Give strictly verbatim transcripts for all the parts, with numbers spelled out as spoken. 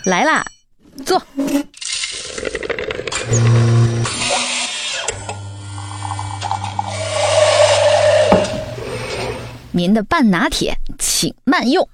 来啦，坐。您的半拿铁，请慢用。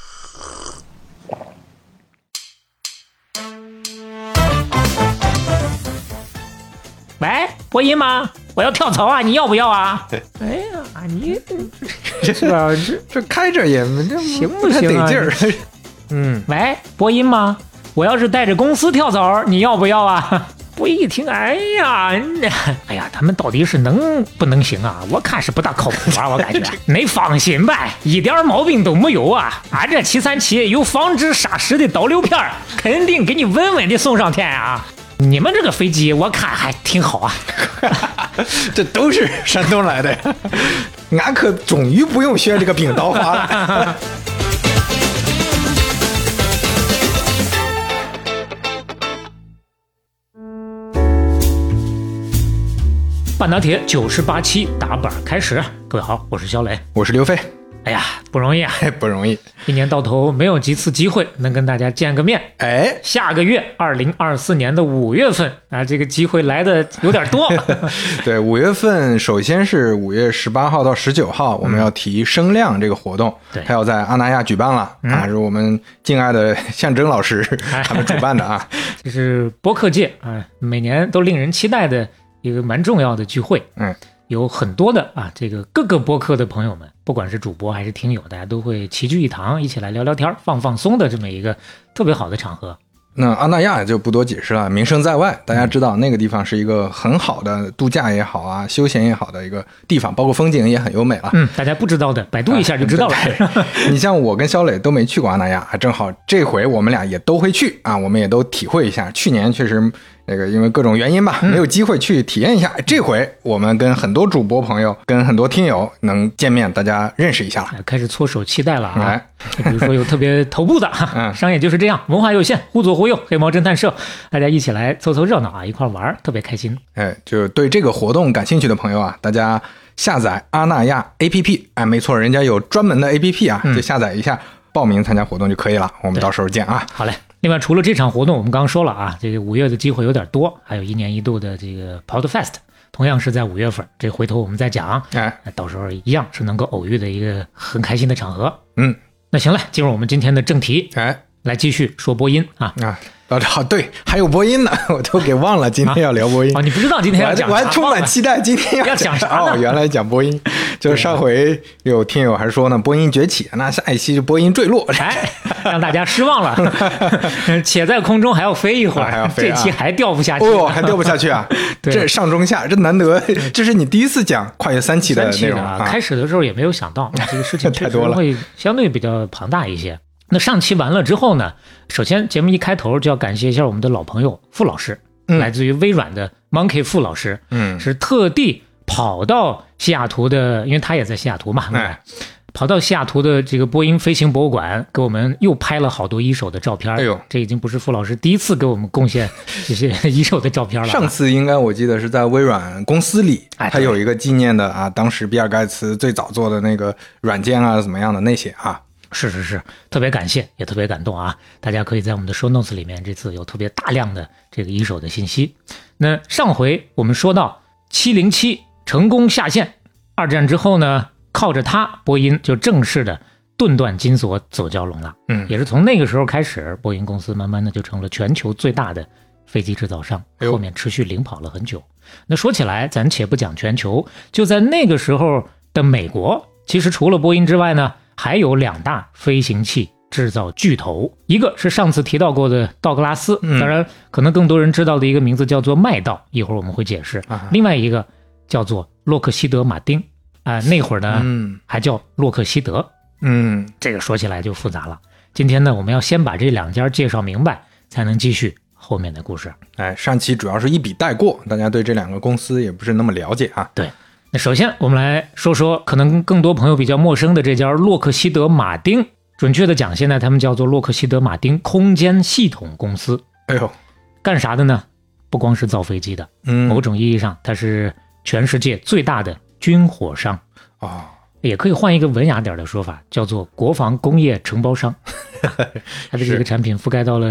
喂，播音吗？我要跳槽啊，你要不要啊？哎呀，你是吧？这这开着也这行不行啊？ 得劲儿。嗯， 喂，播音吗？我要是带着公司跳槽，你要不要啊？不一听，哎呀，哎呀，他们到底是能不能行啊？我看是不大靠谱啊，我感觉。你放心吧，一点毛病都没有啊！俺这七三七有防止砂石的导流片，肯定给你稳稳的送上天啊！你们这个飞机我看还挺好啊。 这都是山东来的呀，俺可终于不用学这个冰刀话了。 半拿铁九十八期打板开始，各位好，我是小磊， 我是刘飞。 哎呀，不容易啊， 不容易， 一年到头没有几次机会能跟大家见个面。 哎， 下个月二零二四年的五月份啊，这个机会来的有点多。 对，五月份首先是五月十八号到十九号，我们要提声量这个活动， 对， 它要在阿那亚举办了、嗯、啊，是我们敬爱的象征老师他们主办的啊。 这是播客界啊，每年都令人期待的一个蛮重要的聚会。嗯。有很多的啊，这个各个播客的朋友们，不管是主播还是听友，大家都会齐聚一堂，一起来聊聊天，放放松的这么一个特别好的场合。 那阿那亚就不多解释了，名声在外，大家知道那个地方是一个很好的度假也好啊，休闲也好的一个地方，包括风景也很优美了。 嗯，大家不知道的，百度一下就知道了。 啊、你像我跟肖磊都没去过阿那亚，正好这回我们俩也都会去啊，我们也都体会一下。去年确实那个因为各种原因吧，没有机会去体验一下。嗯、这回我们跟很多主播朋友、跟很多听友能见面，大家认识一下了， 开始搓手期待了啊！哎、比如说有特别头部的，嗯、商业就是这样，文化有限，忽左忽右，黑猫侦探社，大家一起来凑凑热闹啊，一块玩，特别开心。 哎，就对这个活动感兴趣的朋友啊，大家下载阿那亚 A P P， 哎，没错，人家有专门的 A P P 啊，嗯、就下载一下，报名参加活动就可以了。我们到时候见啊！ 好嘞。另外，除了这场活动，我们刚刚说了啊，这个五月的机会有点多，还有一年一度的这个 Podfest， 同样是在五月份，这回头我们再讲，哎，到时候一样是能够偶遇的一个很开心的场合。嗯，那行了，进入我们今天的正题，哎，来继续说播音啊啊。好，对，还有播音呢，我都给忘了今天要聊播音。 啊，你不知道今天要讲啥？ 我还充满期待，今天要讲啥？ 哦，原来讲播音。就是上回有听友还说呢，播音崛起，那下一期就播音坠落， 哎，让大家失望了。且在空中还要飞一会儿， 还要飞、啊， 这期还掉不下去。 哦，还掉不下去啊！这上中下，这难得，这是你第一次讲跨越三期的内容啊。开始的时候也没有想到这个事情确实会相对比较庞大一些。那上期完了之后呢，首先节目一开头就要感谢一下我们的老朋友傅老师，嗯、来自于微软的 Monkey 傅老师，嗯，是特地跑到西雅图的，因为他也在西雅图嘛，哎，跑到西雅图的这个波音飞行博物馆，给我们又拍了好多一手的照片。哎呦，这已经不是傅老师第一次给我们贡献这些一手的照片了。 上次应该我记得是在微软公司里，哎、他有一个纪念的啊，当时比尔盖茨最早做的那个软件啊，怎么样的那些啊。 是是是，特别感谢，也特别感动啊！大家可以在我们的 show notes 里面，这次有特别大量的这个一手的信息。那上回我们说到七零七成功下线，二战之后呢，靠着它，波音就正式的顿断金锁走蛟龙了。嗯，也是从那个时候开始，波音公司慢慢的就成了全球最大的飞机制造商，后面持续领跑了很久。那说起来，咱且不讲全球，就在那个时候的美国，其实除了波音之外呢，还有两大飞行器制造巨头，一个是上次提到过的道格拉斯，当然可能更多人知道的一个名字叫做麦道，一会儿我们会解释。啊、另外一个叫做洛克希德马丁，啊、呃，那会儿呢、嗯、还叫洛克希德。嗯，这个说起来就复杂了。今天呢，我们要先把这两家介绍明白，才能继续后面的故事。 哎，上期主要是一笔带过，大家对这两个公司也不是那么了解啊。 对。那首先我们来说说可能更多朋友比较陌生的这家洛克希德马丁，准确的讲现在他们叫做洛克希德马丁空间系统公司。 哎呦， 干啥的呢？不光是造飞机的，嗯，某种意义上它是全世界最大的军火商啊、哦，也可以换一个文雅点的说法，叫做国防工业承包商。它的这个产品覆盖到了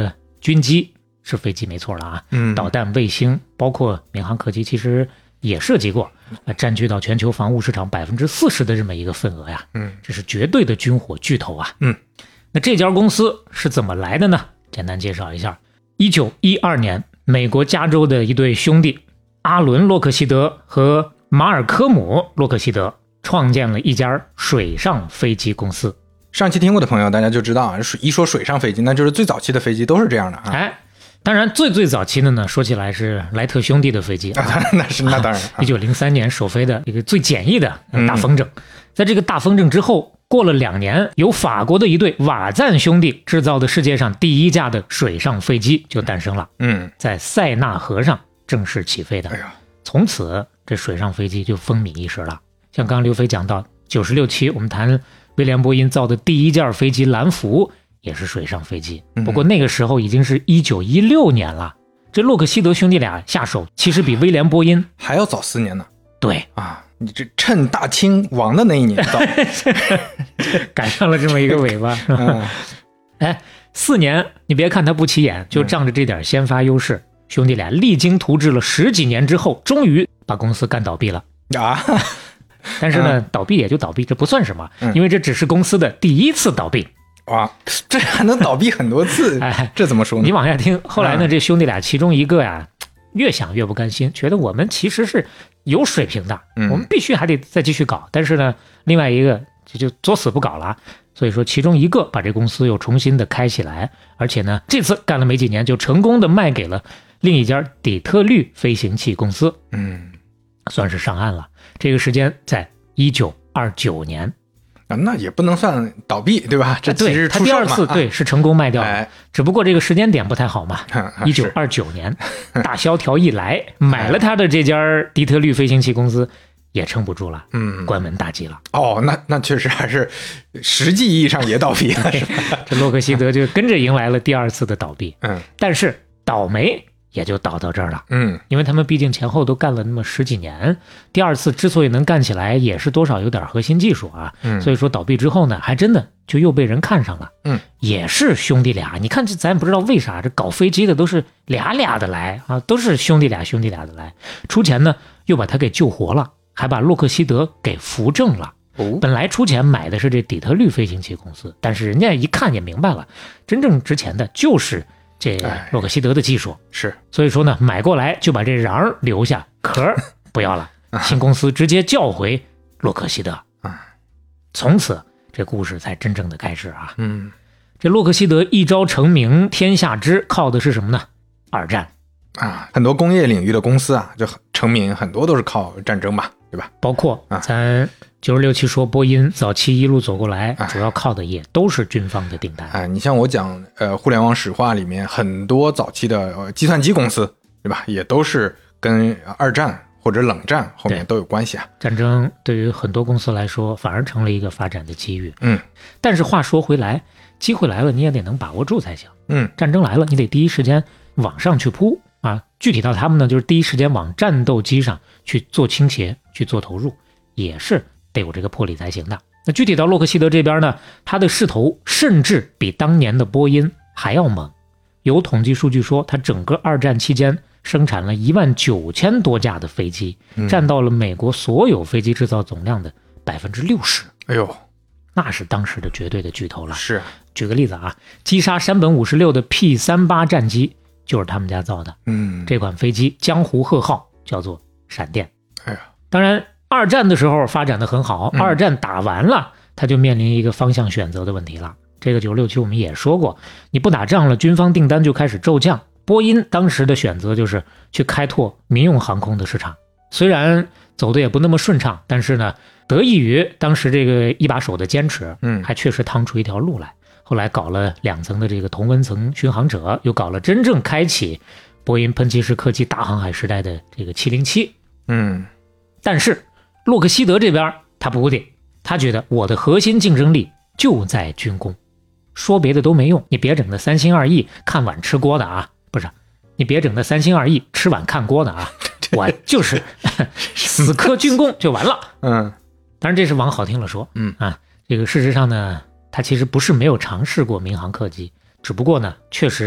军机是飞机没错了啊， 嗯， 导弹、卫星，包括民航客机，其实也涉及过，呃，占据到全球防务市场百分之四十的这么一个份额呀。 嗯， 这是绝对的军火巨头啊。 嗯， 那这家公司是怎么来的呢？简单介绍一下。一九一二年，美国加州的一对兄弟阿伦·洛克希德和马尔科姆·洛克希德创建了一家水上飞机公司。 上期听过的朋友大家就知道啊，一说水上飞机，那就是最早期的飞机都是这样的啊。 哎，当然最最早期的呢，说起来是莱特兄弟的飞机啊， 啊那是那当然。 一九零三年首飞的一个最简易的大风筝，嗯、在这个大风筝之后，过了两年，由法国的一对瓦赞兄弟制造的世界上第一架的水上飞机就诞生了。 嗯， 在塞纳河上正式起飞的。 哎呀， 从此这水上飞机就风靡一时了。像刚刚刘飞讲到九十六期，我们谈威廉波音造的第一架飞机蓝福也是水上飞机，不过那个时候已经是一九一六年了。这洛克希德兄弟俩下手其实比威廉波音还要早四年呢。 对啊，你这趁大清亡的那一年造， 赶上了这么一个尾巴。嗯、哎，四年，你别看他不起眼，就仗着这点先发优势，嗯、兄弟俩励精图治了十几年之后，终于把公司干倒闭了啊。 但是呢，嗯、倒闭也就倒闭，这不算什么，嗯、因为这只是公司的第一次倒闭。 哇，这还能倒闭很多次？哎，这怎么说呢？ 你往下听，后来呢，这兄弟俩其中一个呀，越想越不甘心，觉得我们其实是有水平的， 嗯、 我们必须还得再继续搞。但是呢，另外一个就就作死不搞了。所以说，其中一个把这公司又重新的开起来，而且呢，这次干了没几年，就成功的卖给了另一家底特律飞行器公司。 嗯， 算是上岸了。这个时间在一九二九年。 啊，那也不能算倒闭，对吧？这其实他第二次、啊、对是成功卖掉了， 哎、 只不过这个时间点不太好嘛。一九二九年大萧条一来，买了他的这家底特律飞行器公司也撑不住了， 嗯， 关门大吉了。 哦，那那确实还是实际意义上也倒闭了，是吧？ 这洛克希德就跟着迎来了第二次的倒闭。 嗯， 但是倒霉也就倒到这儿了。 嗯， 因为他们毕竟前后都干了那么十几年，第二次之所以能干起来，也是多少有点核心技术啊。 嗯， 所以说倒闭之后呢，还真的就又被人看上了。 嗯， 也是兄弟俩，你看这咱也不知道为啥，这搞飞机的都是俩俩的来啊，都是兄弟俩兄弟俩的来，出钱呢又把他给救活了，还把洛克希德给扶正了。 哦， 本来出钱买的是这底特律飞行器公司，但是人家一看也明白了，真正值钱的就是这洛克希德的技术。 是， 所以说呢，买过来就把这瓤留下，壳不要了，新公司直接叫回洛克希德。从此这故事才真正的开始啊。 嗯， 这洛克希德一朝成名天下知，靠的是什么呢？二战啊，很多工业领域的公司啊，就成名很多都是靠战争吧，对吧？ 包括咱九十六期说波音早期一路走过来， 啊、 主要靠的也都是军方的订单。 哎，你像我讲呃互联网史话里面很多早期的、呃、计算机公司，对吧？也都是跟二战或者冷战后面都有关系啊。 战争对于很多公司来说反而成了一个发展的机遇。 嗯， 但是话说回来，机会来了你也得能把握住才行。 嗯， 战争来了你得第一时间往上去扑啊。具体到他们呢，就是第一时间往战斗机上去做倾斜，去做投入，也是得有这个魄力才行的。那具体到洛克希德这边呢，他的势头甚至比当年的波音还要猛。有统计数据说，他整个二战期间生产了一万九千多架的飞机，占到了美国所有飞机制造总量的百分之六十。 哎呦， 那是当时的绝对的巨头了。 是， 举个例子啊，击杀山本五十六的 P 三十八 战机就是他们家造的。 嗯， 这款飞机江湖贺号叫做闪电。 哎呀， 当然二战的时候发展的很好， 嗯、 二战打完了，他就面临一个方向选择的问题了。这个九十六期我们也说过，你不打仗了，军方订单就开始骤降。波音当时的选择就是去开拓民用航空的市场，虽然走的也不那么顺畅，但是呢，得益于当时这个一把手的坚持， 嗯， 还确实趟出一条路来。后来搞了两层的这个同温层巡航者，又搞了真正开启波音喷气式客机大航海时代的这个七零七。 嗯， 但是洛克希德这边他不的，他觉得我的核心竞争力就在军工，说别的都没用，你别整的三心二意看碗吃锅的啊，不是，你别整的三心二意吃碗看锅的啊，我就是死磕军工就完了。 嗯， 当然这是往好听了说， 嗯啊，这个事实上呢，他其实不是没有尝试过民航客机，只不过呢，确实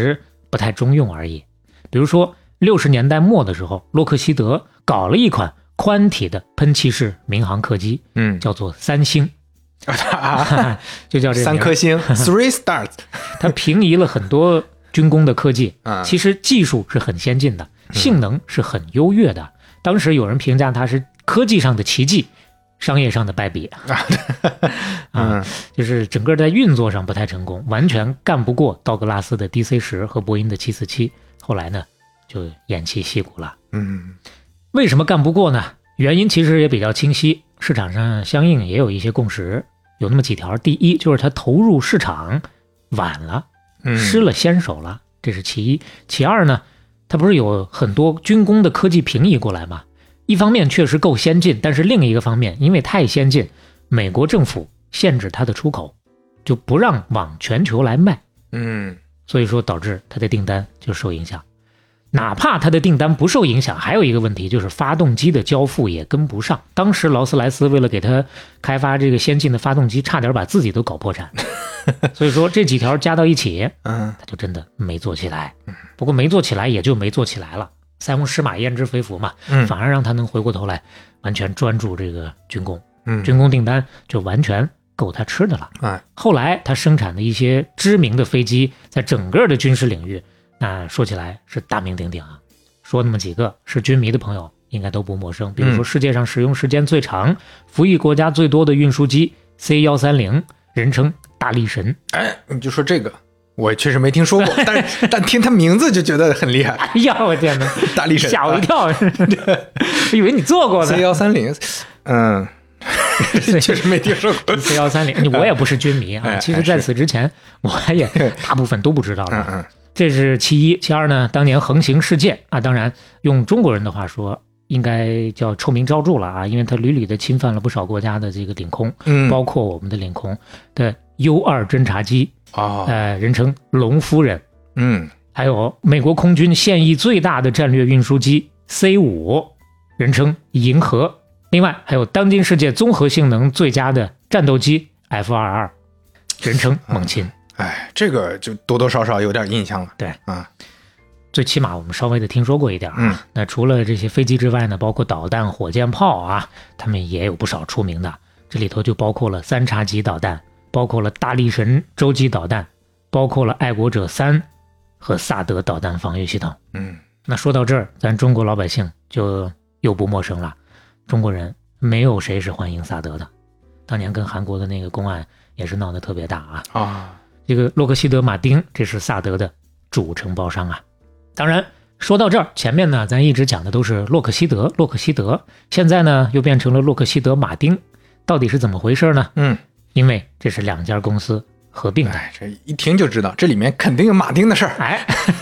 不太中用而已。比如说六十年代末的时候，洛克希德搞了一款宽体的喷气式民航客机， 嗯， 叫做三星，就叫这三颗星，three stars。 它平移了很多军工的科技， 嗯、 其实技术是很先进的，性能是很优越的。当时有人评价它是科技上的奇迹，商业上的败笔啊，就是整个在运作上不太成功，完全干不过道格拉斯的 D C 十和波音的七四七。后来呢，就偃旗息鼓了。 嗯， 为什么干不过呢？原因其实也比较清晰，市场上相应也有一些共识，有那么几条。第一，就是它投入市场晚了，失了先手了，这是其一。其二呢，它不是有很多军工的科技平移过来吗？一方面确实够先进，但是另一个方面，因为太先进，美国政府限制它的出口，就不让往全球来卖。 嗯， 所以说导致它的订单就受影响。哪怕它的订单不受影响，还有一个问题就是发动机的交付也跟不上。当时劳斯莱斯为了给它开发这个先进的发动机，差点把自己都搞破产。所以说这几条加到一起，嗯，它就真的没做起来。不过没做起来也就没做起来了。塞翁失马焉知非福嘛，反而让他能回过头来完全专注这个军工，嗯，军工订单就完全够他吃的了。 哎， 后来他生产的一些知名的飞机，在整个的军事领域，那说起来是大名鼎鼎啊。说那么几个是军迷的朋友应该都不陌生，比如说世界上使用时间最长、服役国家最多的运输机 C 一三零，人称大力神。 哎，你就说这个。我确实没听说过，但是但听他名字就觉得很厉害。 哎呀，我天哪， 大力神， 吓我一跳！我以为你做过呢。 C 一三零，嗯，确实没听说过 C 一三零。我也不是军迷啊， 哎、 其实在此之前，我还也大部分都不知道的。 嗯嗯， 这是其一。其二呢，当年横行世界啊，当然用中国人的话说，应该叫臭名昭著了啊，因为它屡屡的侵犯了不少国家的这个领空，嗯，包括我们的领空的 U 二侦察机。 哦， 呃，人称龙夫人， 嗯， 还有美国空军现役最大的战略运输机 C 五，人称银河。另外还有当今世界综合性能最佳的战斗机 F 二十二，人称猛禽。 嗯、哎，这个就多多少少有点印象了。 对啊， 最起码我们稍微的听说过一点啊。 嗯， 那除了这些飞机之外呢，包括导弹、火箭炮啊，他们也有不少出名的。这里头就包括了三叉戟导弹。包括了大力神洲际导弹，包括了爱国者三和萨德导弹防御系统。 嗯， 那说到这儿，咱中国老百姓就又不陌生了。中国人没有谁是欢迎萨德的。当年跟韩国的那个公案也是闹得特别大啊。 啊， 这个洛克希德马丁，这是萨德的主承包商啊。当然，说到这儿，前面呢，咱一直讲的都是洛克希德，洛克希德，现在呢又变成了洛克希德马丁，到底是怎么回事呢？ 嗯。 因为这是两家公司合并的， 哎，这一听就知道这里面肯定有马丁的事儿。 哎，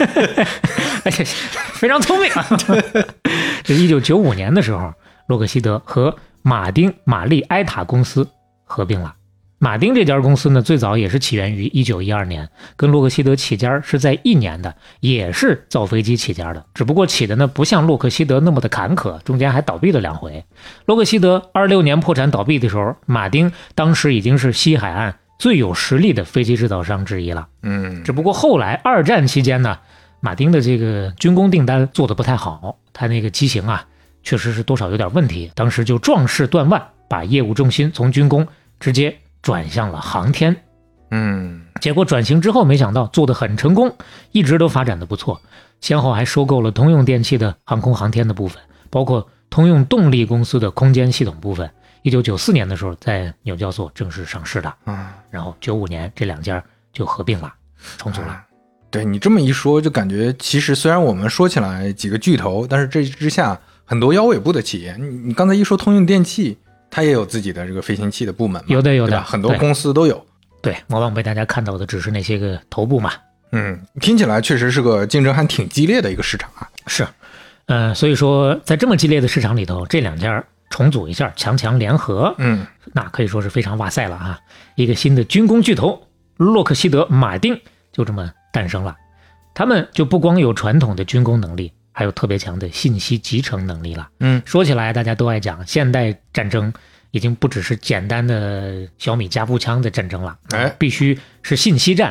非常聪明啊！这一九九五年的时候，洛克希德和马丁玛丽埃塔公司合并了。马丁这家公司呢，最早也是起源于一九一二年，跟洛克希德起家是在一年的，也是造飞机起家的，只不过起的呢不像洛克希德那么的坎坷，中间还倒闭了两回。洛克希德二六年破产倒闭的时候，马丁当时已经是西海岸最有实力的飞机制造商之一了。 嗯， 只不过后来二战期间呢，马丁的这个军工订单做得不太好，他那个机型啊，确实是多少有点问题，当时就壮士断腕，把业务重心从军工直接转向了航天。 嗯， 结果转型之后没想到做得很成功，一直都发展得不错，先后还收购了通用电气的航空航天的部分，包括通用动力公司的空间系统部分。一九九四年的时候在纽交所正式上市的， 嗯， 然后九五年这两家就合并了，重组了。 嗯，对，你这么一说，就感觉其实虽然我们说起来几个巨头，但是这之下很多腰尾部的企业，你你刚才一说通用电气，它也有自己的这个飞行器的部门嘛， 有的有的， 很多公司都有。 对，往往被大家看到的只是那些个头部嘛。 嗯，听起来确实是个竞争还挺激烈的一个市场啊。 是，呃，所以说在这么激烈的市场里头，这两家重组一下，强强联合， 嗯， 那可以说是非常哇塞了啊！一个新的军工巨头洛克希德马丁就这么诞生了。他们就不光有传统的军工能力，还有特别强的信息集成能力了。 嗯， 说起来大家都爱讲，现代战争已经不只是简单的小米加步枪的战争了， 哎， 必须是信息战。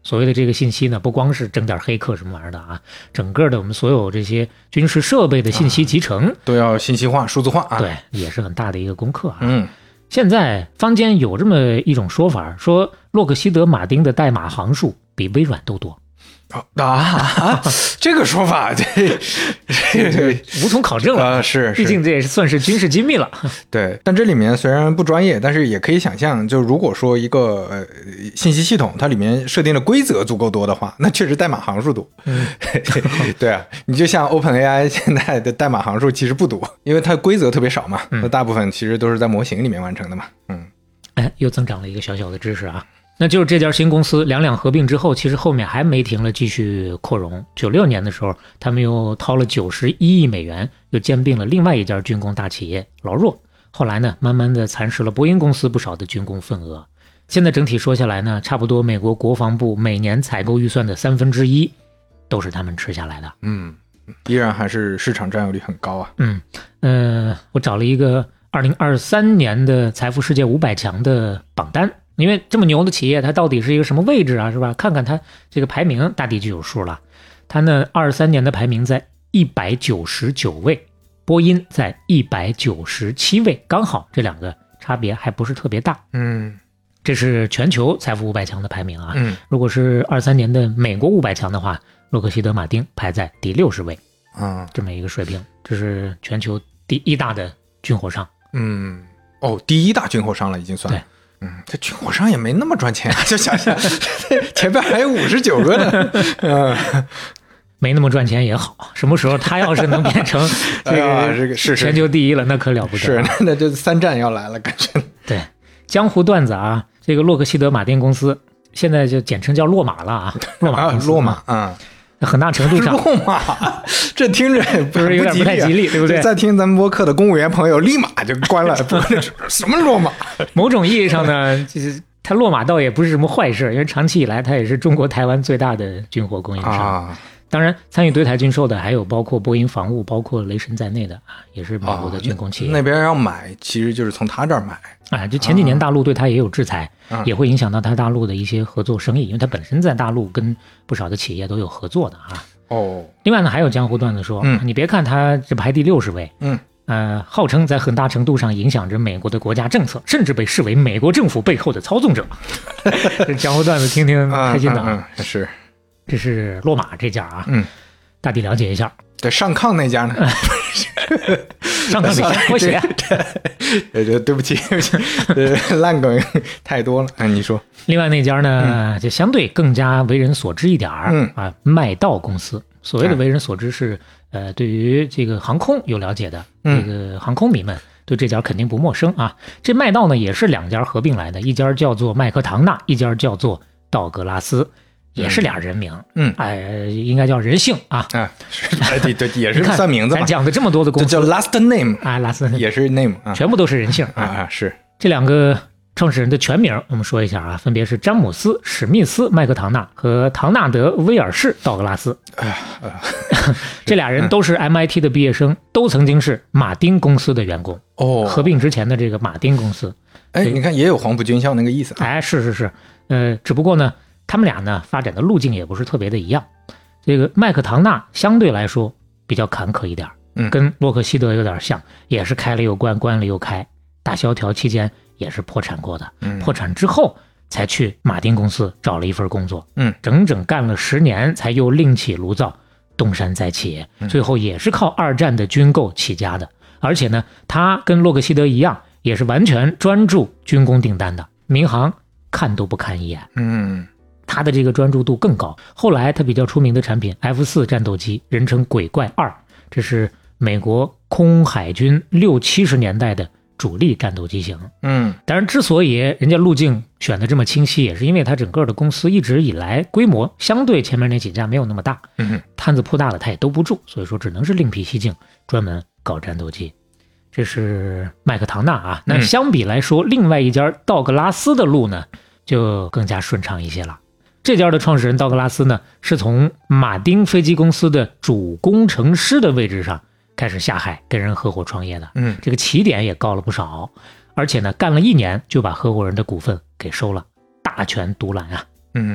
所谓的这个信息呢，不光是整点黑客什么玩意儿的啊，整个的我们所有这些军事设备的信息集成、啊、 都要信息化、数字化啊。 对，也是很大的一个功课啊。 嗯， 现在坊间有这么一种说法，说洛克希德马丁的代码行数比微软都多。 啊啊！这个说法，这这这无从考证了啊，是， 毕竟这也算是军事机密了。 对，但这里面虽然不专业，但是也可以想象，就如果说一个呃信息系统，它里面设定的规则足够多的话，那确实代码行数多。嗯，对啊，你就像 OpenAI 现在的代码行数其实不多，因为它规则特别少嘛，那、嗯、大部分其实都是在模型里面完成的嘛。嗯， 哎，又增长了一个小小的知识啊。那就是这家新公司两两合并之后，其实后面还没停了，继续扩容。九六年的时候，他们又掏了九十一亿美元，又兼并了另外一家军工大企业劳若。后来呢，慢慢的蚕食了波音公司不少的军工份额。现在整体说下来呢，差不多美国国防部每年采购预算的三分之一都是他们吃下来的。 嗯，依然还是市场占有率很高啊。 嗯，呃，我找了一个二零二三年的财富世界五百强的榜单。因为这么牛的企业，它到底是一个什么位置啊，是吧？看看它这个排名，大抵就有数了。它呢，二三年的排名在一百九十九位，波音在一百九十七位，刚好这两个差别还不是特别大。 嗯， 这是全球财富五百强的排名啊。 嗯， 如果是二三年的美国五百强的话，洛克希德马丁排在第六十位。 啊， 这么一个水平，这是全球第一大的军火商。 嗯，哦，第一大军火商了，已经算。 对。 嗯，这军火商也没那么赚钱，就想想前面还有五十九个呢，嗯， 没那么赚钱也好。什么时候他要是能变成这个全球第一了，那可了不得。 是，那就三战要来了，感觉。 对，江湖段子啊，这个洛克希德马丁公司现在就简称叫洛马了啊，洛马公司， 洛马啊。 很大程度上， 洛马，这听着不是有点不太吉利，对不对？ 在听咱们播客的公务员朋友立马就关了，什么洛马？ 某种意义上呢，就是它洛马倒也不是什么坏事，因为长期以来它也是中国台湾最大的军火供应商。 啊、 当然，参与对台军售的还有包括波音防务、包括雷神在内的啊，也是美国的军工企业。 哦、那, 那边要买，其实就是从他这儿买。 啊，就前几年大陆对他也有制裁， 啊、 也会影响到他大陆的一些合作生意，因为他本身在大陆跟不少的企业都有合作的啊。 哦， 另外呢，还有江湖段子说， 嗯， 你别看他这排第六十位， 嗯， 呃，号称在很大程度上影响着美国的国家政策，甚至被视为美国政府背后的操纵者。这江湖段子听听开心的啊。 嗯嗯、是， 这是洛马这家啊， 嗯， 大体了解一下。 对，上炕那家呢？ 上炕那家，我写。 对，对不起，对不起，烂梗太多了。嗯，你说。 另外那家呢， 嗯、 就相对更加为人所知一点儿、 嗯、 啊，麦道公司。所谓的为人所知是，嗯、呃，对于这个航空有了解的， 嗯、 这个航空迷们对这家肯定不陌生啊。这麦道呢也是两家合并来的，一家叫做麦克唐纳，一家叫做道格拉斯。也是俩人名， 嗯， 哎，应该叫人姓啊， 啊，对对，也是算名字嘛。 咱讲的这么多的公司， 叫 last name 啊 ，last name 也是 name 啊， 全部都是人姓啊啊，是。 这两个创始人的全名我们说一下啊，分别是詹姆斯·史密斯·麦克唐纳和唐纳德·威尔士·道格拉斯。 哎这俩人都是 M I T 的毕业生，都曾经是马丁公司的员工。 哦， 合并之前的这个马丁公司， 哎，你看也有黄埔军校那个意思。 哎，是是是，呃，只不过呢。他们俩呢发展的路径也不是特别的一样，这个麦克唐纳相对来说比较坎坷一点， 嗯， 跟洛克希德有点像，也是开了又关，关了又开，大萧条期间也是破产过的， 嗯， 破产之后才去马丁公司找了一份工作， 嗯， 整整干了十年才又另起炉灶，东山再起，最后也是靠二战的军购起家的，而且呢，他跟洛克希德一样，也是完全专注军工订单的，民航看都不看一眼， 嗯。 他的这个专注度更高。后来他比较出名的产品 F 四 战斗机，人称鬼怪二，这是美国空海军六七十年代的主力战斗机型。 嗯， 当然之所以人家路径选的这么清晰，也是因为他整个的公司一直以来规模相对前面那几家没有那么大， 嗯， 摊子铺大了他也兜不住，所以说只能是另辟蹊径，专门搞战斗机。这是麦克唐纳啊。那相比来说，嗯、另外一家道格拉斯的路呢就更加顺畅一些了。这家的创始人道格拉斯呢，是从马丁飞机公司的主工程师的位置上开始下海跟人合伙创业的， 嗯， 这个起点也高了不少，而且呢，干了一年就把合伙人的股份给收了，大权独揽啊。 嗯，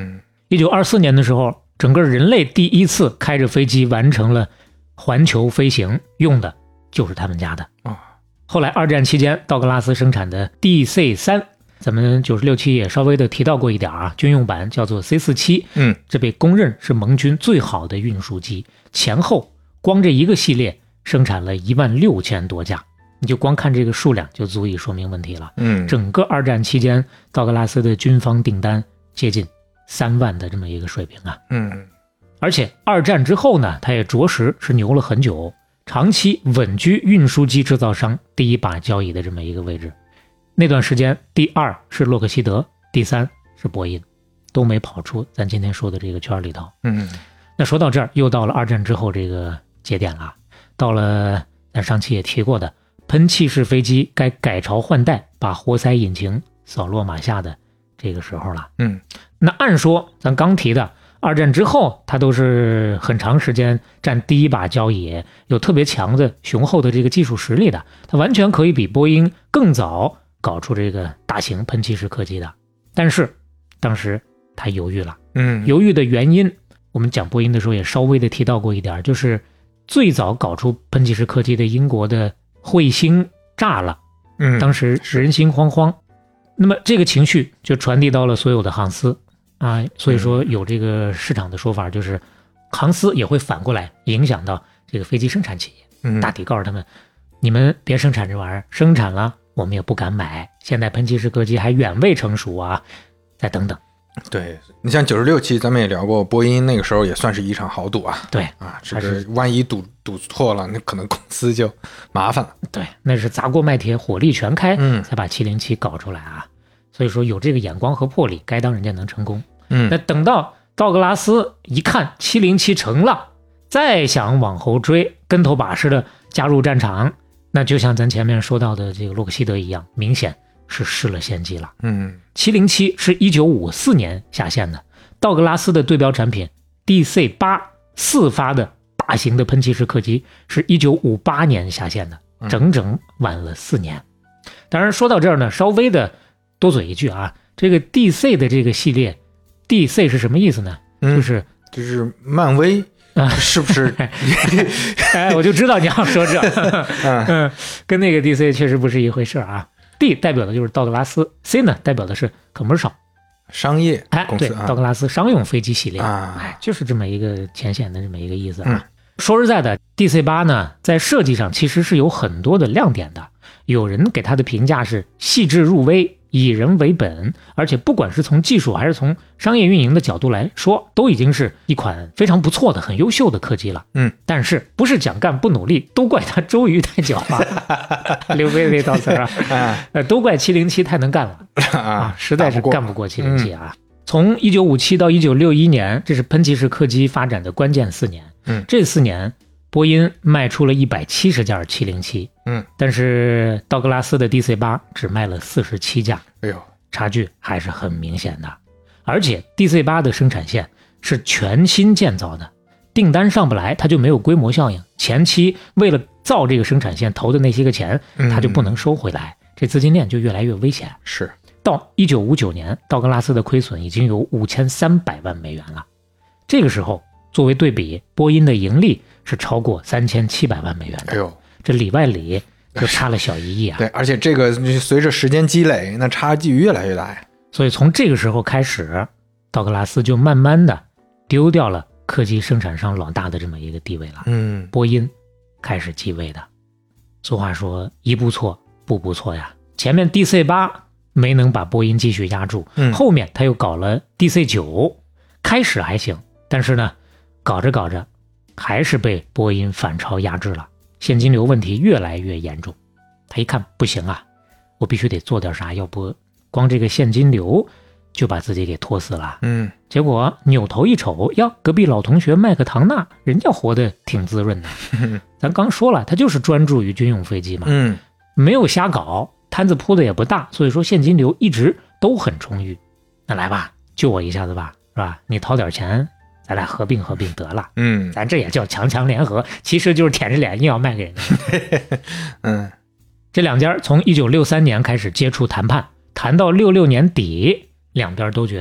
一九二四年的时候，整个人类第一次开着飞机完成了环球飞行，用的就是他们家的。 哦， 后来二战期间，道格拉斯生产的 D C 三，咱们九十六期也稍微的提到过一点啊，军用版叫做 C 四七， 嗯， 这被公认是盟军最好的运输机，前后光这一个系列生产了一万六千多架，你就光看这个数量就足以说明问题了。 嗯， 整个二战期间，道格拉斯的军方订单接近三万的这么一个水平啊。 嗯， 而且二战之后呢，它也着实是牛了很久，长期稳居运输机制造商第一把交椅的这么一个位置。那段时间，第二是洛克希德，第三是波音，都没跑出咱今天说的这个圈里头。 嗯， 那说到这儿，又到了二战之后这个节点了，到了咱上期也提过的喷气式飞机该改朝换代，把活塞引擎扫落马下的这个时候了。 嗯， 那按说咱刚提的二战之后，它都是很长时间占第一把交椅，有特别强的雄厚的这个技术实力的，它完全可以比波音更早搞出这个大型喷气式客机的。但是当时他犹豫了， 嗯， 犹豫的原因我们讲波音的时候也稍微的提到过一点，就是最早搞出喷气式客机的英国的彗星炸了， 嗯， 当时人心惶惶，那么这个情绪就传递到了所有的航司啊，所以说有这个市场的说法，就是航司也会反过来影响到这个飞机生产企业， 嗯， 大体告诉他们，你们别生产这玩意儿，生产了我们也不敢买，现在喷气式客机还远未成熟啊，再等等。 对，你像九十六期咱们也聊过，波音那个时候也算是一场豪赌啊。 对啊，这个万一赌赌错了，那可能公司就麻烦了。 对，那是砸锅卖铁，火力全开， 嗯， 才把七零七搞出来啊。所以说有这个眼光和魄力，该当人家能成功。 嗯， 那等到道格拉斯一看七零七成了，再想往后追，跟头把式的加入战场，那就像咱前面说到的这个洛克希德一样，明显是失了先机了。 嗯， 七零七是一九五四年下线的，道格拉斯的对标产品 D C 八 四发的大型的喷气式客机是一九五八年下线的，整整晚了四年。当然说到这儿呢，稍微的多嘴一句啊，这个 D C 的这个系列 D C 是什么意思呢？ 嗯、 就是就是漫威啊，是不是？ 哎，我就知道你要说这， 嗯嗯，跟那个 D C 确实不是一回事啊。D 代表的就是道格拉斯 ，C 呢代表的是 commercial 商业哎，对， 公司啊， 道格拉斯商用飞机系列， 啊哎，就是这么一个浅显的这么一个意思啊。 嗯说实在的 ，D C 八 呢，在设计上其实是有很多的亮点的。有人给它的评价是细致入微，以人为本，而且不管是从技术还是从商业运营的角度来说，都已经是一款非常不错的、很优秀的客机了。 嗯， 但是不是蒋干不努力，都怪他周瑜太狡猾。刘备那套词啊，呃，都怪七零七太能干了啊，实在是干不过七零七啊。嗯从一九五七到一九六一年，这是喷气式客机发展的关键四年。 嗯， 这四年，波音卖出了一百七十架七零七。 嗯， 但是道格拉斯的 D C 八 只卖了四十七架。 哎呦， 差距还是很明显的。而且 D C 八 的生产线是全新建造的，订单上不来，它就没有规模效应。前期为了造这个生产线投的那些个钱，它就不能收回来，嗯、这资金链就越来越危险。 是。 到一九五九年，道格拉斯的亏损已经有五千三百万美元了。这个时候，作为对比，波音的盈利是超过三千七百万美元的。 哎呦， 这里外里就差了小一亿啊！ 对，而且这个随着时间积累，那差距越来越大呀。 所以从这个时候开始，道格拉斯就慢慢的丢掉了客机生产商老大的这么一个地位了。 嗯， 波音开始继位的。俗话说，一步错，步步错呀。前面 D C 八。没能把波音继续压住， 嗯， 后面他又搞了 D C 九，开始还行，但是呢，搞着搞着，还是被波音反超压制了，现金流问题越来越严重。他一看不行啊，我必须得做点啥，要不光这个现金流就把自己给拖死了。 嗯， 结果扭头一瞅，呀，隔壁老同学麦克唐纳，人家活得挺滋润的。咱刚说了，他就是专注于军用飞机嘛， 嗯， 没有瞎搞。摊子铺的也不大，所以说现金流一直都很充裕。那来吧，救我一下子吧，是吧？你掏点钱，咱俩合并合并得了。 嗯， 咱这也叫强强联合，其实就是舔着脸硬要卖给人家。 嗯， 这两家从一九六三年开始接触谈判，谈到六六年底，两边都觉得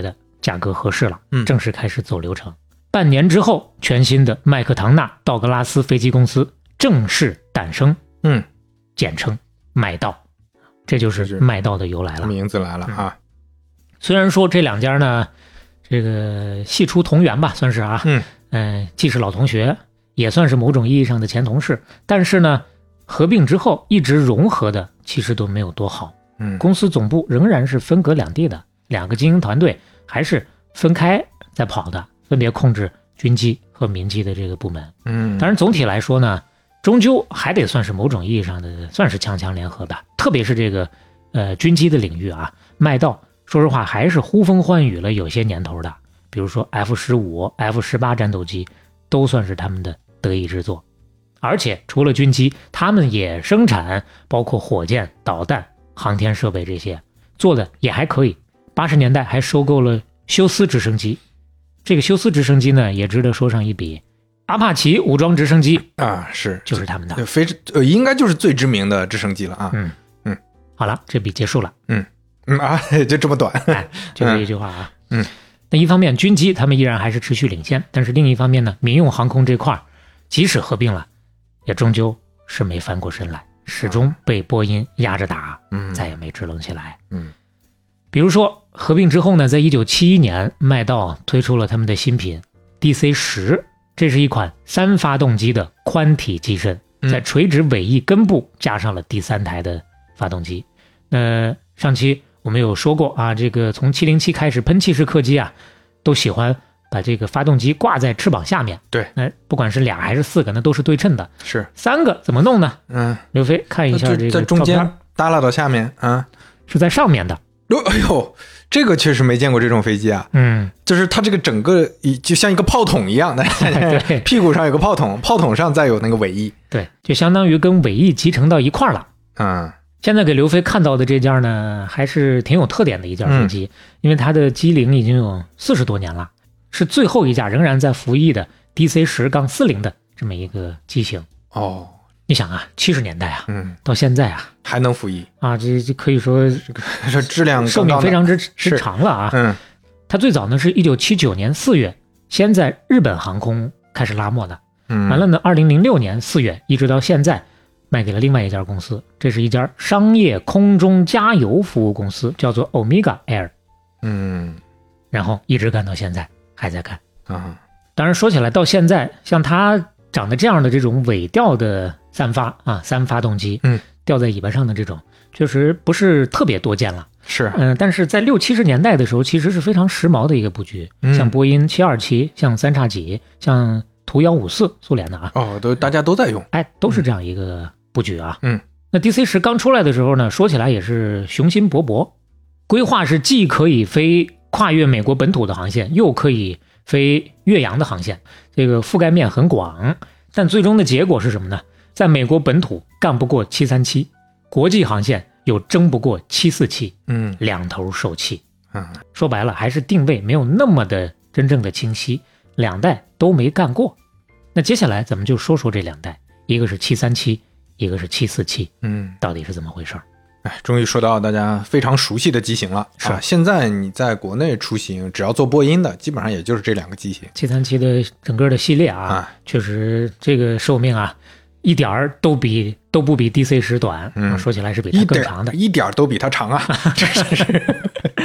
价格合适了， 嗯正式开始走流程。半年之后，全新的麦克唐纳道格拉斯飞机公司正式诞生， 嗯， 简称麦道，这就是麦道的由来了。 名字来了啊。 虽然说这两家呢，这个系出同源吧，算是啊， 嗯， 呃，既是老同学，也算是某种意义上的前同事，但是呢，合并之后一直融合的其实都没有多好。 嗯， 公司总部仍然是分隔两地的，两个经营团队还是分开在跑的，分别控制军机和民机的这个部门。 嗯， 当然总体来说呢，终究还得算是某种意义上的算是强强联合吧。特别是这个呃军机的领域啊，麦道说实话还是呼风唤雨了有些年头的。比如说 F 十五、F 十八 战斗机都算是他们的得意之作。而且除了军机，他们也生产包括火箭、导弹、航天设备这些，做的也还可以。八十年代还收购了休斯直升机，这个休斯直升机呢也值得说上一笔。阿帕奇武装直升机啊，是就是他们的， 非呃应该就是最知名的直升机了啊。 嗯嗯， 好了，这笔结束了。 嗯嗯啊，就这么短， 哎，就这一句话啊。 嗯， 那一方面军机他们依然还是持续领先，但是另一方面呢，民用航空这块即使合并了，也终究是没翻过身来，始终被波音压着打， 嗯， 再也没支棱起来。 嗯， 比如说合并之后呢，在一九七一年，麦道推出了他们的新品 D C 十，这是一款三发动机的宽体机身，在垂直尾翼根部加上了第三台的发动机。那上期我们有说过啊，这个从七零七开始，喷气式客机啊，都喜欢把这个发动机挂在翅膀下面。 对， 那不管是俩还是四个，那都是对称的。 是三个怎么弄呢？ 嗯， 刘飞看一下这个在中间耷拉到下面啊， 是在上面的。 哎呦，这个确实没见过这种飞机啊。 嗯， 就是它这个整个就像一个炮筒一样的， 对， 屁股上有个炮筒，炮筒上再有那个尾翼， 对，就相当于跟尾翼集成到一块了。 嗯， 现在给刘飞看到的这架呢，还是挺有特点的一架飞机， 嗯、 因为它的机龄已经有四十多年了，是最后一架仍然在服役的 D C 十杠四零 的这么一个机型。 哦， 你想啊，七十年代啊， 嗯， 到现在啊， 还能服役啊，这这可以说这质量寿命非常之之长了啊。 嗯， 它最早呢是一九七九年四月，先在日本航空开始拉货的， 嗯， 完了呢，二零零六年四月一直到现在，卖给了另外一家公司，这是一家商业空中加油服务公司，叫做 Omega Air。 嗯， 然后一直干到现在，还在干啊。 当然说起来，到现在像它长得这样的这种尾吊的三发啊，三发动机， 嗯， 吊在尾巴上的这种，确实不是特别多见了。 是， 嗯、呃，但是在六七十年代的时候，其实是非常时髦的一个布局， 嗯、 像波音七二七，像三叉戟，像图幺五四，苏联的啊， 哦，都大家都在用， 哎，都是这样一个布局啊。 嗯， 那 D C 十刚出来的时候呢，说起来也是雄心勃勃，规划是既可以飞跨越美国本土的航线，又可以飞越洋的航线，这个覆盖面很广。但最终的结果是什么呢？在美国本土干不过七三七，国际航线又争不过七四七， 嗯， 两头受气。 嗯， 说白了还是定位没有那么的真正的清晰，两代都没干过。那接下来咱们就说说这两代，一个是七三七，一个是七四七， 嗯， 到底是怎么回事？ 哎，终于说到大家非常熟悉的机型了。 是、 啊，现在你在国内出行，只要做波音的，基本上也就是这两个机型。 七三七的整个的系列啊， 啊确实这个寿命啊，一点儿都比都不比 D C 十短。 嗯， 说起来是比它更长的， 一点都比它长啊！真是。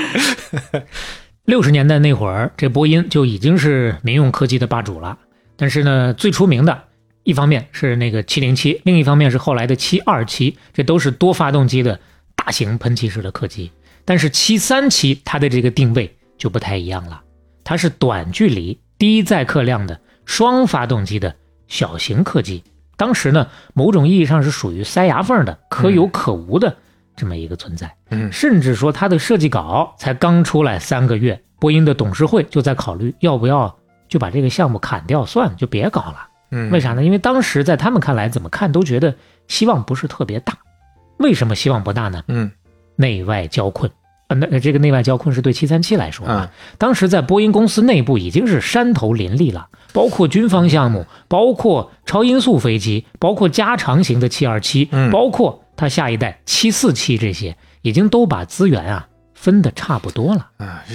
六十年代那会儿，这波音就已经是民用客机的霸主了。但是呢，最出名的，一方面是那个七零七，另一方面是后来的七二七，这都是多发动机的大型喷气式的客机。但是七三七它的这个定位就不太一样了，它是短距离低载客量的双发动机的小型客机。当时呢，某种意义上是属于塞牙缝的，可有可无的这么一个存在。 嗯， 甚至说它的设计稿才刚出来三个月，波音的董事会就在考虑要不要就把这个项目砍掉，算了，就别搞了。 嗯， 为啥呢？因为当时在他们看来，怎么看都觉得希望不是特别大。为什么希望不大呢？ 嗯， 内外交困。呃，那这个内外交困是对七三七来说啊， 嗯， 当时在波音公司内部已经是山头林立了，包括军方项目，包括超音速飞机，包括加长型的七二七， 嗯， 包括它下一代七四七，这些已经都把资源啊分得差不多了啊，这是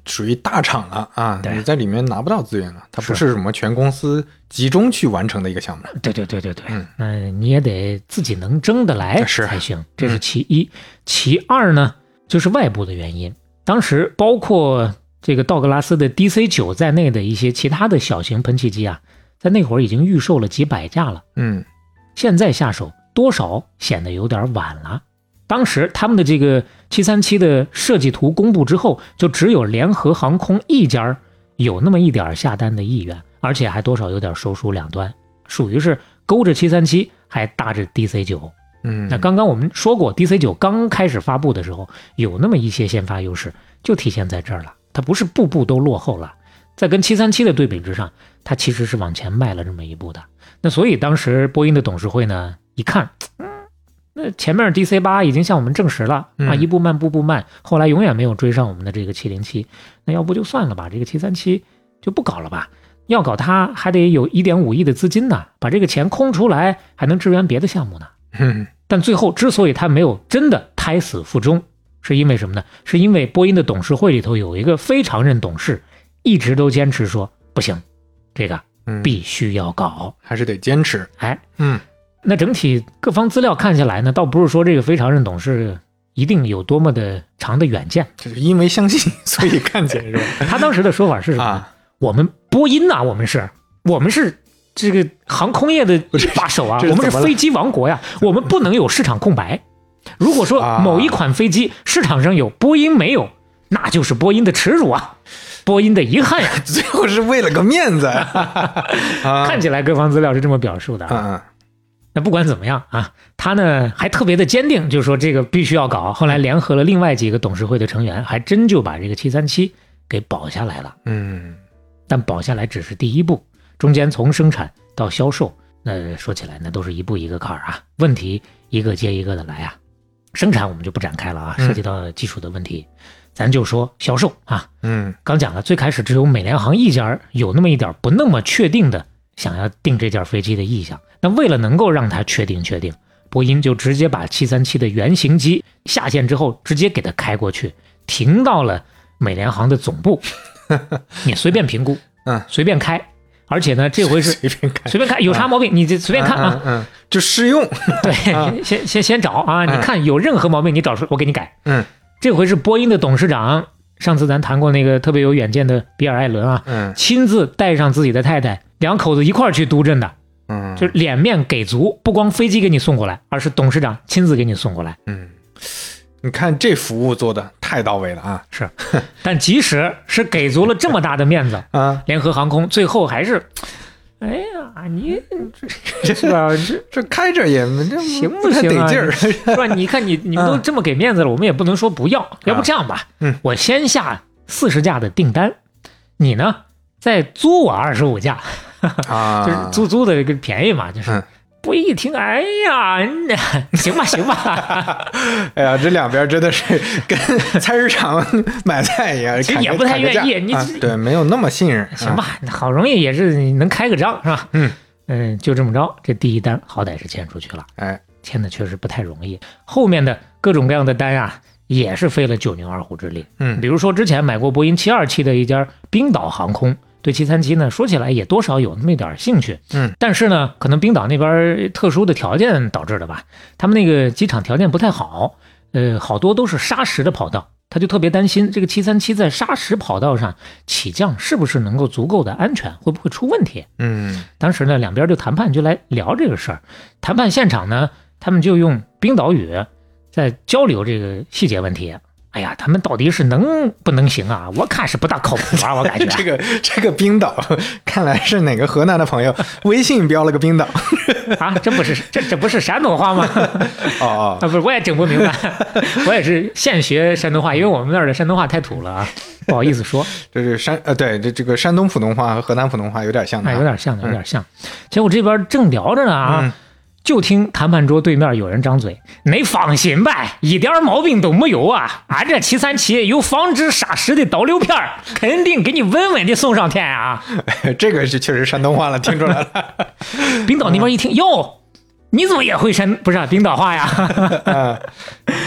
属于大厂了啊， 对你在里面拿不到资源了，它不是什么全公司集中去完成的一个项目。 对对对对对， 嗯， 那你也得自己能争得来是才行，这是其一。其二呢，就是外部的原因。当时包括这个道格拉斯的 D C 九 在内的一些其他的小型喷气机啊，在那会儿已经预售了几百架了。 嗯， 现在下手多少显得有点晚了。当时他们的这个七三七的设计图公布之后，就只有联合航空一家有那么一点下单的意愿，而且还多少有点手鼠两端，属于是勾着七三七还搭着 D C 九。 嗯， 那刚刚我们说过 D C 九 刚开始发布的时候有那么一些先发优势，就体现在这儿了。它不是步步都落后了，在跟七三七的对比之上，它其实是往前迈了这么一步的。那所以当时波音的董事会呢一看，嗯，那前面 D C 八 已经向我们证实了啊， 嗯一步慢步步慢，后来永远没有追上我们的这个七零七，那要不就算了吧，这个七三七就不搞了吧，要搞它还得有 一点五亿的资金呢，把这个钱空出来还能支援别的项目呢。 嗯， 但最后之所以他没有真的胎死腹中，是因为什么呢？是因为波音的董事会里头有一个非常任董事，一直都坚持说不行，这个必须要搞， 还是得坚持。 哎， 嗯， 那整体各方资料看下来呢，倒不是说这个非常任董事一定有多么的长的远见， 就是因为相信所以看见是吧？ 他当时的说法是什么呢？ 啊， 我们波音呐、啊，我们是，我们是这个航空业的一把手啊，我们是飞机王国呀，我们不能有市场空白。如果说某一款飞机市场上有，波音没有，那就是波音的耻辱啊，波音的遗憾呀。 最后是为了个面子啊！ 看起来各方资料是这么表述的啊。 嗯嗯。 那不管怎么样啊，他呢还特别的坚定，就是说这个必须要搞。后来联合了另外几个董事会的成员，还真就把这个七三七给保下来了。 嗯， 但保下来只是第一步，中间从生产到销售，那说起来呢都是一步一个坎儿啊，问题一个接一个的来啊。生产我们就不展开了啊，涉及到技术的问题，嗯、咱就说销售啊。 嗯， 刚讲了，最开始只有美联航一家有那么一点不那么确定的想要订这件飞机的意向。那为了能够让它确定确定，波音就直接把七三七的原型机下线之后，直接给它开过去，停到了美联航的总部，你随便评估， 嗯， 随便开。而且呢，这回是随便开， 随便开，有啥毛病、啊、你就随便看啊， 嗯，嗯嗯就试用。 对，先先先找啊，你看有任何毛病你找出我给你改。 嗯， 这回是波音的董事长，上次咱谈过那个特别有远见的比尔艾伦啊， 嗯， 亲自带上自己的太太，两口子一块儿去督阵的。 嗯， 就脸面给足，不光飞机给你送过来，而是董事长亲自给你送过来。 嗯，你看这服务做的太到位了啊！ 是，但即使是给足了这么大的面子啊， 联合航空最后还是，哎呀，你这是吧？这这开着也这行不行啊？ 得劲儿是吧？你看你你们都这么给面子了，我们也不能说不要。要不这样吧， 嗯， 我先下四十架的订单，你呢再租我二十五架。 啊， 就是租租的这个便宜嘛，就是、嗯、不一听，哎呀，行吧行吧， 哎呀，这两边真的是跟菜市场买菜一样， 其实也不太愿意，你、 啊、对没有那么信任， 行吧，啊、好容易也是能开个张是吧？ 嗯嗯，就这么着，这第一单好歹是签出去了， 哎， 签的确实不太容易，后面的各种各样的单啊，也是费了九牛二虎之力， 嗯， 比如说之前买过波音七二七的一家冰岛航空。对七三七呢，说起来也多少有那么一点兴趣， 嗯， 但是呢，可能冰岛那边特殊的条件导致的吧，他们那个机场条件不太好，呃，好多都是砂石的跑道，他就特别担心这个七三七在砂石跑道上起降是不是能够足够的安全，会不会出问题？ 嗯， 当时呢，两边就谈判就来聊这个事儿，谈判现场呢，他们就用冰岛语在交流这个细节问题。哎呀，他们到底是能不能行啊？我看是不大靠谱啊，我感觉。 这个这个冰岛，看来是哪个河南的朋友微信标了个冰岛啊？这不是这这不是山东话吗？ 哦哦， 啊，不是，我也整不明白，我也是现学山东话，因为我们那儿的山东话太土了啊，不好意思说。 这是山呃，对，这这个山东普通话和河南普通话有点像的、啊， 哎，有点像，有点像。嗯、结果这边正聊着呢啊。嗯，就听谈判桌对面有人张嘴：“你放心吧，一点毛病都没有啊！俺这七三七有防止砂石的导流片，肯定给你稳稳的送上天啊！” 这个是确实山东话了，听出来了。 冰岛那边一听，哟，你怎么也会山不是、啊、冰岛话呀？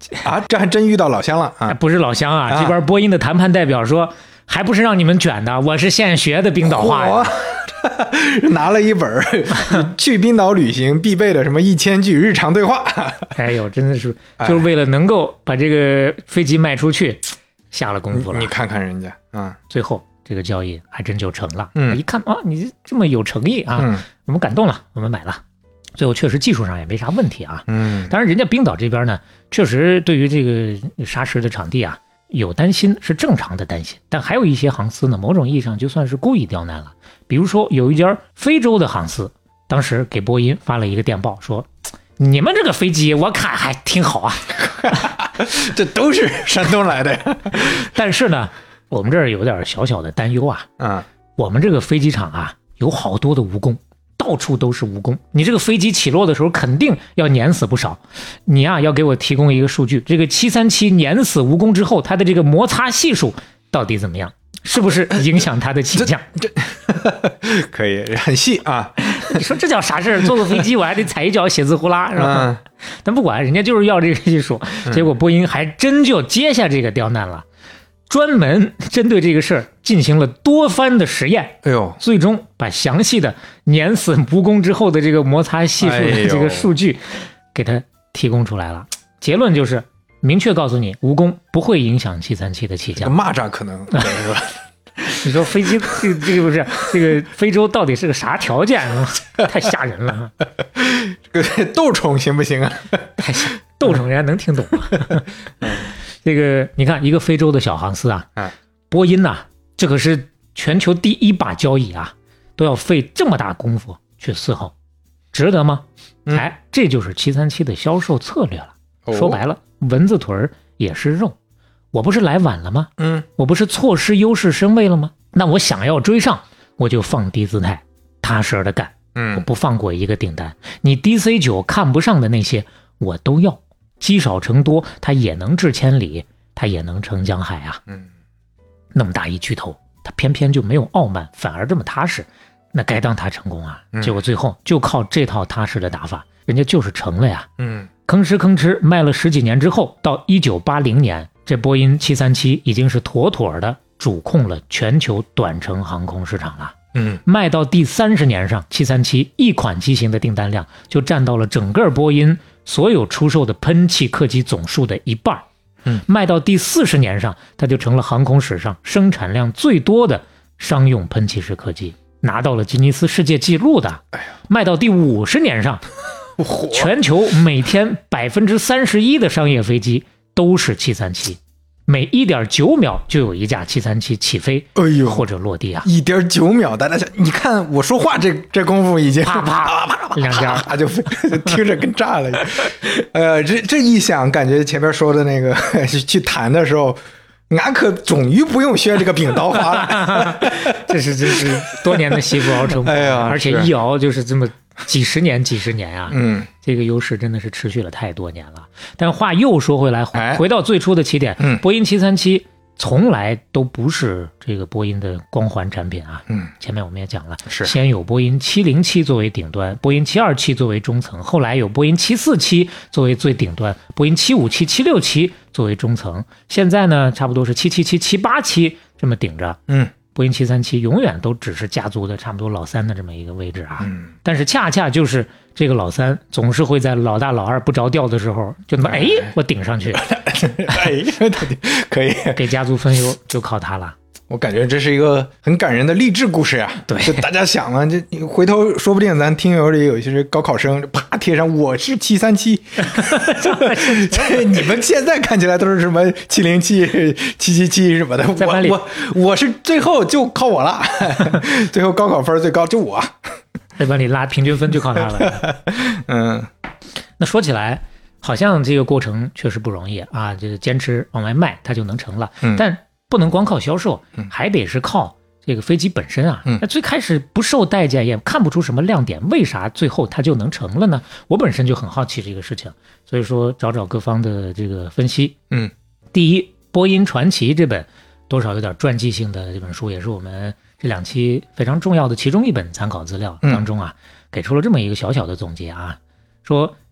啊，这还真遇到老乡了啊！ 不是老乡啊， 啊这边波音的谈判代表说，还不是让你们卷的，我是现学的冰岛话呀。 拿了一本去冰岛旅行必备的什么一千句日常对话。 哎呦，真的是就是为了能够把这个飞机卖出去，下了功夫了。 你看看人家啊， 最后这个交易还真就成了。 嗯， 一看啊，你这么有诚意啊， 嗯、 我们感动了，我们买了。最后确实技术上也没啥问题啊。 嗯， 当然人家冰岛这边呢，确实对于这个沙石的场地啊有担心，是正常的担心。但还有一些航司呢，某种意义上就算是故意刁难了。比如说有一家非洲的航司，当时给波音发了一个电报说，你们这个飞机我看还挺好啊。 这都是山东来的呀。 但是呢，我们这儿有点小小的担忧啊。 嗯， 我们这个飞机场啊有好多的蜈蚣，到处都是蜈蚣，你这个飞机起落的时候肯定要碾死不少。你啊要给我提供一个数据，这个七三七碾死蜈蚣之后，它的这个摩擦系数到底怎么样？是不是影响它的起降？ 这这可以很细啊。 你说这叫啥事儿？坐个飞机我还得踩一脚写字呼啦，是吧？嗯、但不管，人家就是要这个技术，结果波音还真就接下这个刁难了。专门针对这个事儿进行了多番的实验， 哎呦， 最终把详细的碾死蜈蚣之后的这个摩擦系数的这个数据给它提供出来了。结论就是明确告诉你，蜈蚣不会影响七三七的起降。 蚂蚱可能是吧？ 你说飞机这个这个不是这个非洲到底是个啥条件啊？太吓人了！ 这个斗虫行不行啊？ 太吓，斗虫人家能听懂吗？这个你看，一个非洲的小航司啊，波音呐、啊，这可是全球第一把交椅啊，都要费这么大功夫去伺候，值得吗？ 嗯、 哎，这就是七三七的销售策略了。 哦、 说白了，蚊子腿儿也是肉。我不是来晚了吗？ 嗯， 我不是错失优势身位了吗？那我想要追上，我就放低姿态，踏实的干。 嗯， 我不放过一个订单。你 D C 九 看不上的那些，我都要。积少成多，它也能至千里，它也能成江海啊。 嗯， 那么大一巨头，他偏偏就没有傲慢，反而这么踏实，那该当他成功啊。 嗯、 结果最后就靠这套踏实的打法，人家就是成了呀。 嗯， 吭哧吭哧卖了十几年之后，到一九八零年，这波音七三七已经是妥妥的主控了全球短程航空市场了。 嗯， 卖到第三十年上，七三七一款机型的订单量就占到了整个波音所有出售的喷气客机总数的一半。 嗯， 卖到第四十年上，它就成了航空史上生产量最多的商用喷气式客机，拿到了吉尼斯世界纪录的。 哎呀， 卖到第五十年上，全球每天百分之三十一的商业飞机都是七三七。每 一点九 秒就有一架七三七起飞， 哎呦， 或者落地啊！ 一点九 秒，大家想，你看我说话这这功夫已经啪啪啪啪两下啪就听着跟炸了。呃，这这一想，感觉前面说的那个去谈的时候，俺可终于不用学这个冰刀花了。 这是这是多年的媳妇熬成婆， 哎呀， 而且一熬就是这么几十年几十年啊。 嗯， 这个优势真的是持续了太多年了。但话又说回来， 哎、 回到最初的起点， 嗯， 波音七三七从来都不是这个波音的光环产品啊。 嗯， 前面我们也讲了， 是先有波音七零七作为顶端，波音七二七作为中层，后来有波音七四七作为最顶端，波音七五七、七六七作为中层，现在呢差不多是七七七、七八七这么顶着。 嗯， 波音七三七永远都只是家族的差不多老三的这么一个位置啊。 嗯， 但是恰恰就是这个老三总是会在老大老二不着调的时候，就那么哎，我顶上去， 哎，可以给家族分忧就靠他了。 我感觉这是一个很感人的励志故事呀、啊。 对， 就大家想啊，这回头说不定咱听友里有一些高考生，啪贴上我是七三七，你们现在看起来都是什么七零七、七七七什么的，我我我是最后就靠我了，最后高考分最高就我， 在班里拉平均分就靠他了。 嗯， 那说起来，好像这个过程确实不容易啊，就是坚持往外卖，它就能成了。 嗯， 但不能光靠销售，还得是靠这个飞机本身啊。那最开始不受待见，也看不出什么亮点，为啥最后它就能成了呢？我本身就很好奇这个事情，所以说找找各方的这个分析。 嗯， 第一，《波音传奇》这本多少有点传记性的这本书，也是我们这两期非常重要的其中一本参考资料当中啊，给出了这么一个小小的总结啊，说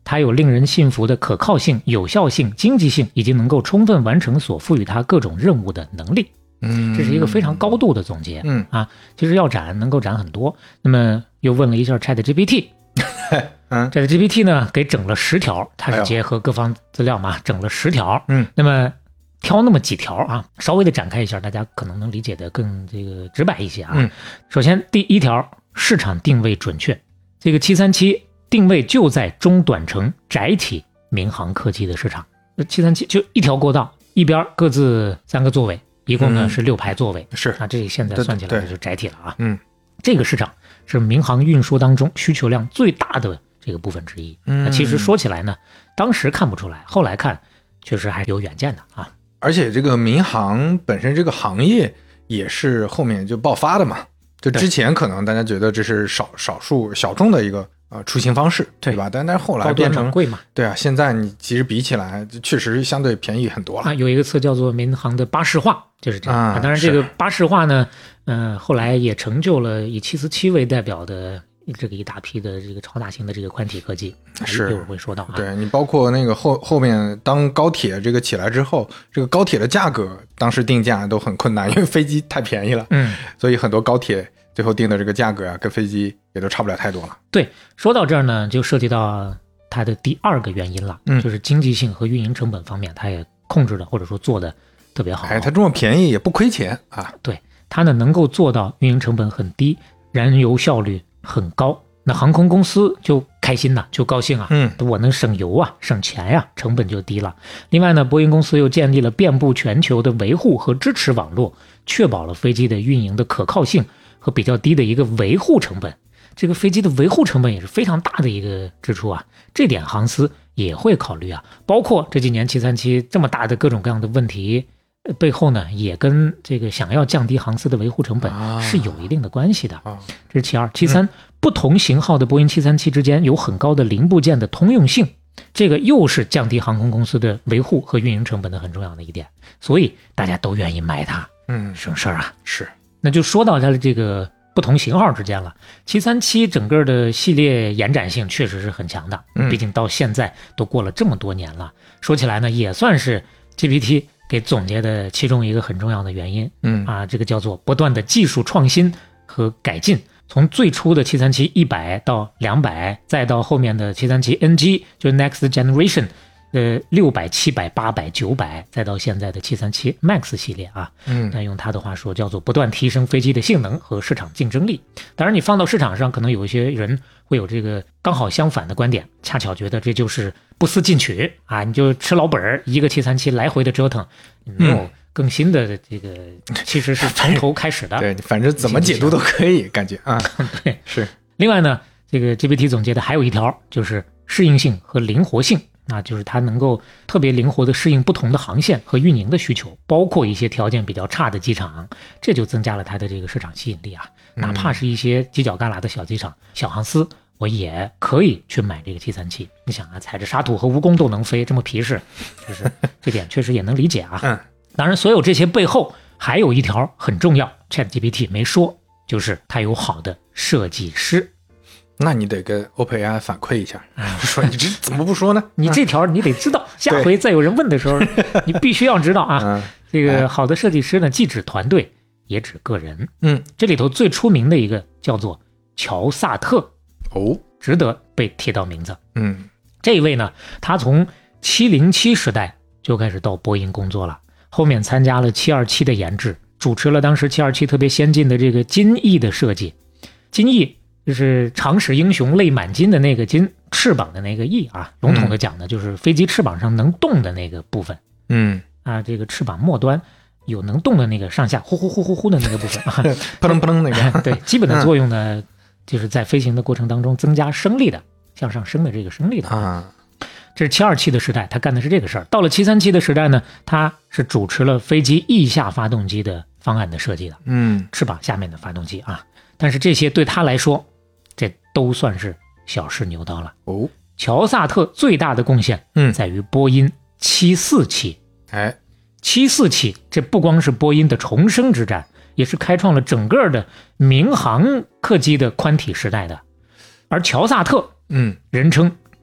它有令人信服的可靠性、有效性、经济性，以及能够充分完成所赋予它各种任务的能力。 嗯， 这是一个非常高度的总结。 嗯啊，其实要展能够展很多。那么又问了一下 ChatGPT， 嗯 ，ChatGPT 呢给整了十条，它是结合各方资料嘛，整了十条。 嗯， 那么挑那么几条啊，稍微的展开一下，大家可能能理解的更这个直白一些啊。 嗯， 首先第一条，市场定位准确，这个七三七定位就在中短程窄体民航客机的市场。七三七就一条过道，一边各自三个座位。一共呢、嗯、是六排座位， 是那这现在算起来就是窄体了啊。 嗯， 这个市场是民航运输当中需求量最大的这个部分之一。 嗯， 那其实说起来呢，当时看不出来，后来看确实还是有远见的啊。 而且这个民航本身这个行业也是后面就爆发的嘛，就之前可能大家觉得这是少少数小众的一个呃出行方式， 对, 对吧？但但是后来变成贵嘛， 对啊，现在你其实比起来确实相对便宜很多了。 啊，有一个词叫做民航的巴士化。就是这样、 啊、 当然这个巴士化呢，嗯、呃，后来也成就了以七四七为代表的这个一大批的这个超大型的这个宽体客机， 是一会儿会说到啊。 对，你包括那个后后面当高铁这个起来之后，这个高铁的价格当时定价都很困难，因为飞机太便宜了， 嗯， 所以很多高铁最后定的这个价格啊，跟飞机也都差不了太多了。 对，说到这儿呢，就涉及到它的第二个原因了， 嗯， 就是经济性和运营成本方面，它也控制的或者说做的特别好。 哎，它这么便宜也不亏钱啊。 对，它呢能够做到运营成本很低，燃油效率很高，那航空公司就开心呐，就高兴啊， 嗯， 我能省油啊，省钱呀、啊，成本就低了。另外呢，波音公司又建立了遍布全球的维护和支持网络，确保了飞机的运营的可靠性和比较低的一个维护成本。这个飞机的维护成本也是非常大的一个支出啊，这点航司也会考虑啊。包括这几年七三七这么大的各种各样的问题背后呢，也跟这个想要降低航司的维护成本是有一定的关系的。 啊、 这是其二。其三、嗯，不同型号的波音七三七之间有很高的零部件的通用性，这个又是降低航空公司的维护和运营成本的很重要的一点，所以大家都愿意买它， 嗯， 省事儿啊。 是， 那就说到它的这个不同型号之间了。七三七整个的系列延展性确实是很强的， 嗯， 毕竟到现在都过了这么多年了，说起来呢，也算是 G P T 给总结的其中一个很重要的原因。 嗯啊，这个叫做不断的技术创新和改进。从最初的七三七一百到两百，再到后面的七三七 N G， 就是 Next Generation， 呃，六百、七百、八百、九百，再到现在的七三七 Max 系列啊。 嗯， 那用他的话说，叫做不断提升飞机的性能和市场竞争力。当然，你放到市场上，可能有一些人会有这个刚好相反的观点，恰巧觉得这就是不思进取啊，你就吃老本，一个七三七来回的折腾，没有更新的这个，其实是从头开始的。 对，反正怎么解读都可以，感觉啊， 对， 是。 另外呢，这个 G P T 总结的还有一条，就是适应性和灵活性。那就是它能够特别灵活地适应不同的航线和运营的需求，包括一些条件比较差的机场，这就增加了它的这个市场吸引力啊。哪怕是一些犄角旮旯的小机场、小航司，我也可以去买这个七三七。你想啊，踩着沙土和蜈蚣都能飞，这么皮实，就是这点确实也能理解啊。 嗯， 当然，所有这些背后还有一条很重要 ，ChatGPT 没说，就是它有好的设计师。 那你得跟 OpenAI 反馈一下，说你这怎么不说呢？ 你这条你得知道，下回再有人问的时候，你必须要知道啊。 嗯、 这个好的设计师呢，既指团队，也指个人。 嗯， 这里头最出名的一个叫做乔萨特， 哦， 值得被提到名字。 嗯， 这一位呢，他从七零七时代就开始到波音工作了，后面参加了七二七的研制，主持了当时七二七特别先进的这个金翼的设计，金翼。就是长使英雄泪满襟的那个襟，翅膀的那个翼啊，笼统的讲呢，就是飞机翅膀上能动的那个部分。 嗯啊，这个翅膀末端有能动的那个上下呼呼呼呼呼的那个部分啊， 扑棱扑棱那个。 对，基本的作用呢，就是在飞行的过程当中增加升力的，向上升的这个升力的啊。 这是七二七的时代，他干的是这个事儿。到了七三七的时代呢，他是主持了飞机翼下发动机的方案的设计的。 嗯， 翅膀下面的发动机啊，但是这些对他来说，这都算是小试牛刀了哦。 乔萨特最大的贡献， 嗯， 在于波音七四七。 哎， 七四七这不光是波音的重生之战，也是开创了整个的民航客机的宽体时代的。而乔萨特， 嗯， 人称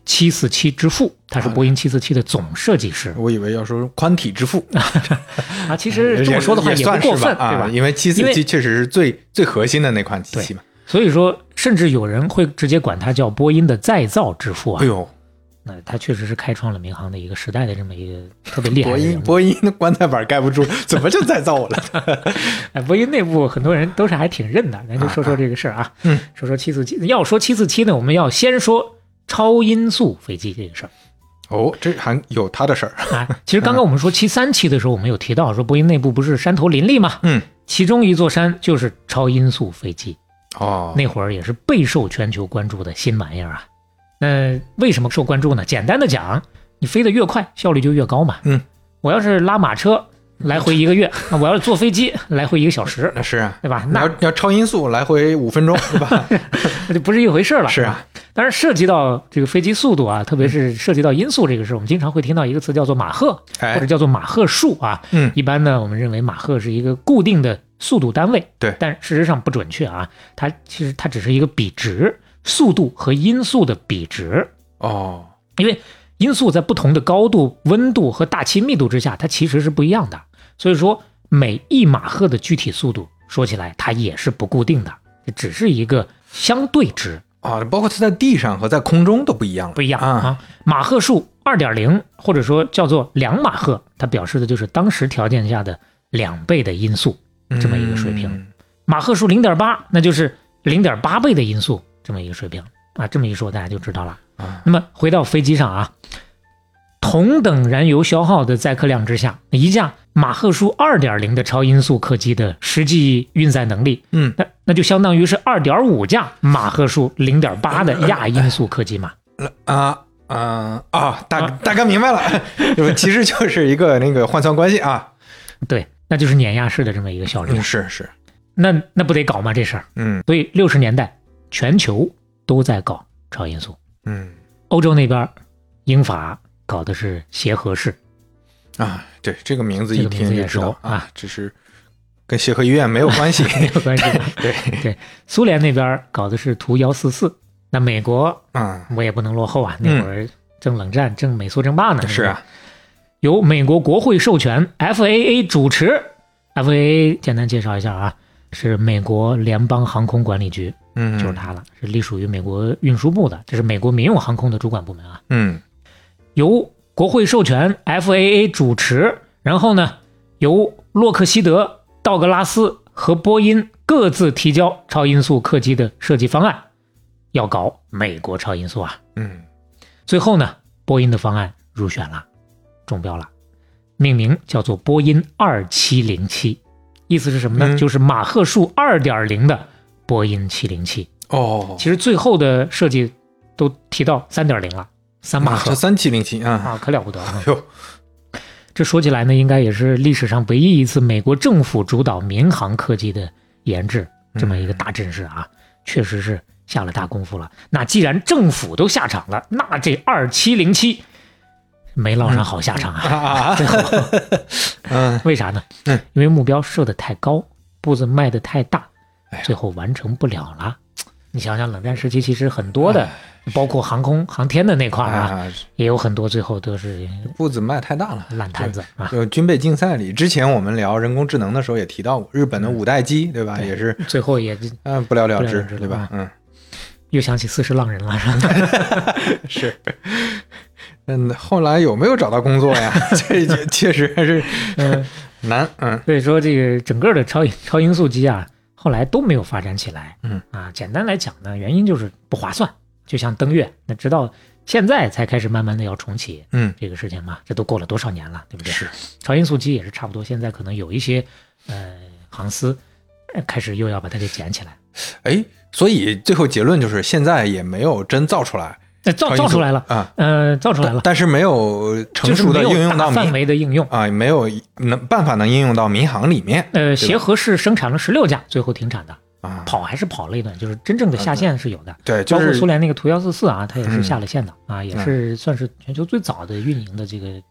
七四七之父，他是波音七四七的总设计师。 我以为要说宽体之父啊，其实这么说的话也不过分， 吧对吧？ 啊、因为七四七确实是最最核心的那款机器嘛。 所以说，甚至有人会直接管他叫波音的再造之父啊。 哎呦， 那他确实是开创了民航的一个时代的这么一个特别厉害的人物。 波音波音的棺材板盖不住，怎么就再造了？ 哎，波音内部很多人都是还挺认的。咱就说说这个事儿啊， 嗯， 说说七四七。要说七四七呢，我们要先说超音速飞机这个事儿。 哦，这还有他的事儿啊！其实刚刚我们说七三七的时候，我们有提到说波音内部不是山头林立吗？ 嗯， 其中一座山就是超音速飞机。 哦， 那会儿也是备受全球关注的新玩意儿啊。那为什么受关注呢？简单的讲，你飞得越快，效率就越高嘛。 嗯， 我要是拉马车来回一个月，那我要是坐飞机来回一个小时， 是啊， 对吧？那要要超音速来回五分钟，对吧？ 那就不是一回事了。 是啊， 当然涉及到这个飞机速度啊，特别是涉及到音速这个事，我们经常会听到一个词叫做马赫， 哎、 或者叫做马赫数啊。 嗯， 一般呢，我们认为马赫是一个固定的速度单位， 对， 但事实上不准确啊。它其实它只是一个比值，速度和音速的比值。 哦， 因为音速在不同的高度、温度和大气密度之下，它其实是不一样的。所以说，每一马赫的具体速度，说起来它也是不固定的，只是一个相对值啊。包括它在地上和在空中都不一样了， 不一样啊。 啊马赫数 二点零 或者说叫做两马赫，它表示的就是当时条件下的两倍的音速这么一个水平。 嗯、 马赫数 零点八 那就是 零点八 倍的音速这么一个水平啊。这么一说大家就知道了。 啊、 那么回到飞机上啊，同等燃油消耗的载客量之下，一架马赫数 二点零 的超音速客机的实际运载能力， 嗯， 那那就相当于是 二点五 架马赫数 零点八 的亚音速客机嘛。 啊啊啊！大大概明白了，其实就是一个那个换算关系啊。 对，那就是碾压式的这么一个效率。 嗯、是是， 那那不得搞吗这事儿？ 嗯， 所以六十年代全球都在搞超音速。 嗯， 欧洲那边英法搞的是协和式啊，对，这个名字一听就知道、 这个、 啊，只是跟协和医院没有关系， 没有关系。 对对，苏联那边搞的是图一四四，那美国啊， 我也不能落后啊，那会儿正冷战，正美苏争霸呢。 嗯、是啊， 由美国国会授权 F A A 主持 ，F A A 简单介绍一下啊，是美国联邦航空管理局。 嗯， 就是它了，是隶属于美国运输部的，这是美国民用航空的主管部门啊。 嗯， 由国会授权 F A A 主持，然后呢，由洛克希德、道格拉斯和波音各自提交超音速客机的设计方案，要搞美国超音速啊。 嗯， 最后呢，波音的方案入选了，中标了，命名叫做波音二七零七，意思是什么呢？ 嗯、 就是马赫数 二点零 的波音七零七。 哦， 其实最后的设计都提到 三点零 了，三马赫， 这三七零七啊啊，可了不得啊！ 哟， 这说起来呢，应该也是历史上唯一一次美国政府主导民航客机的研制这么一个大阵势啊，嗯、确实是下了大功夫了。那既然政府都下场了，那这二七零七没落上好下场啊！最后， 嗯， 为啥呢？ 嗯， 因为目标设得太高，步子迈得太大，最后完成不了了。你想想，冷战时期其实很多的，包括航空航天的那块啊，啊也有很多最后都是步子迈太大了， 烂摊子啊。 就军备竞赛里，之前我们聊人工智能的时候也提到过，日本的五代机，嗯、对吧？ 对也是最后也嗯不了了之， 之对吧？嗯， 又想起四十浪人了，是吧？ 是。嗯，后来有没有找到工作呀？这确实还是嗯难。嗯， 所以说这个整个的超超音速机啊。后来都没有发展起来， 嗯啊，简单来讲呢，原因就是不划算，就像登月，那直到现在才开始慢慢的要重启， 嗯， 这个事情嘛，这都过了多少年了，对不对？ 是， 超音速机也是差不多，现在可能有一些呃航司开始又要把它给捡起来， 哎，所以最后结论就是现在也没有真造出来。 造造出来了啊， 呃，造出来了， 但是没有成熟的应用到大范围的应用啊，没有能办法能应用到民航里面。 呃，协和是生产了十六架，最后停产的啊， 跑还是跑了一段，就是真正的下线是有的。 对，就是包括苏联那个图一四四啊，它也是下了线的、 嗯、 啊，也是算是全球最早的运营的这个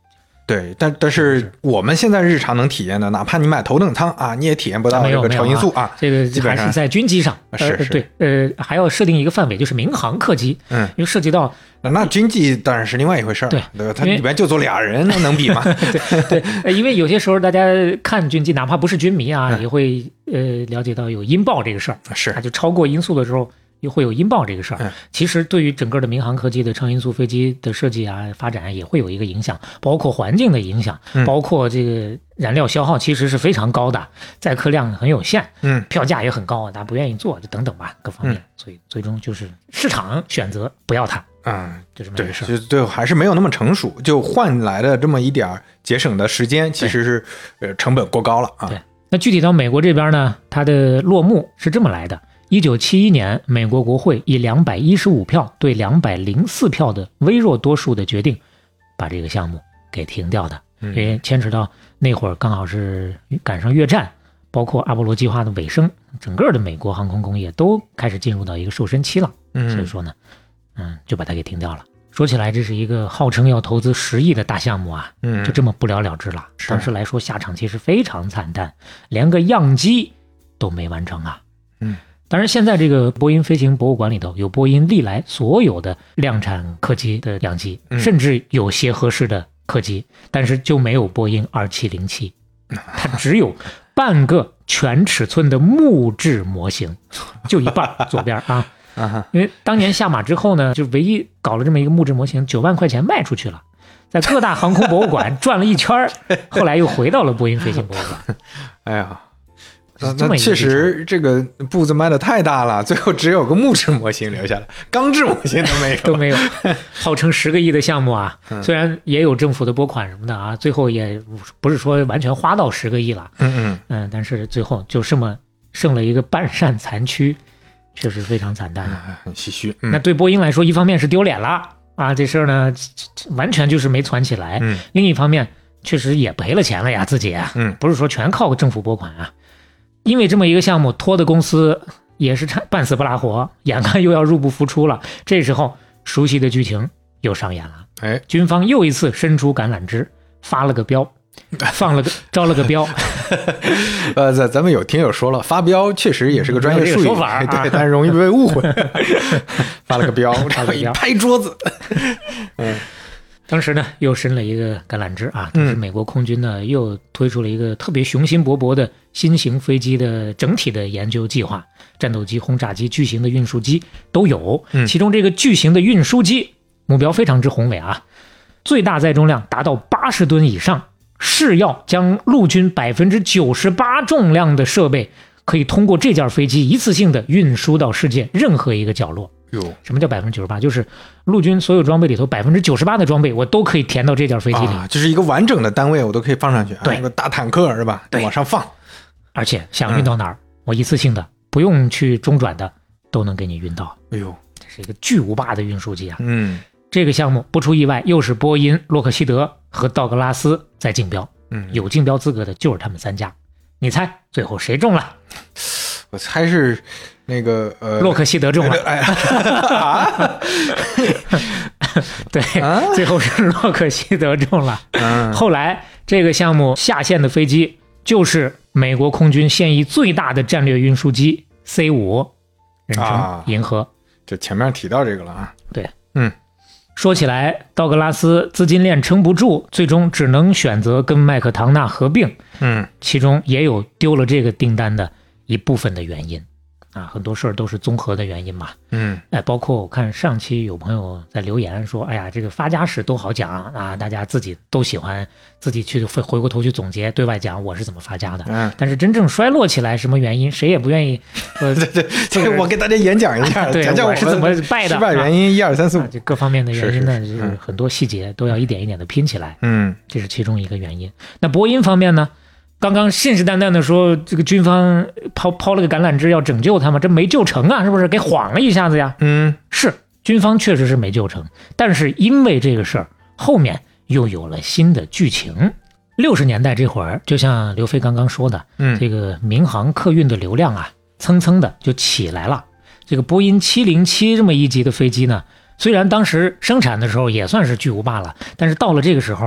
对，但但是我们现在日常能体验的，哪怕你买头等舱啊，你也体验不到这个超音速啊。 这个还是在军机上， 是是、 呃、对，呃，还要设定一个范围，就是民航客机， 嗯， 因为涉及到那军机当然是另外一回事儿， 对对吧？它里边就坐俩人，那能比吗？ 对对，因为有些时候大家看军机，哪怕不是军迷啊，嗯、也会呃了解到有音爆这个事儿， 是， 它就超过音速的时候。又会有音爆这个事儿、嗯，其实对于整个的民航科技的超音速飞机的设计啊发展也会有一个影响，包括环境的影响， 嗯、 包括这个燃料消耗其实是非常高的，载客量很有限， 嗯， 票价也很高，大家不愿意做，就等等吧，各方面，嗯、所以最终就是市场选择不要它， 嗯， 就这么一个事儿， 就最后还是没有那么成熟，就换来的这么一点节省的时间，其实是呃成本过高了啊。 对，那具体到美国这边呢，它的落幕是这么来的。一九七一年，美国国会以两百一十五票对两百零四票的微弱多数的决定，把这个项目给停掉的。因为牵扯到那会儿刚好是赶上越战，包括阿波罗计划的尾声，整个的美国航空工业都开始进入到一个瘦身期了。所以说呢，嗯，就把它给停掉了。说起来，这是一个号称要投资十亿的大项目啊，就这么不了了之了。当时来说，下场其实非常惨淡，连个样机都没完成啊。 嗯。 当然，现在这个波音飞行博物馆里头有波音历来所有的量产客机的样机， 嗯、 甚至有协和式的客机，但是就没有波音二七零七，它只有半个全尺寸的木质模型，就一半左边啊。因为当年下马之后呢，就唯一搞了这么一个木质模型，九万块钱卖出去了，在各大航空博物馆转了一圈，后来又回到了波音飞行博物馆。 哎呀。那那确实这个步子迈的太大了，最后只有个木质模型留下来，钢制模型都没有都没有。号称十个亿的项目啊，虽然也有政府的拨款什么的啊，最后也不是说完全花到十个亿了， 嗯嗯嗯，但是最后就这么剩了一个半扇残躯，确实非常惨淡， 很唏嘘。 那对波音来说，一方面是丢脸了啊，这事儿呢完全就是没攒起来， 嗯， 另一方面确实也赔了钱了呀，自己啊， 嗯， 不是说全靠政府拨款啊。因为这么一个项目拖的公司也是半死不拉活，眼看又要入不敷出了，这时候熟悉的剧情又上演了。 哎， 军方又一次伸出橄榄枝，发了个标，放了个招了个标。 呃，咱咱们有听友说了，发标确实也是个专业术语， 说法、啊、 对，但是容易被误会。发了个标，然后一拍桌子。嗯。 当时呢，又伸了一个橄榄枝啊，就是美国空军呢又推出了一个特别雄心勃勃的新型飞机的整体的研究计划，战斗机、轰炸机、巨型的运输机都有。其中这个巨型的运输机目标非常之宏伟啊，最大载重量达到八十吨以上，是要将陆军百分之九十八重量的设备可以通过这架飞机一次性的运输到世界任何一个角落。什么叫百分之九十八？就是陆军所有装备里头百分之九十八的装备，我都可以填到这架飞机里， 啊，就是一个完整的单位，我都可以放上去。 对， 啊、个大坦克是吧？ 对， 往上放， 而且想运到哪儿，嗯、我一次性的不用去中转的，都能给你运到。 哎呦， 这是一个巨无霸的运输机啊！ 嗯， 这个项目不出意外，又是波音、洛克希德和道格拉斯在竞标。 嗯， 有竞标资格的就是他们三家。你猜最后谁中了？ 我猜是那个呃， 洛克希德中了。 哎啊， 对、啊，最后是洛克希德中了。 嗯， 后来这个项目下线的飞机就是美国空军现役最大的战略运输机 C 五，人称银河。啊、 这前面提到这个了啊。 对， 嗯。 说起来，道格拉斯资金链撑不住，最终只能选择跟麦克唐纳合并。 嗯， 其中也有丢了这个订单的一部分的原因啊，很多事儿都是综合的原因嘛。 嗯， 哎，包括我看上期有朋友在留言说，哎呀，这个发家史都好讲啊，大家自己都喜欢自己去回回过头去总结，对外讲我是怎么发家的。 嗯， 但是真正衰落起来什么原因，谁也不愿意。呃， 对对，这个我给大家演讲一下， 对， 讲讲我是怎么败的， 失败原因一二三四五， 这各方面的原因呢， 是是是就是很多细节都要一点一点的拼起来。 嗯， 这是其中一个原因。那波音方面呢？刚刚信誓旦旦的说，这个军方抛抛了个橄榄枝要拯救他们，这没救成啊，是不是给晃了一下子呀？ 嗯， 是，军方确实是没救成，但是因为这个事儿，后面又有了新的剧情。六十年代这会儿，就像刘飞刚刚说的， 嗯， 这个民航客运的流量啊，蹭蹭的就起来了。这个波音七零七这么一级的飞机呢，虽然当时生产的时候也算是巨无霸了，但是到了这个时候啊，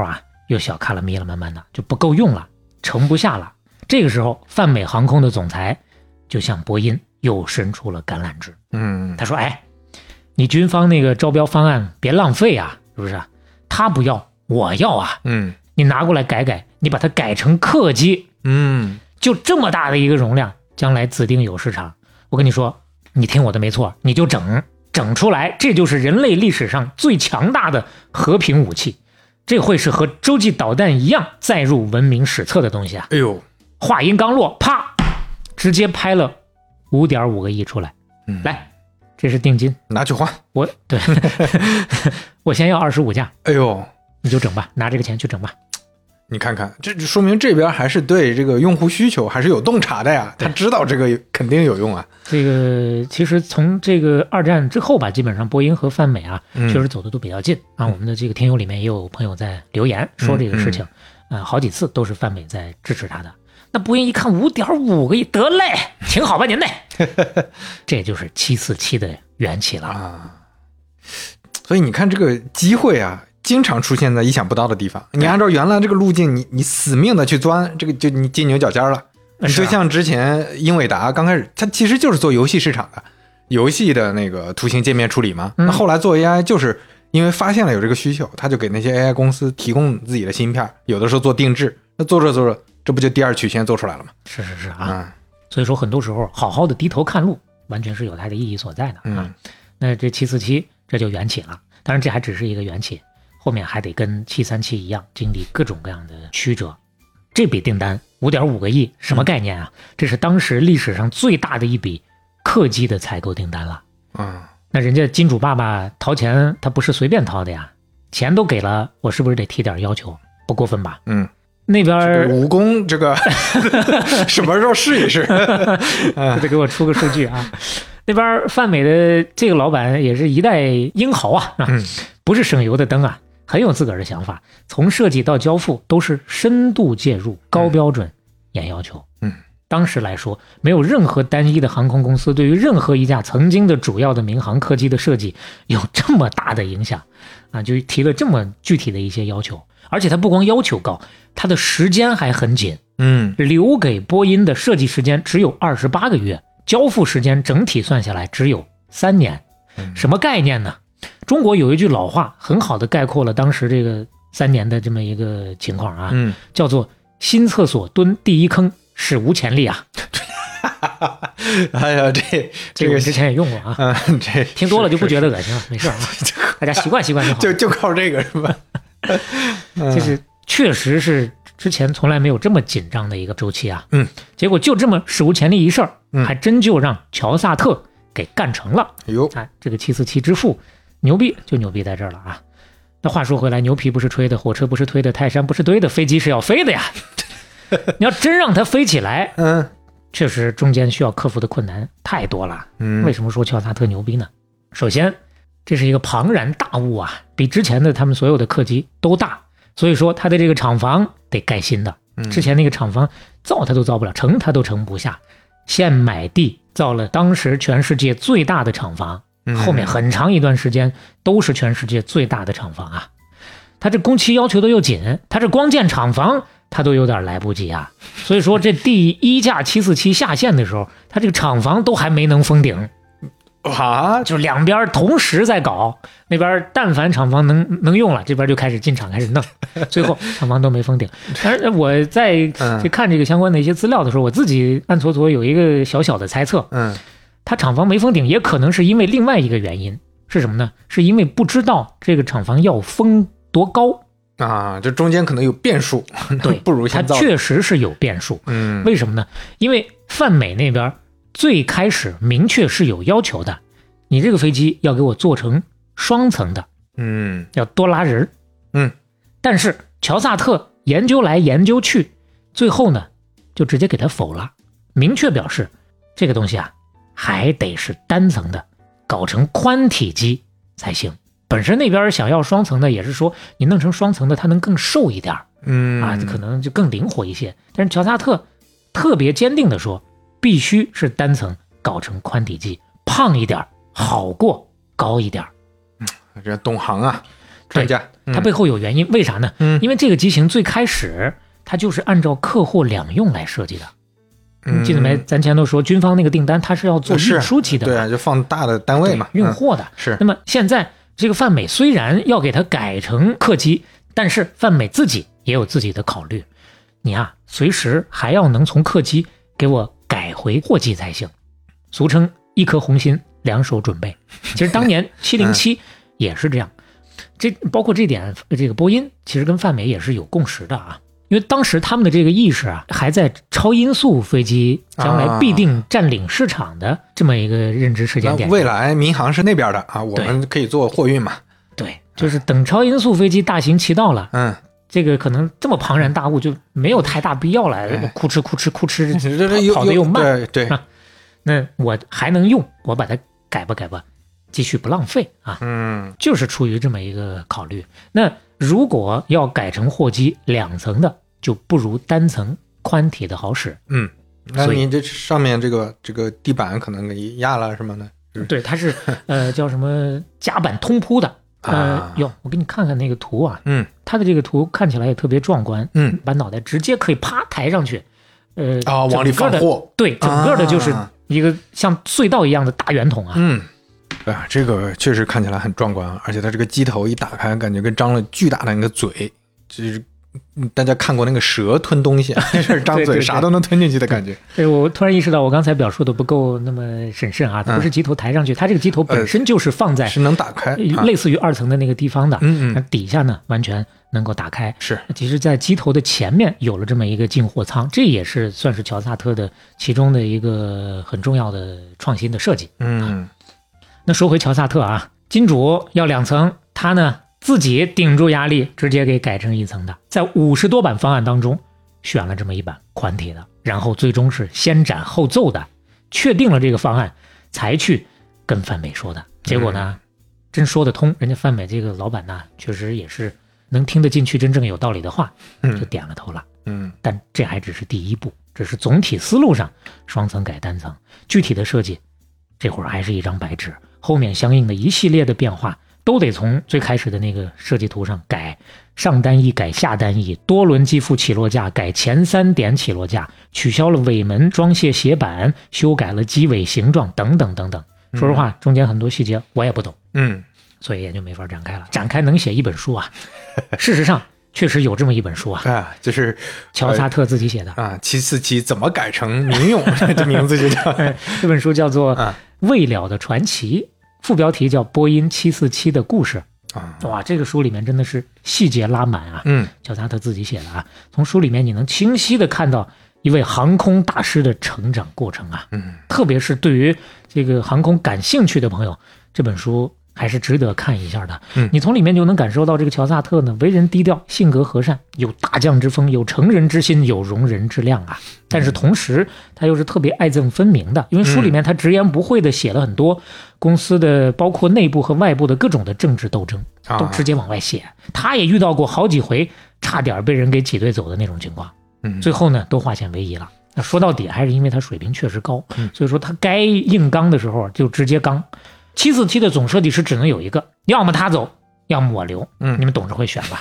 又小卡了咪了，慢慢的就不够用了，盛不下了。这个时候，泛美航空的总裁就向波音又伸出了橄榄枝。 嗯， 他说：“哎，你军方那个招标方案别浪费啊，是不是？他不要，我要啊。 嗯， 你拿过来改改，你把它改成客机， 嗯， 就这么大的一个容量，将来指定有市场。我跟你说，你听我的没错，你就整整出来，这就是人类历史上最强大的和平武器。这会是和洲际导弹一样载入文明史册的东西啊！” 哎呦， 话音刚落，啪，直接拍了五点五个亿出来。 嗯， 来，这是定金， 拿去换。 我对，我先要二十五架。 哎呦， 你就整吧，拿这个钱去整吧。 你看看，这就说明这边还是对这个用户需求还是有洞察的呀，他知道这个肯定有用啊。 这个其实从这个二战之后吧，基本上波音和泛美啊， 嗯、 确实走的都比较近啊。我们的这个听友里面也有朋友在留言说这个事情，啊、嗯嗯呃，好几次都是泛美在支持他的。那波音一看五点五个亿，得嘞，请好吧您嘞，这就是七四七的缘起了啊。所以你看这个机会啊，经常出现在意想不到的地方。你按照原来这个路径，你你死命的去钻，这个就你进牛角尖了。你就像之前英伟达刚开始，它其实就是做游戏市场的，游戏的那个图形界面处理嘛。 嗯、 那后来做 A I 就是因为发现了有这个需求，他就给那些 A I 公司提供自己的芯片，有的时候做定制。那做着做着，这不就第二曲线做出来了吗？ 是是是啊。 嗯、 所以说很多时候好好的低头看路，完全是有它的意义所在的啊。 嗯、 那这七四七这就缘起了，当然这还只是一个缘起。后面还得跟七三七一样经历各种各样的曲折。这笔订单 五点五个亿什么概念啊、嗯、这是当时历史上最大的一笔客机的采购订单了。 嗯， 那人家金主爸爸掏钱他不是随便掏的呀，钱都给了，我是不是得提点要求？不过分吧？ 嗯， 那边武功这个什么时候试一试？ 就得给我出个数据啊。那边泛美的这个老板也是一代英豪啊，啊嗯、 不是省油的灯啊，很有自个儿的想法，从设计到交付都是深度介入，高标准、严要求。 嗯， 当时来说，没有任何单一的航空公司对于任何一架曾经的主要的民航客机的设计有这么大的影响啊，就提了这么具体的一些要求。而且它不光要求高，它的时间还很紧。 嗯， 留给波音的设计时间只有二十八个月。交付时间整体算下来只有三年，什么概念呢？中国有一句老话很好的概括了当时这个三年的这么一个情况啊， 嗯， 叫做新厕所蹲第一坑，史无前例啊。 哎呀，这这个之前也用过啊， 嗯，这听多了就不觉得恶心了，没事啊，大家习惯习惯就好。 就就靠这个是吧？ 就是确实是之前从来没有这么紧张的一个周期啊， 嗯， 结果就这么史无前例一事儿， 嗯， 还真就让乔萨特给干成了。 哎呦， 哎，这个七四七之父牛逼就牛逼在这儿了啊！那话说回来，牛皮不是吹的，火车不是推的，泰山不是堆的，飞机是要飞的呀！你要真让它飞起来， 嗯， 确实中间需要克服的困难太多了。 嗯， 为什么说乔萨特牛逼呢？首先，这是一个庞然大物啊，比之前的他们所有的客机都大。所以说他的这个厂房得盖新的，之前那个厂房造他都造不了，成他都成不下，现买地造了当时全世界最大的厂房，后面很长一段时间都是全世界最大的厂房啊。他这工期要求的又紧，他这光建厂房他都有点来不及啊。所以说这第一架七四七下线的时候，他这个厂房都还没能封顶。 啊， 就两边同时在搞，那边但凡厂房能能用了，这边就开始进厂开始弄，最后厂房都没封顶。但是我在去看这个相关的一些资料的时候，我自己暗搓搓有一个小小的猜测， 嗯， 他厂房没封顶也可能是因为另外一个原因，是什么呢？是因为不知道这个厂房要封多高啊，这中间可能有变数， 对， 不如它确实是有变数。 嗯， 为什么呢？因为泛美那边最开始明确是有要求的，你这个飞机要给我做成双层的， 嗯， 要多拉人， 嗯， 但是乔萨特研究来研究去，最后呢就直接给他否了，明确表示这个东西啊还得是单层的，搞成宽体机才行。本身那边想要双层的，也是说你弄成双层的，它能更瘦一点， 嗯啊，可能就更灵活一些。但是乔萨特特别坚定的说，必须是单层，搞成宽体机，胖一点好过高一点。 嗯，这懂行啊。 专家， 嗯、它背后有原因，为啥呢？ 嗯， 因为这个机型最开始它就是按照客货两用来设计的。 嗯、 记得没？咱前头说军方那个订单，它是要做运输机的， 对啊，就放大的单位嘛， 运货的、嗯。 是。 那么现在这个泛美虽然要给它改成客机，但是泛美自己也有自己的考虑，你啊，随时还要能从客机给我改回货机才行，俗称一颗红心，两手准备。其实当年七零七也是这样，这包括这点，这个波音其实跟泛美也是有共识的啊。因为当时他们的这个意识啊，还在超音速飞机将来必定占领市场的这么一个认知时间点。 啊、未来民航是那边的啊，我们可以做货运嘛。 对，就是等超音速飞机大行其道了， 嗯， 这个可能这么庞然大物就没有太大必要了， 哎、 哭哧哭哧哭哧， 这跑得又慢， 对对、 啊。那我还能用，我把它改吧改吧，继续不浪费啊。 嗯， 就是出于这么一个考虑。那如果要改成货机两层的，就不如单层宽体的好使。 嗯，那你这上面这个这个地板可能给压了什么的？ 对，它是呃叫什么夹板通铺的。呃，哟、啊，我给你看看那个图啊。 嗯， 它的这个图看起来也特别壮观。 嗯， 把脑袋直接可以啪抬上去。呃啊、哦，往里放货。 对，整个的就是一个像隧道一样的大圆筒啊。 嗯。啊，这个确实看起来很壮观，而且它这个机头一打开，感觉跟张了巨大的那个嘴，就是大家看过那个蛇吞东西，就是张嘴啥都能吞进去的感觉。 对，我突然意识到我刚才表述的不够那么审慎啊，它不是机头抬上去，嗯、它这个机头本身就是放在、 呃、是能打开， 类似于二层的那个地方的， 嗯嗯， 底下呢完全能够打开。 是， 其实，在机头的前面有了这么一个进货舱，这也是算是乔萨特的其中的一个很重要的创新的设计。 嗯。 那说回乔萨特啊，金主要两层，他呢自己顶住压力，直接给改成一层的，在五十多版方案当中选了这么一版宽体的，然后最终是先斩后奏的，确定了这个方案，才去跟泛美说的。结果呢，嗯、真说得通，人家泛美这个老板呢，确实也是能听得进去真正有道理的话，就点了头了。 嗯， 但这还只是第一步，只是总体思路上双层改单层，具体的设计这会儿还是一张白纸。后面相应的一系列的变化都得从最开始的那个设计图上改，上单翼改下单翼，多轮机腹起落架改前三点起落架，取消了尾门装卸斜板，修改了机尾形状等等等等。说实话，中间很多细节我也不懂， 嗯， 所以也就没法展开了。展开能写一本书啊。事实上确实有这么一本书啊， 啊，就是乔萨特自己写的、 呃、啊，七四七怎么改成民用，这名字就叫这本书叫做《 啊未了的传奇》，副标题叫波音七四七的故事啊。 哇，这个书里面真的是细节拉满啊。 嗯， 乔萨特自己写的啊，从书里面你能清晰的看到一位航空大师的成长过程啊。 嗯， 特别是对于这个航空感兴趣的朋友，这本书还是值得看一下的。 嗯， 你从里面就能感受到这个乔萨特呢，为人低调，性格和善，有大将之风，有成人之心，有容人之量啊。但是同时他又是特别爱憎分明的，因为书里面他直言不讳的写了很多公司的包括内部和外部的各种的政治斗争，都直接往外写。他也遇到过好几回差点被人给挤兑走的那种情况， 嗯， 最后呢都化险为夷了。那说到底还是因为他水平确实高， 嗯， 所以说他该硬刚的时候就直接刚。七四七的总设计师只能有一个，要么他走，要么我留。 嗯， 你们董事会选吧。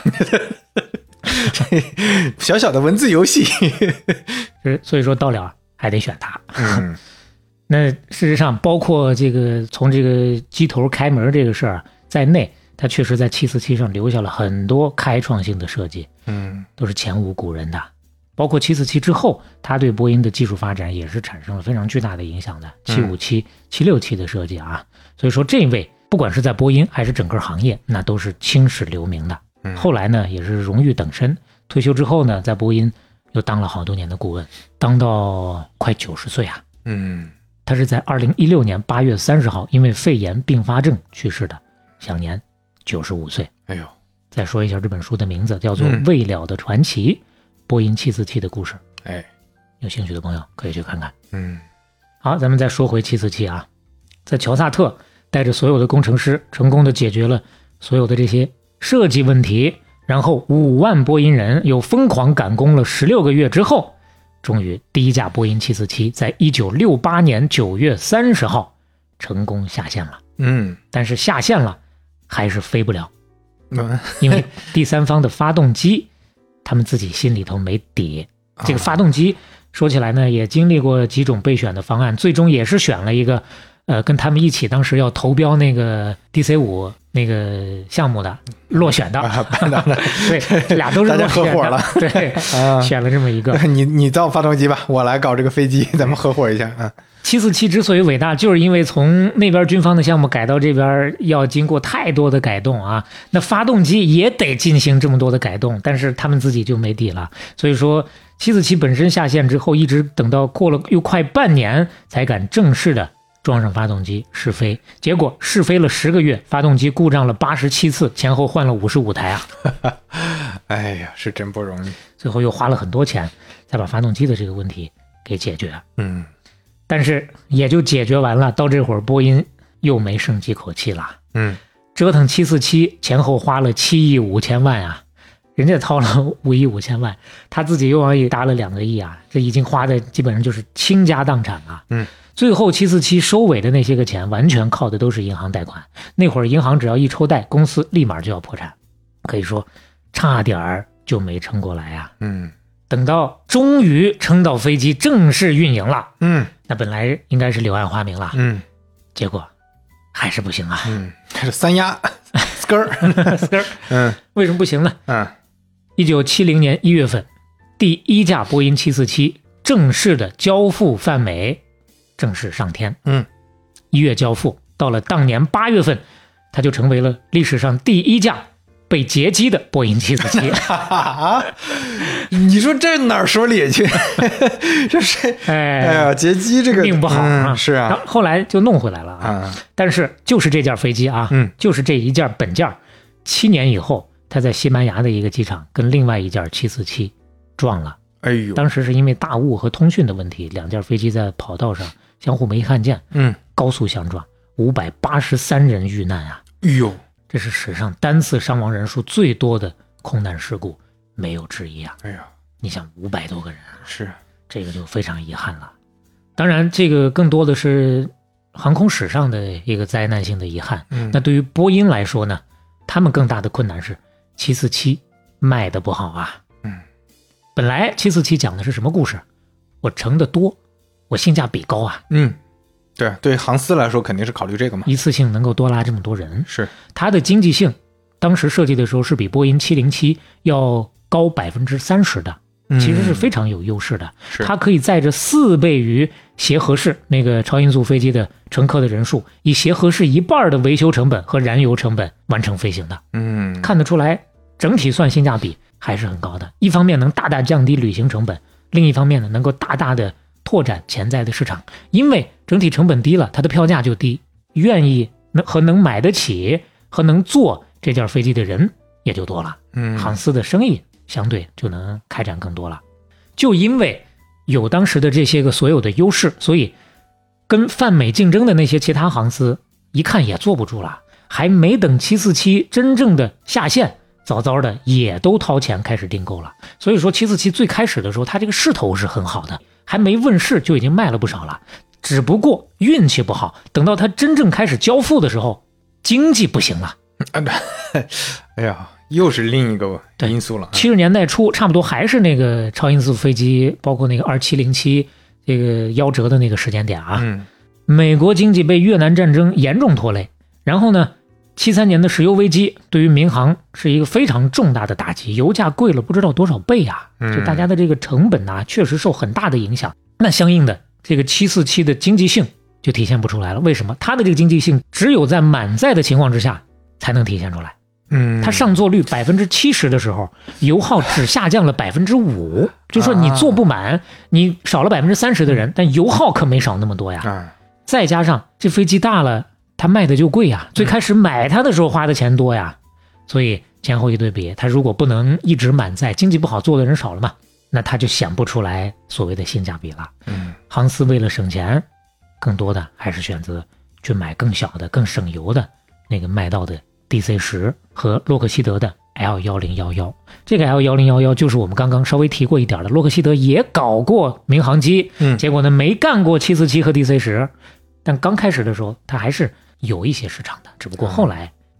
小小的文字游戏， 所以说到了还得选他。 嗯， 那事实上，包括这个从这个机头开门这个事儿在内，他确实在七四七上留下了很多开创性的设计， 嗯， 都是前无古人的。包括七四七之后，他对波音的技术发展也是产生了非常巨大的影响的。七五七、七六七的设计啊，所以说这位不管是在波音还是整个行业，那都是青史留名的。后来呢，也是荣誉等身。退休之后呢，在波音又当了好多年的顾问，当到快九十岁啊。 嗯， 他是在二零一六年八月三十号因为肺炎并发症去世的，享年九十五岁。 哎呦， 再说一下这本书的名字，叫做《未了的传奇》。波音七四七的故事， 哎， 有兴趣的朋友可以去看看。 嗯， 好，咱们再说回七四七啊，在乔萨特带着所有的工程师，成功的解决了所有的这些设计问题，然后五万波音人又疯狂赶工了十六个月之后，终于第一架波音七四七在一九六八年九月三十号成功下线了。 嗯， 但是下线了，还是飞不了。 嗯， 因为第三方的发动机他们自己心里头没底。这个发动机说起来呢，也经历过几种备选的方案，最终也是选了一个呃，跟他们一起当时要投标那个 D C 五 那个项目的落选的， 啊、 对，这俩都是大家合伙了， 对，啊、选了这么一个。 你你造发动机吧，我来搞这个飞机，咱们合伙一下啊。 七四七之所以伟大，就是因为从那边军方的项目改到这边要经过太多的改动啊，那发动机也得进行这么多的改动，但是他们自己就没底了。所以说七四七本身下线之后，一直等到过了又快半年才敢正式的装上发动机试飞，结果试飞了十个月，发动机故障了八十七次，前后换了五十五台啊！ 哎呀，是真不容易。 最后又花了很多钱，才把发动机的这个问题给解决。 嗯， 但是也就解决完了。到这会儿，波音又没剩几口气了。 嗯， 折腾七四七前后花了七亿五千万啊，人家掏了五亿五千万，他自己又往里搭了两个亿啊，这已经花的基本上就是倾家荡产了。 嗯。 最后七四七收尾的那些个钱完全靠的都是银行贷款，那会儿银行只要一抽贷，公司立马就要破产，可以说差点儿就没撑过来啊。 嗯， 等到终于撑到飞机正式运营了， 嗯， 那本来应该是柳暗花明了， 嗯， 结果还是不行啊。 嗯，这是三压，skr skr， 嗯， 为什么不行呢？ 嗯， 一九七零年一月份，第一架波音七四七正式的交付泛美。正式上天， 嗯， 一月交付，到了当年八月份，它就成为了历史上第一架被劫机的波音七四七。 你说这哪儿说理去？这是哎哎呀，劫机这个命不好啊， 嗯、是啊。 然后后来就弄回来了啊。 嗯、 但是就是这架飞机啊， 嗯， 就是这一架本件，七年以后，它在西班牙的一个机场跟另外一架七四七撞了。 哎呦， 当时是因为大雾和通讯的问题，两架飞机在跑道上相互没看见， 嗯， 高速相撞，五百八十三人遇难啊！ 哎呦， 这是史上单次伤亡人数最多的空难事故，没有之一啊！ 哎呀， 你想五百多个人啊， 是这个就非常遗憾了。当然，这个更多的是航空史上的一个灾难性的遗憾。 嗯， 那对于波音来说呢，他们更大的困难是七四七卖的不好啊。 嗯， 本来七四七讲的是什么故事？我乘的多，我性价比高啊。 嗯，对，对航司来说肯定是考虑这个嘛， 一次性能够多拉这么多人， 是它的经济性，当时设计的时候是比波音七零七要高百分之三十的，其实是非常有优势的。 是它可以载着四倍于协和式那个超音速飞机的乘客的人数，以协和式一半的维修成本和燃油成本完成飞行的。 嗯， 看得出来，整体算性价比还是很高的。一方面能大大降低旅行成本，另一方面呢，能够大大的拓展潜在的市场。因为整体成本低了，它的票价就低，愿意能和能买得起和能坐这架飞机的人也就多了。 嗯， 航司的生意相对就能开展更多了。就因为有当时的这些个所有的优势，所以跟泛美竞争的那些其他航司一看也坐不住了，还没等七四七真正的下线，早早的也都掏钱开始订购了。所以说七四七最开始的时候，它这个势头是很好的，还没问世就已经卖了不少了。只不过运气不好，等到它真正开始交付的时候，经济不行了。 哎呀，又是另一个因素了。 七十年代初，差不多还是那个超音速飞机，包括那个二七零七这个夭折的那个时间点啊。 嗯， 美国经济被越南战争严重拖累，然后呢，七三年的石油危机对于民航是一个非常重大的打击，油价贵了不知道多少倍啊！就大家的这个成本啊，确实受很大的影响。那相应的，这个七四七的经济性就体现不出来了。为什么？它的这个经济性只有在满载的情况之下才能体现出来。 嗯， 它上座率百分之七十的时候，油耗只下降了百分之五，就说你坐不满，你少了百分之三十的人，但油耗可没少那么多呀。 啊， 再加上这飞机大了，它卖的就贵呀，最开始买它的时候花的钱多呀，所以前后一对比，它如果不能一直满载，经济不好，坐的人少了嘛，那它就显不出来所谓的性价比了。 嗯， 航司为了省钱，更多的还是选择去买更小的、更省油的那个麦道的 D C 十 和洛克希德的 L一零一一。这个 L一零一一就是我们刚刚稍微提过一点的，洛克希德也搞过民航机， 嗯， 结果呢没干过七四七和 D C 十，但刚开始的时候它还是有一些市场的，只不过后来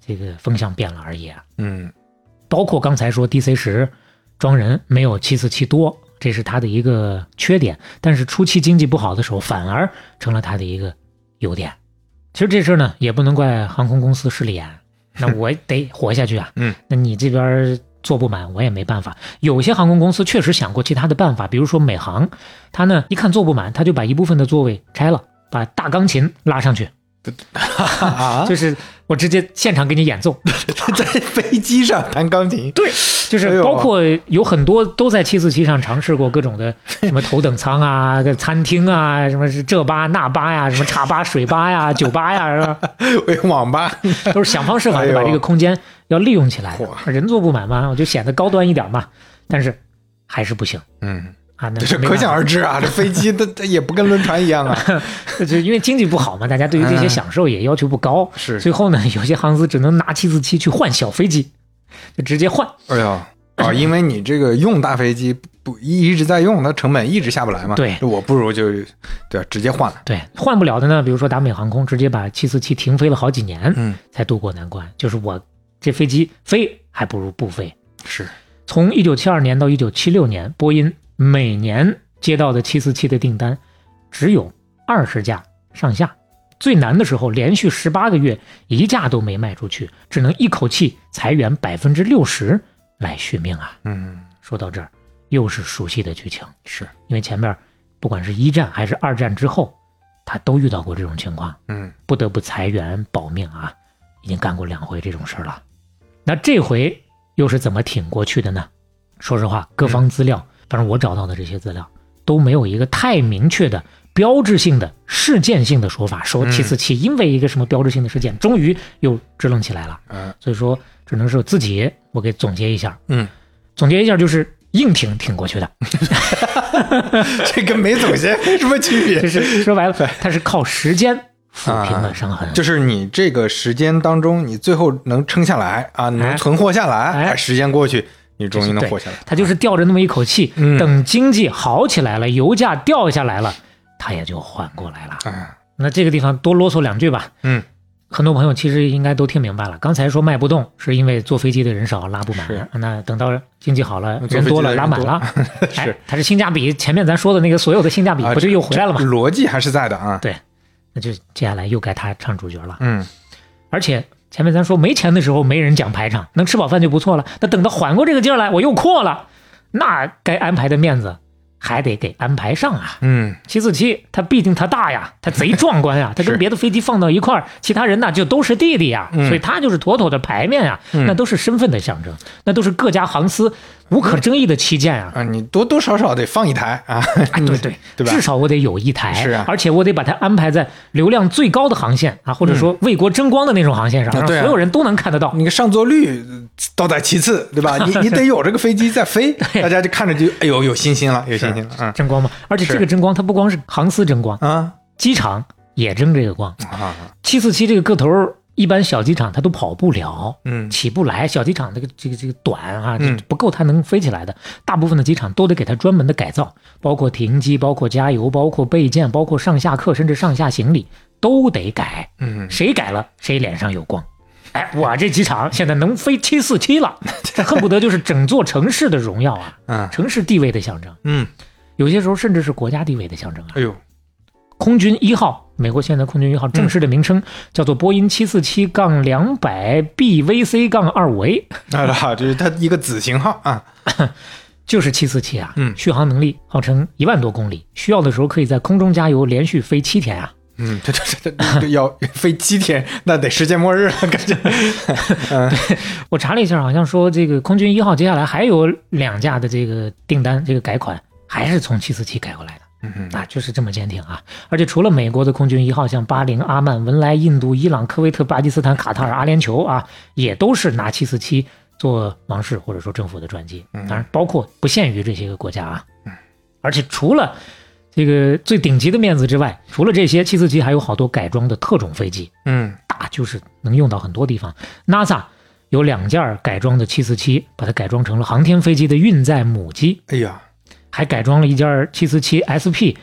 这个风向变了而已啊。 嗯， 包括刚才说 D C 十装人没有七四七多，这是它的一个缺点，但是初期经济不好的时候反而成了它的一个优点。其实这事呢也不能怪航空公司势利眼，那我得活下去啊。 嗯， 那你这边做不满我也没办法。有些航空公司确实想过其他的办法，比如说美航，它呢一看做不满，它就把一部分的座位拆了，把大钢琴拉上去， 啊， 就是我直接现场给你演奏， 在飞机上弹钢琴， 对，就是包括有很多都在七四七上尝试过各种的什么头等舱啊、餐厅啊，什么是这吧那吧呀，什么茶吧、水吧呀、酒吧呀，是吧？ 网吧都是想方设法的把这个空间要利用起来的。 哎、 人做不满嘛，我就显得高端一点嘛，但是还是不行。 嗯。 啊，那这是可想而知啊！这飞机它它也不跟轮船一样啊， 就因为经济不好嘛，大家对于这些享受也要求不高。 是、嗯， 最后呢，有些航司只能拿七四七去换小飞机，就直接换。 哎呀，啊，因为你这个用大飞机不一直在用，它成本一直下不来嘛。 对， 我不如就对直接换了。 对，换不了的呢，比如说达美航空直接把七四七停飞了好几年， 嗯， 才渡过难关。就是我这飞机飞还不如不飞。 是， 从一九七二年到一九七六年，波音每年接到的七四七的订单只有二十架上下，最难的时候连续十八个月一架都没卖出去，只能一口气裁员百分之六十来续命啊。 嗯， 说到这儿又是熟悉的剧情， 是因为前面不管是一战还是二战之后，他都遇到过这种情况， 嗯， 不得不裁员保命啊，已经干过两回这种事了。那这回又是怎么挺过去的呢？说实话，各方资料、嗯、反正我找到的这些资料都没有一个太明确的标志性的事件性的说法，说七四七因为一个什么标志性的事件、嗯、终于又支棱起来了。 嗯， 所以说只能是自己我给总结一下。 嗯， 总结一下就是硬挺挺过去的。 这跟没总结没什么区别， 就是说白了它是靠时间抚平了伤痕、啊、 就是你这个时间当中你最后能撑下来啊，能存活下来，哎，时间过去你终于能活下来。 他就是吊着那么一口气、嗯、等经济好起来了，油价掉下来了，他也就缓过来了、 嗯、 那这个地方多啰嗦两句吧。 嗯， 很多朋友其实应该都听明白了，刚才说卖不动是因为坐飞机的人少拉不满，那等到经济好了人多了拉满了。是、哎、它是性价比，前面咱说的那个所有的性价比不就又回来了吗？ 啊、逻辑还是在的啊。 对，那就接下来又该他唱主角了。 嗯， 而且前面咱说没钱的时候没人讲排场，能吃饱饭就不错了，那等到缓过这个劲儿来我又阔了，那该安排的面子还得给安排上啊。 嗯， 七四七它毕竟它大呀，它贼壮观呀，它跟别的飞机放到一块儿，其他人呢就都是弟弟呀、嗯、所以它就是妥妥的牌面呀、嗯、那都是身份的象征，那都是各家航司无可争议的旗舰啊！ 啊，你多多少少得放一台啊！ 啊对对对吧？ 至少我得有一台， 是啊， 而且我得把它安排在流量最高的航线啊，或者说为国争光的那种航线上， 嗯、 让所有人都能看得到。 你个上座率倒在其次，对吧？你你得有这个飞机在飞，大家就看着就哎呦有信心了，有信心了，嗯， 争光嘛。而且这个争光，它不光是航司争光啊， 机场也争这个光啊。七四七这个个头。一般小机场它都跑不了， 嗯， 起不来。小机场这个这个这个短啊，嗯、不够它能飞起来的。大部分的机场都得给它专门的改造，包括停机、包括加油、包括备件、包括上下客，甚至上下行李都得改。 嗯， 谁改了谁脸上有光。哎，我这机场现在能飞七四七了，恨不得就是整座城市的荣耀啊， 嗯， 城市地位的象征。 嗯， 有些时候甚至是国家地位的象征啊。 哎呦。 空军一号，美国现在空军一号正式的名称、嗯、叫做波音七四七杠两百 B V C 杠二五 A， 啊，这是它一个子型号啊， 就是七四七啊， 嗯， 续航能力号称一万多公里，需要的时候可以在空中加油，连续飞七天啊。 嗯，这这这这要飞七天，那得世界末日了，感觉。 嗯、对，我查了一下，好像说这个空军一号接下来还有两架的这个订单，这个改款还是从七四七改过来的。 嗯啊，就是这么坚挺啊！而且除了美国的空军一号，像巴林、阿曼、文莱、印度、伊朗、科威特、巴基斯坦、卡塔尔、阿联酋啊，也都是拿七四七做王室或者说政府的专机。当然，包括不限于这些个国家啊。而且除了这个最顶级的面子之外，除了这些，七四七还有好多改装的特种飞机。 嗯， 大就是能用到很多地方。NASA 有两架改装的七四七，把它改装成了航天飞机的运载母机。 哎呀！ 还改装了一架七四七 S P，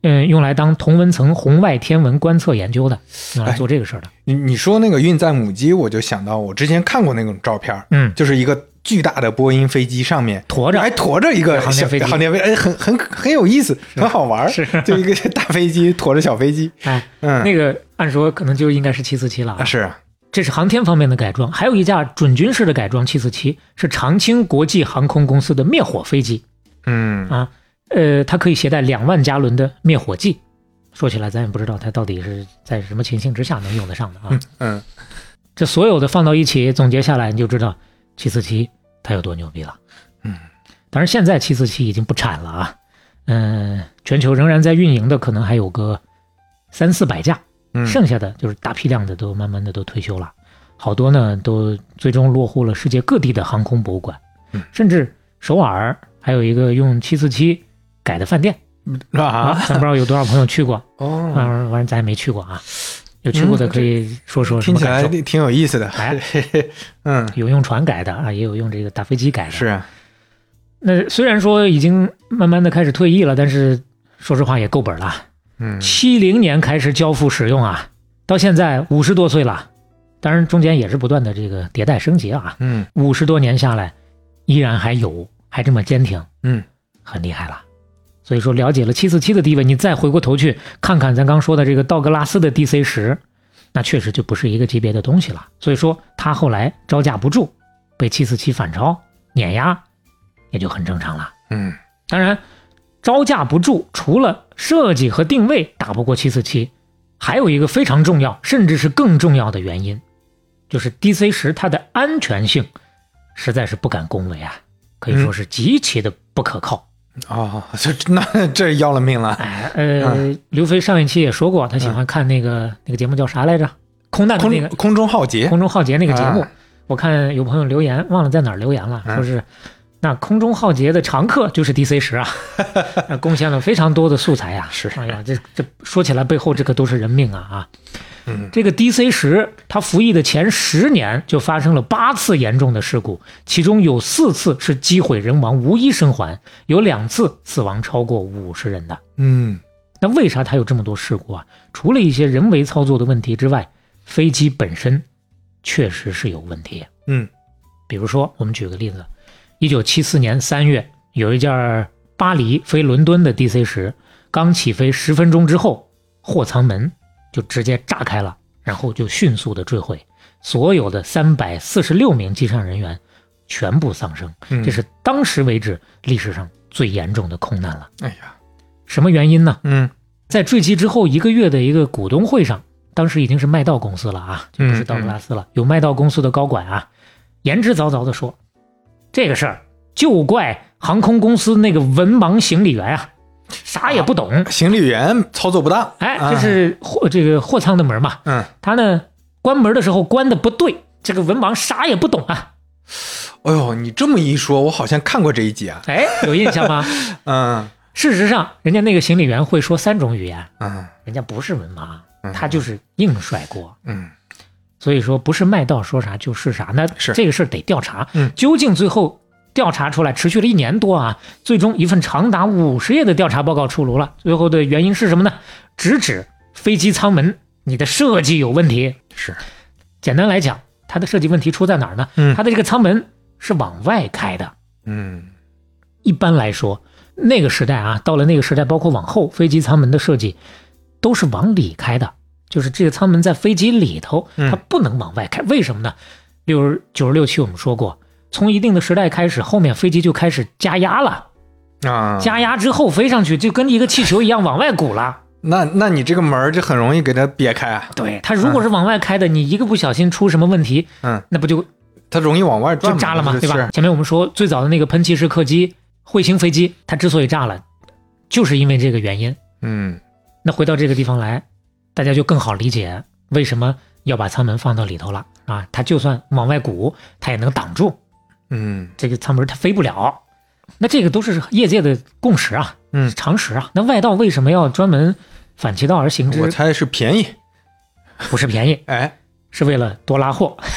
嗯，用来当同温层红外天文观测研究的，用来做这个事儿的。 你你说那个运载母机，我就想到我之前看过那种照片， 嗯， 就是一个巨大的波音飞机上面驮着， 还驮着一个航天飞机， 航天飞，哎，很很很有意思，很好玩， 是， 就一个大飞机驮着小飞机， 哎， 嗯， 那个按说可能就应该是七四七了啊， 是。 这是航天方面的改装，还有一架准军事的改装七四七，是长青国际航空公司的灭火飞机。 嗯啊，呃，它可以携带两万加仑的灭火剂。说起来，咱也不知道它到底是在什么情形之下能用得上的啊。 嗯，嗯这所有的放到一起总结下来，你就知道七四七它有多牛逼了。 嗯， 当然现在七四七已经不产了啊，嗯、呃，全球仍然在运营的可能还有个三四百架。剩下的就是大批量的都慢慢的都退休了，好多呢都最终落户了世界各地的航空博物馆， 嗯、 甚至首尔还有一个用七四七改的饭店啊， 咱不知道有多少朋友去过哦， 反正咱也没去过啊，有去过的可以说说什么感受， 听起来挺有意思的， 哎， 嗯， 有用船改的啊，也有用这个大飞机改的， 是啊， 那虽然说已经慢慢的开始退役了，但是说实话也够本了。 嗯， 七零年开始交付使用啊，到现在五十多岁了，当然中间也是不断的这个迭代升级啊。 嗯， 五十多年下来，依然还有，还这么坚挺， 嗯， 很厉害了。所以说，了解了七四七的地位，你再回过头去看看咱刚说的这个道格拉斯的 D C 十，那确实就不是一个级别的东西了。所以说，他后来招架不住，被七四七反超碾压，也就很正常了。 嗯， 当然。招架不住，除了设计和定位打不过七四七，还有一个非常重要，甚至是更重要的原因，就是 D C 十它的安全性实在是不敢恭维啊，可以说是极其的不可靠。 嗯、哦，这那这要了命了。 哎，呃，嗯、刘飞上一期也说过，他喜欢看那个、嗯、那个节目叫啥来着？空难的那个空空中浩劫， 空中浩劫那个节目， 啊、 我看有朋友留言，忘了在哪儿留言了， 嗯、 说是。那空中浩劫的常客就是 D C 十啊，贡献了非常多的素材啊。 是， 哎呀，这这说起来背后这个都是人命啊啊！ 嗯， 这个 D C 十它服役的前十年就发生了八次严重的事故，其中有四次是机毁人亡，无一生还，有两次死亡超过五十人的。 嗯， 那为啥它有这么多事故啊？除了一些人为操作的问题之外，飞机本身确实是有问题。 嗯， 比如说，我们举个例子。一九七四年三月，有一架巴黎飞伦敦的 D C 十，刚起飞十分钟之后，货舱门就直接炸开了，然后就迅速的坠毁，所有的三百四十六名机上人员全部丧生，这是当时为止历史上最严重的空难了。 哎呀， 什么原因呢？ 嗯， 在坠机之后一个月的一个股东会上，当时已经是麦道公司了啊，就不是道格拉斯了，有麦道公司的高管啊，言之凿凿的说。这个事儿就怪航空公司那个文盲行李员啊，啥也不懂，啊、 行李员操作不当。 哎，这是货、啊、这个货舱的门嘛， 嗯， 他呢关门的时候关的不对，这个文盲啥也不懂啊。 哎呦，你这么一说，我好像看过这一集啊。 哎，有印象吗？ 嗯， 事实上，人家那个行李员会说三种语言， 嗯， 人家不是文盲，他就是硬甩锅， 嗯。 所以说不是麦道说啥就是啥，那这个事儿得调查。 嗯， 究竟最后调查出来，持续了一年多啊，最终一份长达五十页的调查报告出炉了。最后的原因是什么呢？直指飞机舱门你的设计有问题。 是， 简单来讲，它的设计问题出在哪儿呢？ 嗯， 它的这个舱门是往外开的。 嗯， 一般来说，那个时代啊，到了那个时代，包括往后飞机舱门的设计都是往里开的。就是这个舱门在飞机里头，它不能往外开，嗯、为什么呢？六十九十六期我们说过，从一定的时代开始，后面飞机就开始加压了啊， 加压之后飞上去就跟一个气球一样往外鼓了。 那那你这个门就很容易给它别开啊。 对，它如果是往外开的，嗯、你一个不小心出什么问题， 嗯， 那不就它容易往外转就炸了吗？对吧？前面我们说最早的那个喷气式客机彗星飞机，它之所以炸了，就是因为这个原因。 嗯， 那回到这个地方来。大家就更好理解为什么要把舱门放到里头了啊！它就算往外鼓，它也能挡住。 嗯， 这个舱门它飞不了。那这个都是业界的共识啊， 嗯， 常识啊。那外道为什么要专门反其道而行之？ 我猜是便宜， 不是便宜， 哎， 是为了多拉货。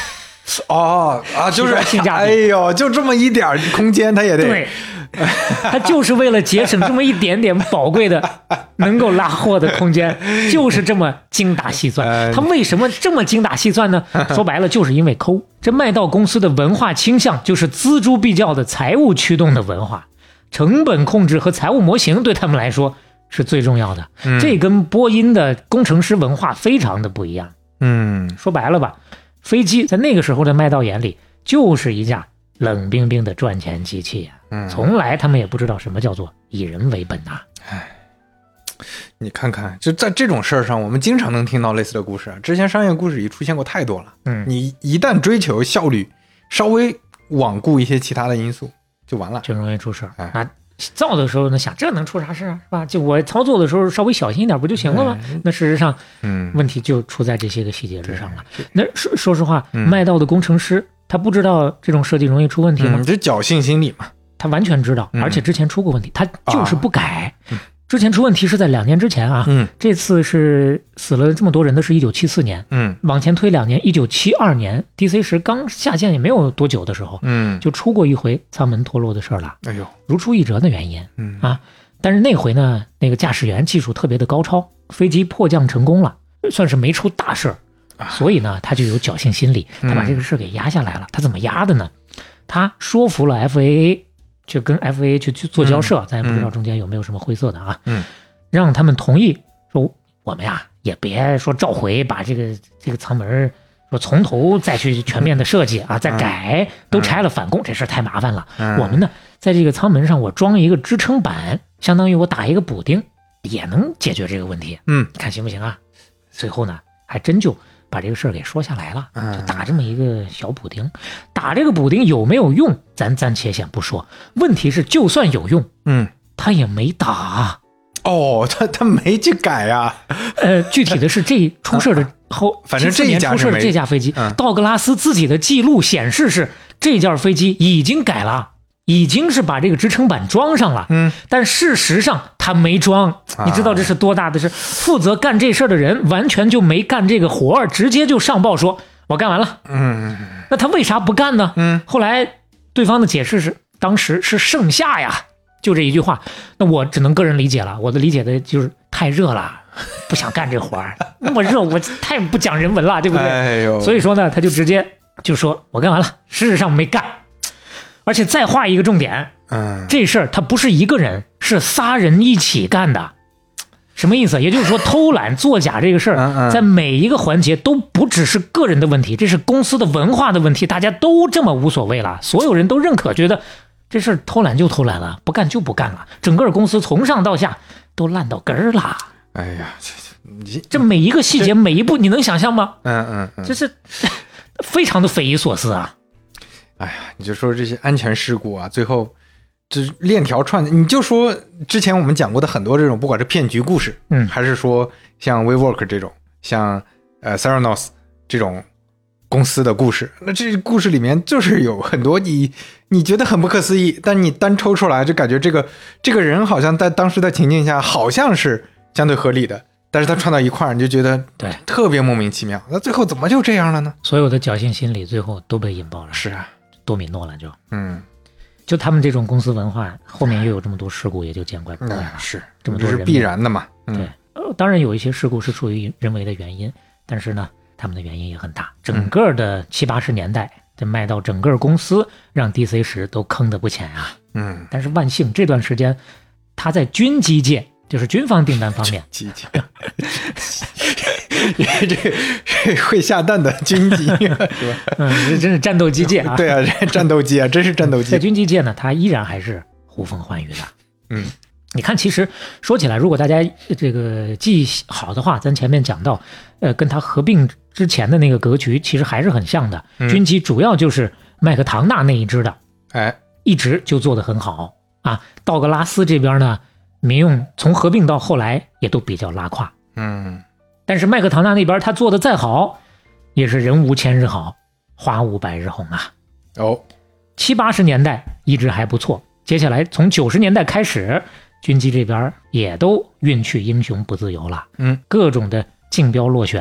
哦啊，就是性价比， 哎呦，就这么一点空间，他也得对。他就是为了节省这么一点点宝贵的能够拉货的空间，就是这么精打细算。他为什么这么精打细算呢？说白了就是因为抠。这麦道公司的文化倾向就是锱铢必较的财务驱动的文化，成本控制和财务模型对他们来说是最重要的。 嗯、 这跟波音的工程师文化非常的不一样。 嗯， 说白了吧，飞机在那个时候的麦道眼里就是一架冷冰冰的赚钱机器呀、啊，从来他们也不知道什么叫做以人为本呐、啊。 哎，你看看，就在这种事儿上，我们经常能听到类似的故事。之前商业故事里出现过太多了。 嗯， 你一旦追求效率，稍微罔顾一些其他的因素，就完了， 就容易出事儿、 哎、 啊。造的时候呢，想这能出啥事啊，是吧？就我操作的时候稍微小心一点不就行了吗？那事实上， 嗯， 问题就出在这些个细节之上了。那说说实话， 嗯、 麦道的工程师他不知道这种设计容易出问题吗？ 嗯、这侥幸心理嘛， 他完全知道，而且之前出过问题，他就是不改。啊、之前出问题是在两年之前啊， 嗯， 这次是死了这么多人的是一九七四年， 嗯， 往前推两年，一九七二年 D C 十刚下线也没有多久的时候， 嗯， 就出过一回舱门脱落的事儿了， 哎呦， 如出一辙的原因， 嗯啊，但是那回呢，那个驾驶员技术特别的高超，飞机迫降成功了，算是没出大事儿。所以呢，他就有侥幸心理，他把这个事给压下来了。嗯、他怎么压的呢？他说服了 F A A， 去跟 F A A 去去做交涉，嗯、咱也不知道中间有没有什么灰色的啊。 嗯， 让他们同意说，我们呀也别说召回，把这个这个舱门说从头再去全面的设计啊，再改，都拆了返工，这事太麻烦了。 嗯、 我们呢，在这个舱门上我装一个支撑板，相当于我打一个补丁，也能解决这个问题。 嗯， 你看行不行啊？最后呢，还真就把这个事儿给说下来了，就打这么一个小补丁。打这个补丁有没有用，咱暂且先不说。问题是，就算有用， 嗯， 他也没打。 哦，他他没去改呀、啊。 呃，具体的是这出事的后， 反正这一家出事的这架飞机， 嗯、 道格拉斯自己的记录显示是这架飞机已经改了。已经是把这个支撑板装上了， 嗯， 但事实上他没装，你知道这是多大的事？啊、负责干这事儿的人完全就没干这个活儿，直接就上报说我干完了。 嗯， 那他为啥不干呢？ 嗯， 后来对方的解释是，当时是盛夏呀，就这一句话。那我只能个人理解了，我的理解的就是太热了，不想干这活儿，那么热，我太不讲人文了，对不对？ 哎呦， 所以说呢，他就直接就说我干完了，事实上没干。而且再画一个重点， 嗯， 这事儿他不是一个人，是仨人一起干的。什么意思？也就是说，偷懒作假这个事儿，在每一个环节都不只是个人的问题，这是公司的文化的问题，大家都这么无所谓了，所有人都认可，觉得这事儿偷懒就偷懒了，不干就不干了，整个公司从上到下都烂到根儿了。 哎呀，这这每一个细节，每一步，你能想象吗？ 嗯嗯嗯， 这是非常的匪夷所思啊。 哎呀，你就说这些安全事故啊，最后这链条串，你就说之前我们讲过的很多这种，不管是骗局故事， 嗯， 还是说像 WeWork 这种，像呃 Theranos 这种公司的故事，那这故事里面就是有很多你你觉得很不可思议，但你单抽出来就感觉这个这个人好像在当时的情境下好像是相对合理的，但是他串到一块儿，你就觉得对特别莫名其妙。那最后怎么就这样了呢？ 所有的侥幸心理最后都被引爆了。 是啊。 多米诺了就， 嗯， 就他们这种公司文化，后面又有这么多事故，也就见怪不怪了。 嗯、是， 这么多人这是必然的嘛。嗯、 对，呃，当然有一些事故是出于人为的原因，但是呢，他们的原因也很大。整个的七八十年代，这卖到整个公司，让 D C 十都坑得不浅啊。 嗯， 但是万幸这段时间，他在军机界，就是军方订单方面， 机界。这这会下蛋的军机是吧？ 嗯，这真是战斗机界啊！ 对啊，这战斗机啊，真是战斗机。 在军机界呢，它依然还是呼风唤雨的。 嗯， 你看，其实说起来，如果大家这个记忆好的话，咱前面讲到，呃，跟它合并之前的那个格局，其实还是很像的。 嗯、 军机主要就是麦克唐纳那一支的， 哎， 一直就做得很好啊。道格拉斯这边呢，民用从合并到后来也都比较拉胯。 嗯。 但是麦克唐纳那边他做的再好，也是人无千日好，花无百日红啊。 哦， 七八十年代一直还不错，接下来从九十年代开始，军机这边也都运去英雄不自由了。 嗯， 各种的竞标落选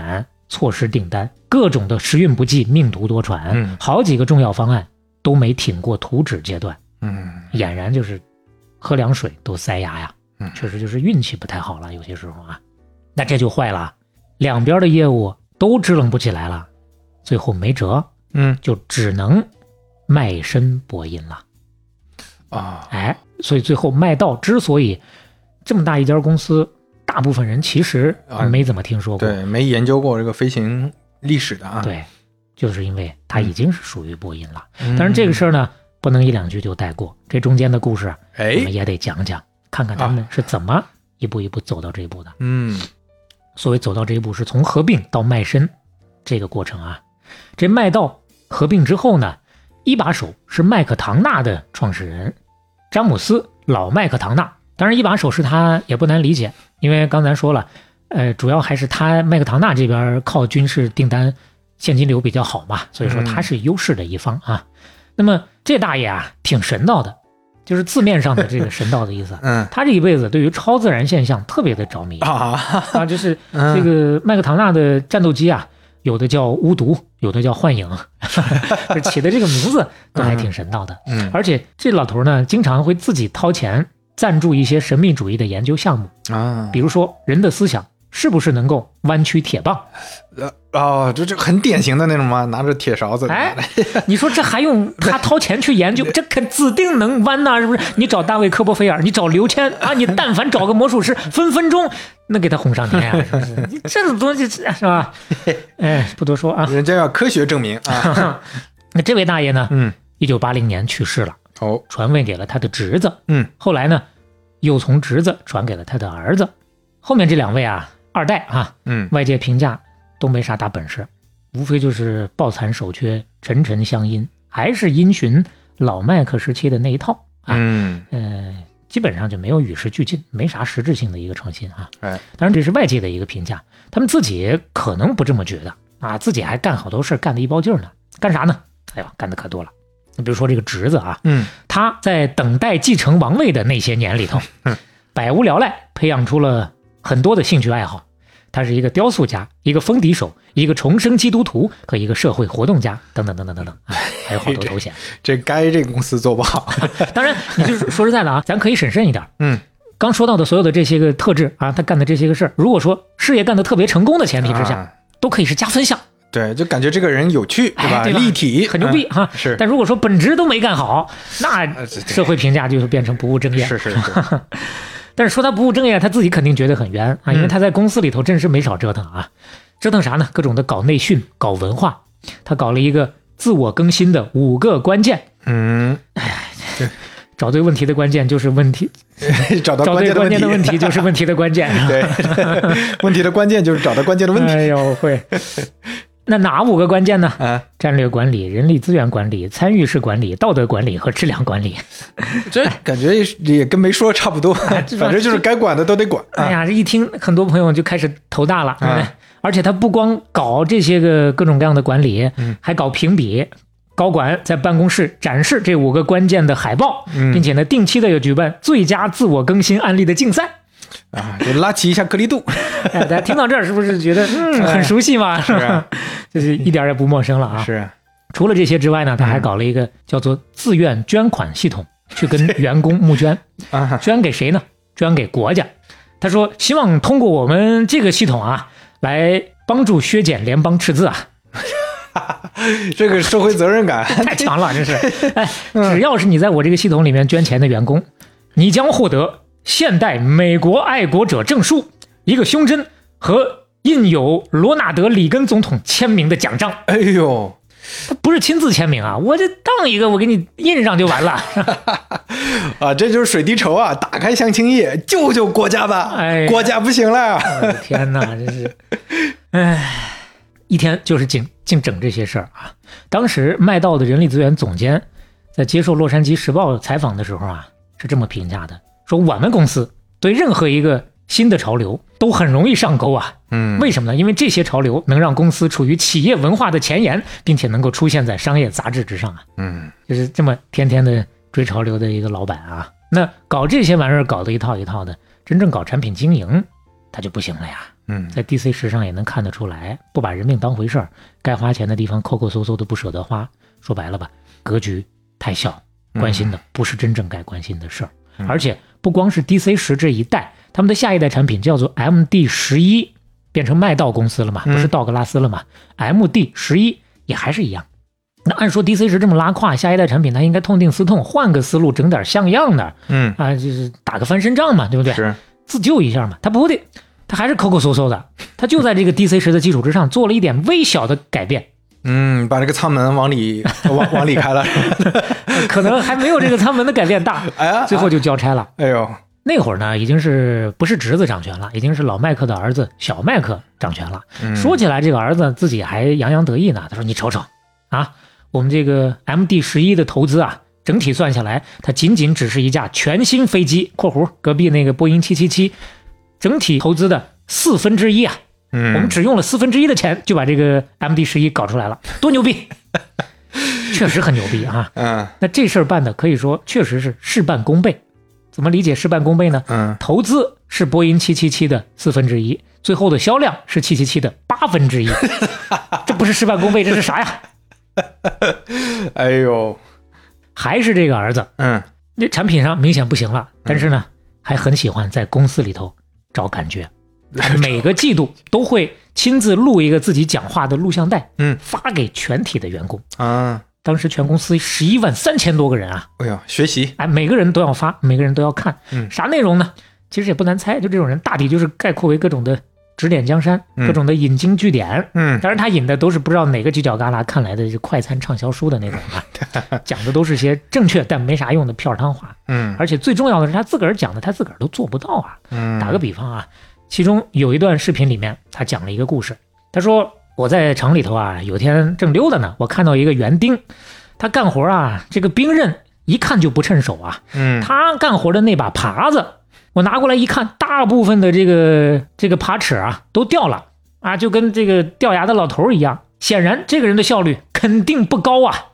错失订单，各种的时运不济，命途多舛， 嗯好几个重要方案都没挺过图纸阶段， 嗯俨然就是喝凉水都塞牙呀。 嗯确实就是运气不太好了，有些时候啊，那这就坏了，两边的业务都支棱不起来了，最后没辙， 嗯就只能卖身播音了。 啊， 哎，所以最后麦道之所以这么大一家公司，大部分人其实没怎么听说过， 对，没研究过这个飞行历史的啊。 对，就是因为它已经是属于播音了。 嗯， 当然这个事儿呢，不能一两句就带过，这中间的故事哎我们也得讲讲，看看他们是怎么一步一步走到这一步的。 嗯所谓走到这一步，是从合并到卖身这个过程啊。这麦道合并之后呢，一把手是麦克唐纳的创始人詹姆斯老麦克唐纳。当然一把手是他也不难理解，因为刚才说了，呃，主要还是他麦克唐纳这边靠军事订单现金流比较好嘛，所以说他是优势的一方啊。那么这大爷啊挺神道的，就是字面上的这个神道的意思。 嗯他这一辈子对于超自然现象特别的着迷啊啊，就是这个麦克唐纳的战斗机啊，有的叫巫毒，有的叫幻影，起的这个名字都还挺神道的。 嗯而且这老头呢，经常会自己掏钱赞助一些神秘主义的研究项目， 啊， 比如说人的思想是不是能够弯曲铁棒？ 呃哦，这这很典型的那种吗？拿着铁勺子， 哎，你说这还用他掏钱去研究？这肯指定能弯呐、是不是？你找大卫科波菲尔，你找刘谦啊，你但凡找个魔术师，分分钟能给他轰上天啊！是不是？你这种东西是吧？哎，不多说啊。 人家要科学证明啊。 那这位大爷呢？ 嗯， 一九八零年去世了， 哦， 传位给了他的侄子。 嗯， 后来呢，又从侄子传给了他的儿子。后面这两位啊，二代啊， 嗯外界评价都没啥大本事，无非就是抱残守缺、沉沉相因，还是因循老麦克时期的那一套啊。 嗯， 呃，基本上就没有与时俱进，没啥实质性的一个创新啊。 哎， 当然这是外界的一个评价，他们自己可能不这么觉得啊，自己还干好多事，干得一包劲儿呢。干啥呢？哎呀，干得可多了。你比如说这个侄子啊， 嗯， 他在等待继承王位的那些年里头，百无聊赖，培养出了很多的兴趣爱好。他是一个雕塑家，一个风笛手，一个重生基督徒和一个社会活动家，等等等等等等，哎，还有好多头衔。 这该这个公司做不好。 当然，你就是说实在的啊，咱可以审慎一点。 嗯， 刚说到的所有的这些个特质啊，他干的这些个事儿，如果说事业干得特别成功的前提之下， 啊都可以是加分项。 对，就感觉这个人有趣，对吧？ 哎对吧立体， 很牛逼哈、 嗯是但如果说本职都没干好，那呃这社会评价就会变成不务正业。 是是是， 但是说他不务正业，他自己肯定觉得很冤啊，因为他在公司里头真是没少折腾啊。折腾啥呢？各种的搞内训、搞文化。他搞了一个自我更新的五个关键。 嗯， 找对问题的关键就是问题， 找到找对关键的问题， 关键的问题就是问题的关键。 对，问题的关键就是找到关键的问题。 哎呦会。那哪五个关键呢？ 啊， 战略管理、人力资源管理、参与式管理、道德管理和质量管理。 这感觉也跟没说差不多， 这反正就是该管的都得管。 哎呀，这一听很多朋友就开始头大了，对不对？ 啊而且他不光搞这些个各种各样的管理， 嗯还搞评比。高管在办公室展示这五个关键的海报， 嗯并且呢，定期的有举办最佳自我更新案例的竞赛。 啊，就拉齐一下颗粒度。 哎，大家听到这儿是不是觉得嗯很熟悉嘛？ 是啊， 就是一点也不陌生了啊。 是啊， 除了这些之外呢，他还搞了一个叫做自愿捐款系统，去跟员工募捐。 啊， 捐给谁呢？捐给国家。他说希望通过我们这个系统啊，来帮助削减联邦赤字啊。 这个社会责任感太强了，真是！哎，只要是你在我这个系统里面捐钱的员工，你将获得现代美国爱国者证书、一个胸针和印有罗纳德·里根总统签名的奖章。 哎呦， 他不是亲自签名啊，我这当一个，我给你印上就完了。 啊，这就是水滴筹啊！打开详情页，救救国家吧！ 哎， 国家不行了！ 我的天哪，真是，哎，一天就是净净整这些事儿啊！当时麦道的人力资源总监在接受《洛杉矶时报》采访的时候啊，是这么评价的：说我们公司对任何一个新的潮流都很容易上钩啊。 嗯， 为什么呢？因为这些潮流能让公司处于企业文化的前沿，并且能够出现在商业杂志之上啊。 嗯， 就是这么天天的追潮流的一个老板啊。那搞这些玩意儿搞得一套一套的，真正搞产品经营他就不行了呀。 嗯， 在 D C 十上也能看得出来，不把人命当回事儿，该花钱的地方抠抠搜搜的不舍得花。说白了吧，格局太小，关心的不是真正该关心的事儿。 嗯、 而且不光是 D C 十这一代，他们的下一代产品叫做 M D 十一，变成麦道公司了嘛，不是道格拉斯了嘛、嗯、M D 十一也还是一样。那按说 D C 十这么拉胯，下一代产品它应该痛定思痛，换个思路，整点像样的， 嗯啊，就是打个翻身仗嘛，对不对？ 是自救一下嘛。他不的，他还是抠抠搜搜的，他就在这个 D C 十的基础之上做了一点微小的改变。 嗯，把这个舱门往里往往里开了， 可能还没有这个舱门的改变大， 哎呀， 最后就交差了。 哎呦， 那会儿呢，已经是不是侄子掌权了，已经是老麦克的儿子小麦克掌权了。 嗯、 说起来，这个儿子自己还洋洋得意呢。他说：“你瞅瞅啊，我们这个 M D 十一的投资啊，整体算下来，它仅仅只是一架全新飞机（括弧隔壁那个波音七七七）整体投资的四分之一啊。” 嗯， 我们只用了四分之一的钱就把这个 M D 十一搞出来了，多牛逼！确实很牛逼啊。 嗯， 那这事儿办的可以说确实是事半功倍。怎么理解事半功倍呢？ 嗯， 投资是波音七七七的四分之一，最后的销量是七七七的八分之一，这不是事半功倍，这是啥呀？ 哎呦， 还是这个儿子， 嗯， 这产品上明显不行了，但是呢，嗯、还很喜欢在公司里头找感觉。每个季度都会亲自录一个自己讲话的录像带， 嗯， 发给全体的员工啊。 当时全公司十一万三千多个人啊， 哎呀，学习， 哎，每个人都要发，每个人都要看， 嗯， 啥内容呢？其实也不难猜，就这种人大抵就是概括为各种的指点江山， 嗯、 各种的引经据典， 嗯， 当然他引的都是不知道哪个犄角旮旯看来的快餐畅销书的那种啊，讲的都是些正确但没啥用的片儿汤话， 嗯， 而且最重要的是他自个儿讲的，他自个儿都做不到啊。 嗯， 打个比方啊。其中有一段视频里面，他讲了一个故事。他说我在厂里头啊，有天正溜达呢，我看到一个园丁，他干活啊，这个兵刃一看就不趁手啊。 嗯， 他干活的那把耙子，我拿过来一看，大部分的这个这个耙齿啊都掉了啊，就跟这个掉牙的老头一样。显然这个人的效率肯定不高啊。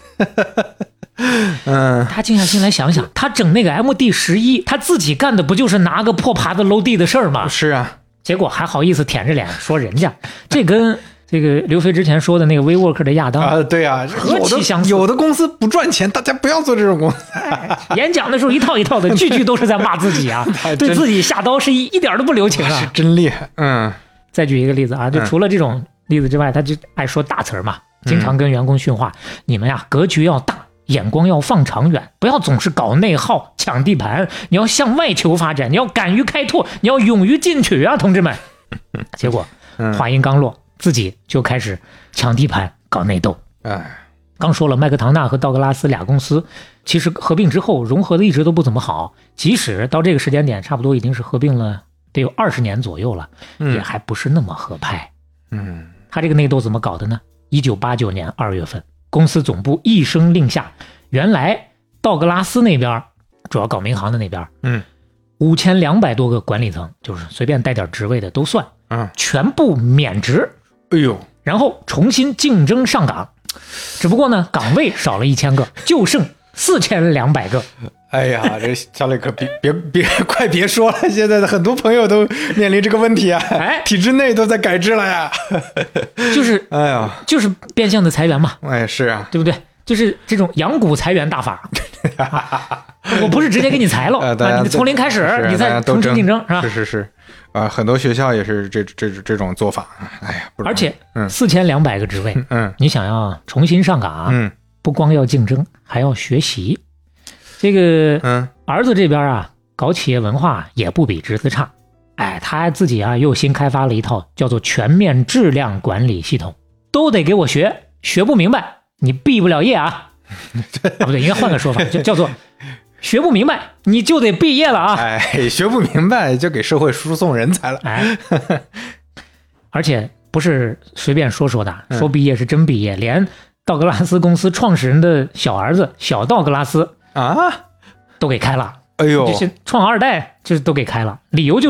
嗯， 他静下心来想想，他整那个 M D 十一，他自己干的不就是拿个破耙子搂地的事儿吗？ 是啊， 结果还好意思舔着脸说人家，这跟这个刘飞之前说的那个 WeWork 的亚当啊，对啊， 何其相似。 有的公司不赚钱，大家不要做这种公司。 哎、演讲的时候一套一套的，句句都是在骂自己啊，对自己下刀是一一点都不留情啊， 是真厉害。嗯， 再举一个例子啊，就除了这种例子之外，他就爱说大词儿嘛，经常跟员工训话，嗯、你们呀格局要大。眼光要放长远，不要总是搞内耗抢地盘，你要向外求发展，你要敢于开拓，你要勇于进取啊，同志们。结果话音刚落，自己就开始抢地盘搞内斗。 哎， 刚说了，麦克唐纳和道格拉斯俩公司其实合并之后融合的一直都不怎么好，即使到这个时间点差不多已经是合并了得有二十年左右了， 嗯、 也还不是那么合拍。 嗯， 他这个内斗怎么搞的呢？一九八九年二月份，公司总部一声令下，原来道格拉斯那边主要搞民航的那边， 嗯， 五千两百多个管理层，就是随便带点职位的都算， 嗯， 全部免职。 哎呦， 然后重新竞争上岗，只不过呢，岗位少了一千个，就剩四千两百个。 哎呀，这小磊可别别别快别说了，现在的很多朋友都面临这个问题啊， 哎， 体制内都在改制了呀， 就是哎呀， 就是变相的裁员嘛， 哎是啊， 对不对？就是这种养股裁员大法，我不是直接给你裁了， 呃、 啊、你从零开始，你再重新竞争，是吧？ 是是是，啊、呃，很多学校也是这这这种做法，哎呀，不而且， 嗯， 四千两百个职位， 嗯， 你想要重新上岗， 嗯， 不光要竞争，还要学习。这个， 嗯， 儿子这边啊，搞企业文化也不比侄子差，哎，他自己啊又新开发了一套叫做全面质量管理系统，都得给我学，学不明白你毕不了业啊。啊不对，应该换个说法，就叫做学不明白你就得毕业了啊。 哎，学不明白就给社会输送人才了。 哎，而且不是随便说说的，说毕业是真毕业，嗯、连道格拉斯公司创始人的小儿子小道格拉斯啊， 都给开了。 哎呦， 这些创二代就是都给开了，理由就是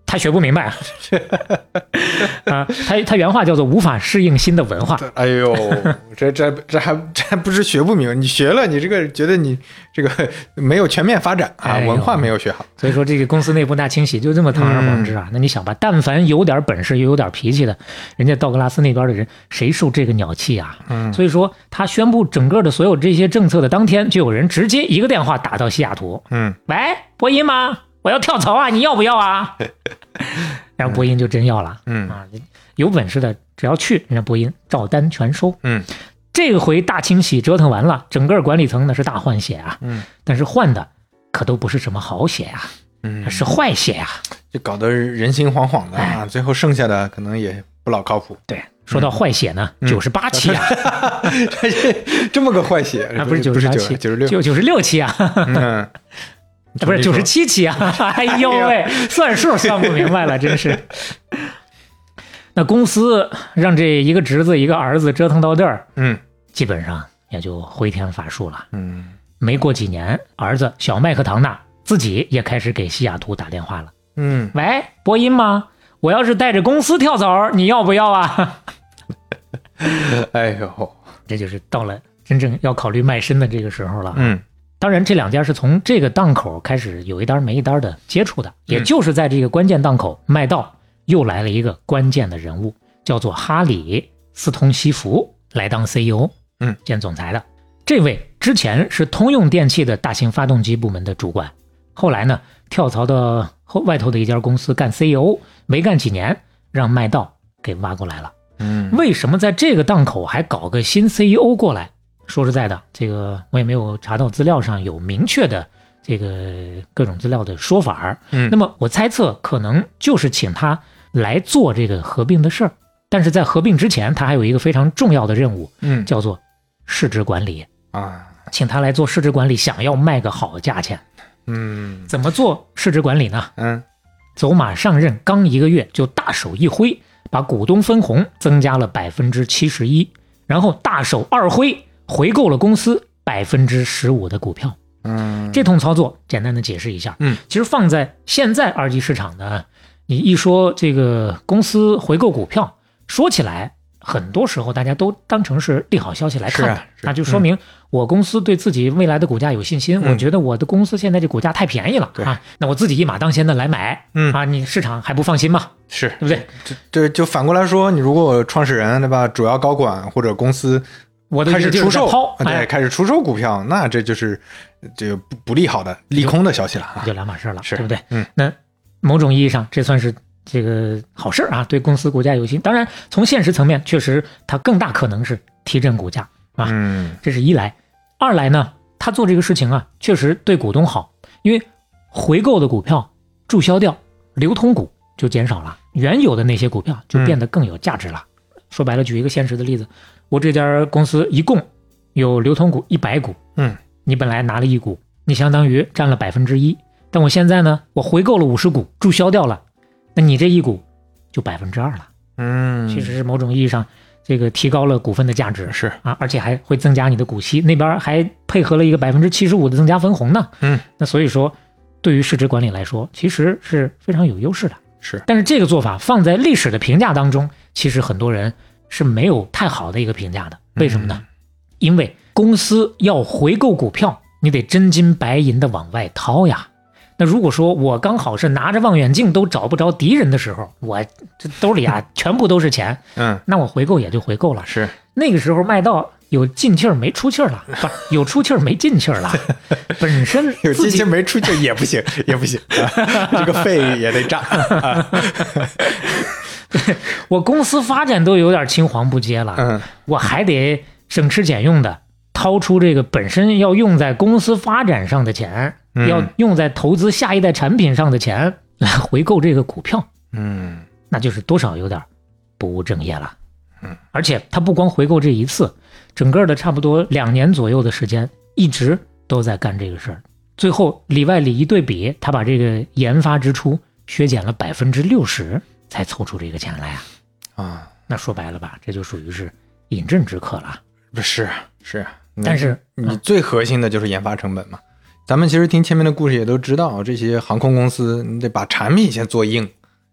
他学不明白啊，啊他他原话叫做无法适应新的文化。 哎呦，这这这还这还不是学不明，你学了，你这个觉得你这个没有全面发展啊，文化没有学好。 所以说这个公司内部大清洗就这么堂而皇之啊。嗯、那你想吧，但凡有点本事又有点脾气的，人家道格拉斯那边的人谁受这个鸟气啊？嗯，所以说他宣布整个的所有这些政策的当天，就有人直接一个电话打到西雅图。嗯，喂，波音吗？我要跳槽啊，你要不要啊？然后波音就真要了。嗯啊，有本事的只要去，人家波音照单全收。嗯，这回大清洗折腾完了，整个管理层那是大换血啊。嗯，但是换的可都不是什么好血啊，嗯，是坏血啊， 就搞得人心惶惶的啊。最后剩下的可能也不老靠谱。 对，说到坏血呢，九十八期啊， 这么个坏血啊，不是九十八期， 九十六， 九九十六期啊。嗯。不是九十七期啊！哎呦喂，算数算不明白了，真是。那公司让这一个侄子一个儿子折腾到这儿，嗯，基本上也就回天乏术了。嗯，没过几年，儿子小麦克唐纳自己也开始给西雅图打电话了。嗯，喂，波音吗？我要是带着公司跳槽，你要不要啊？ 哎呦， 这就是到了真正要考虑卖身的这个时候了。嗯。当然这两家是从这个档口开始有一单没一单的接触的，也就是在这个关键档口，麦道又来了一个关键的人物，叫做哈里斯通西弗来当 C E O， 嗯，兼总裁的。这位之前是通用电气的大型发动机部门的主管，后来呢跳槽到后外头的一家公司干 C E O， 没干几年让麦道给挖过来了。嗯，为什么在这个档口还搞个新 C E O 过来？说实在的，这个我也没有查到资料上有明确的这个各种资料的说法。嗯，那么我猜测可能就是请他来做这个合并的事儿，但是在合并之前，他还有一个非常重要的任务，嗯，叫做市值管理啊，请他来做市值管理，想要卖个好价钱。嗯，怎么做市值管理呢？嗯，走马上任刚一个月就大手一挥，把股东分红增加了百分之七十一，然后大手二挥。回购了公司百分之十五的股票，嗯，这通操作简单的解释一下，嗯，其实放在现在二级市场呢，你一说这个公司回购股票，说起来很多时候大家都当成是利好消息来看的，那就说明我公司对自己未来的股价有信心，嗯、我觉得我的公司现在这股价太便宜了啊，那我自己一马当先的来买，嗯啊，你市场还不放心吗？ 是对不对？ 对，就反过来说，你如果创始人对吧，主要高管或者公司。 我开始出售， 对、 哎，开始出售股票，那这就是这个不不利好的利空的消息了啊， 就两码事了， 是对不对？ 嗯， 那某种意义上，这算是这个好事啊，对公司股价有信。当然，从现实层面，确实它更大可能是提振股价啊。嗯，这是一来，二来呢，他做这个事情啊，确实对股东好，因为回购的股票注销掉，流通股就减少了，原有的那些股票就变得更有价值了。嗯、说白了，举一个现实的例子。我这家公司一共有流通股一百股，嗯，你本来拿了一股，你相当于占了百分之一，但我现在呢，我回购了五十股，注销掉了，那你这一股就百分之二了，嗯，其实是某种意义上这个提高了股份的价值， 是啊，而且还会增加你的股息，那边还配合了一个百分之七十五的增加分红呢，嗯，那所以说对于市值管理来说，其实是非常有优势的， 是， 但是这个做法放在历史的评价当中，其实很多人。是没有太好的一个评价的，为什么呢？嗯、因为公司要回购股票，你得真金白银的往外掏呀。那如果说我刚好是拿着望远镜都找不着敌人的时候，我这兜里啊全部都是钱，嗯，那我回购也就回购了。 是那个时候卖到有进气儿没出气儿了，不有出气儿没进气儿了，本身有进气儿没出气儿也不行，也不行，啊、这个肺也得炸。啊对，我公司发展都有点青黄不接了，嗯，我还得省吃俭用的掏出这个本身要用在公司发展上的钱，嗯、要用在投资下一代产品上的钱来回购这个股票，嗯，那就是多少有点不务正业了，嗯，而且他不光回购这一次，整个的差不多两年左右的时间一直都在干这个事儿，最后里外里一对比，他把这个研发支出削减了百分之六十。才凑出这个钱来啊！啊，那说白了吧，这就属于是饮鸩止渴了。 不是是， 但是你最核心的就是研发成本嘛。咱们其实听前面的故事也都知道，这些航空公司你得把产品先做硬，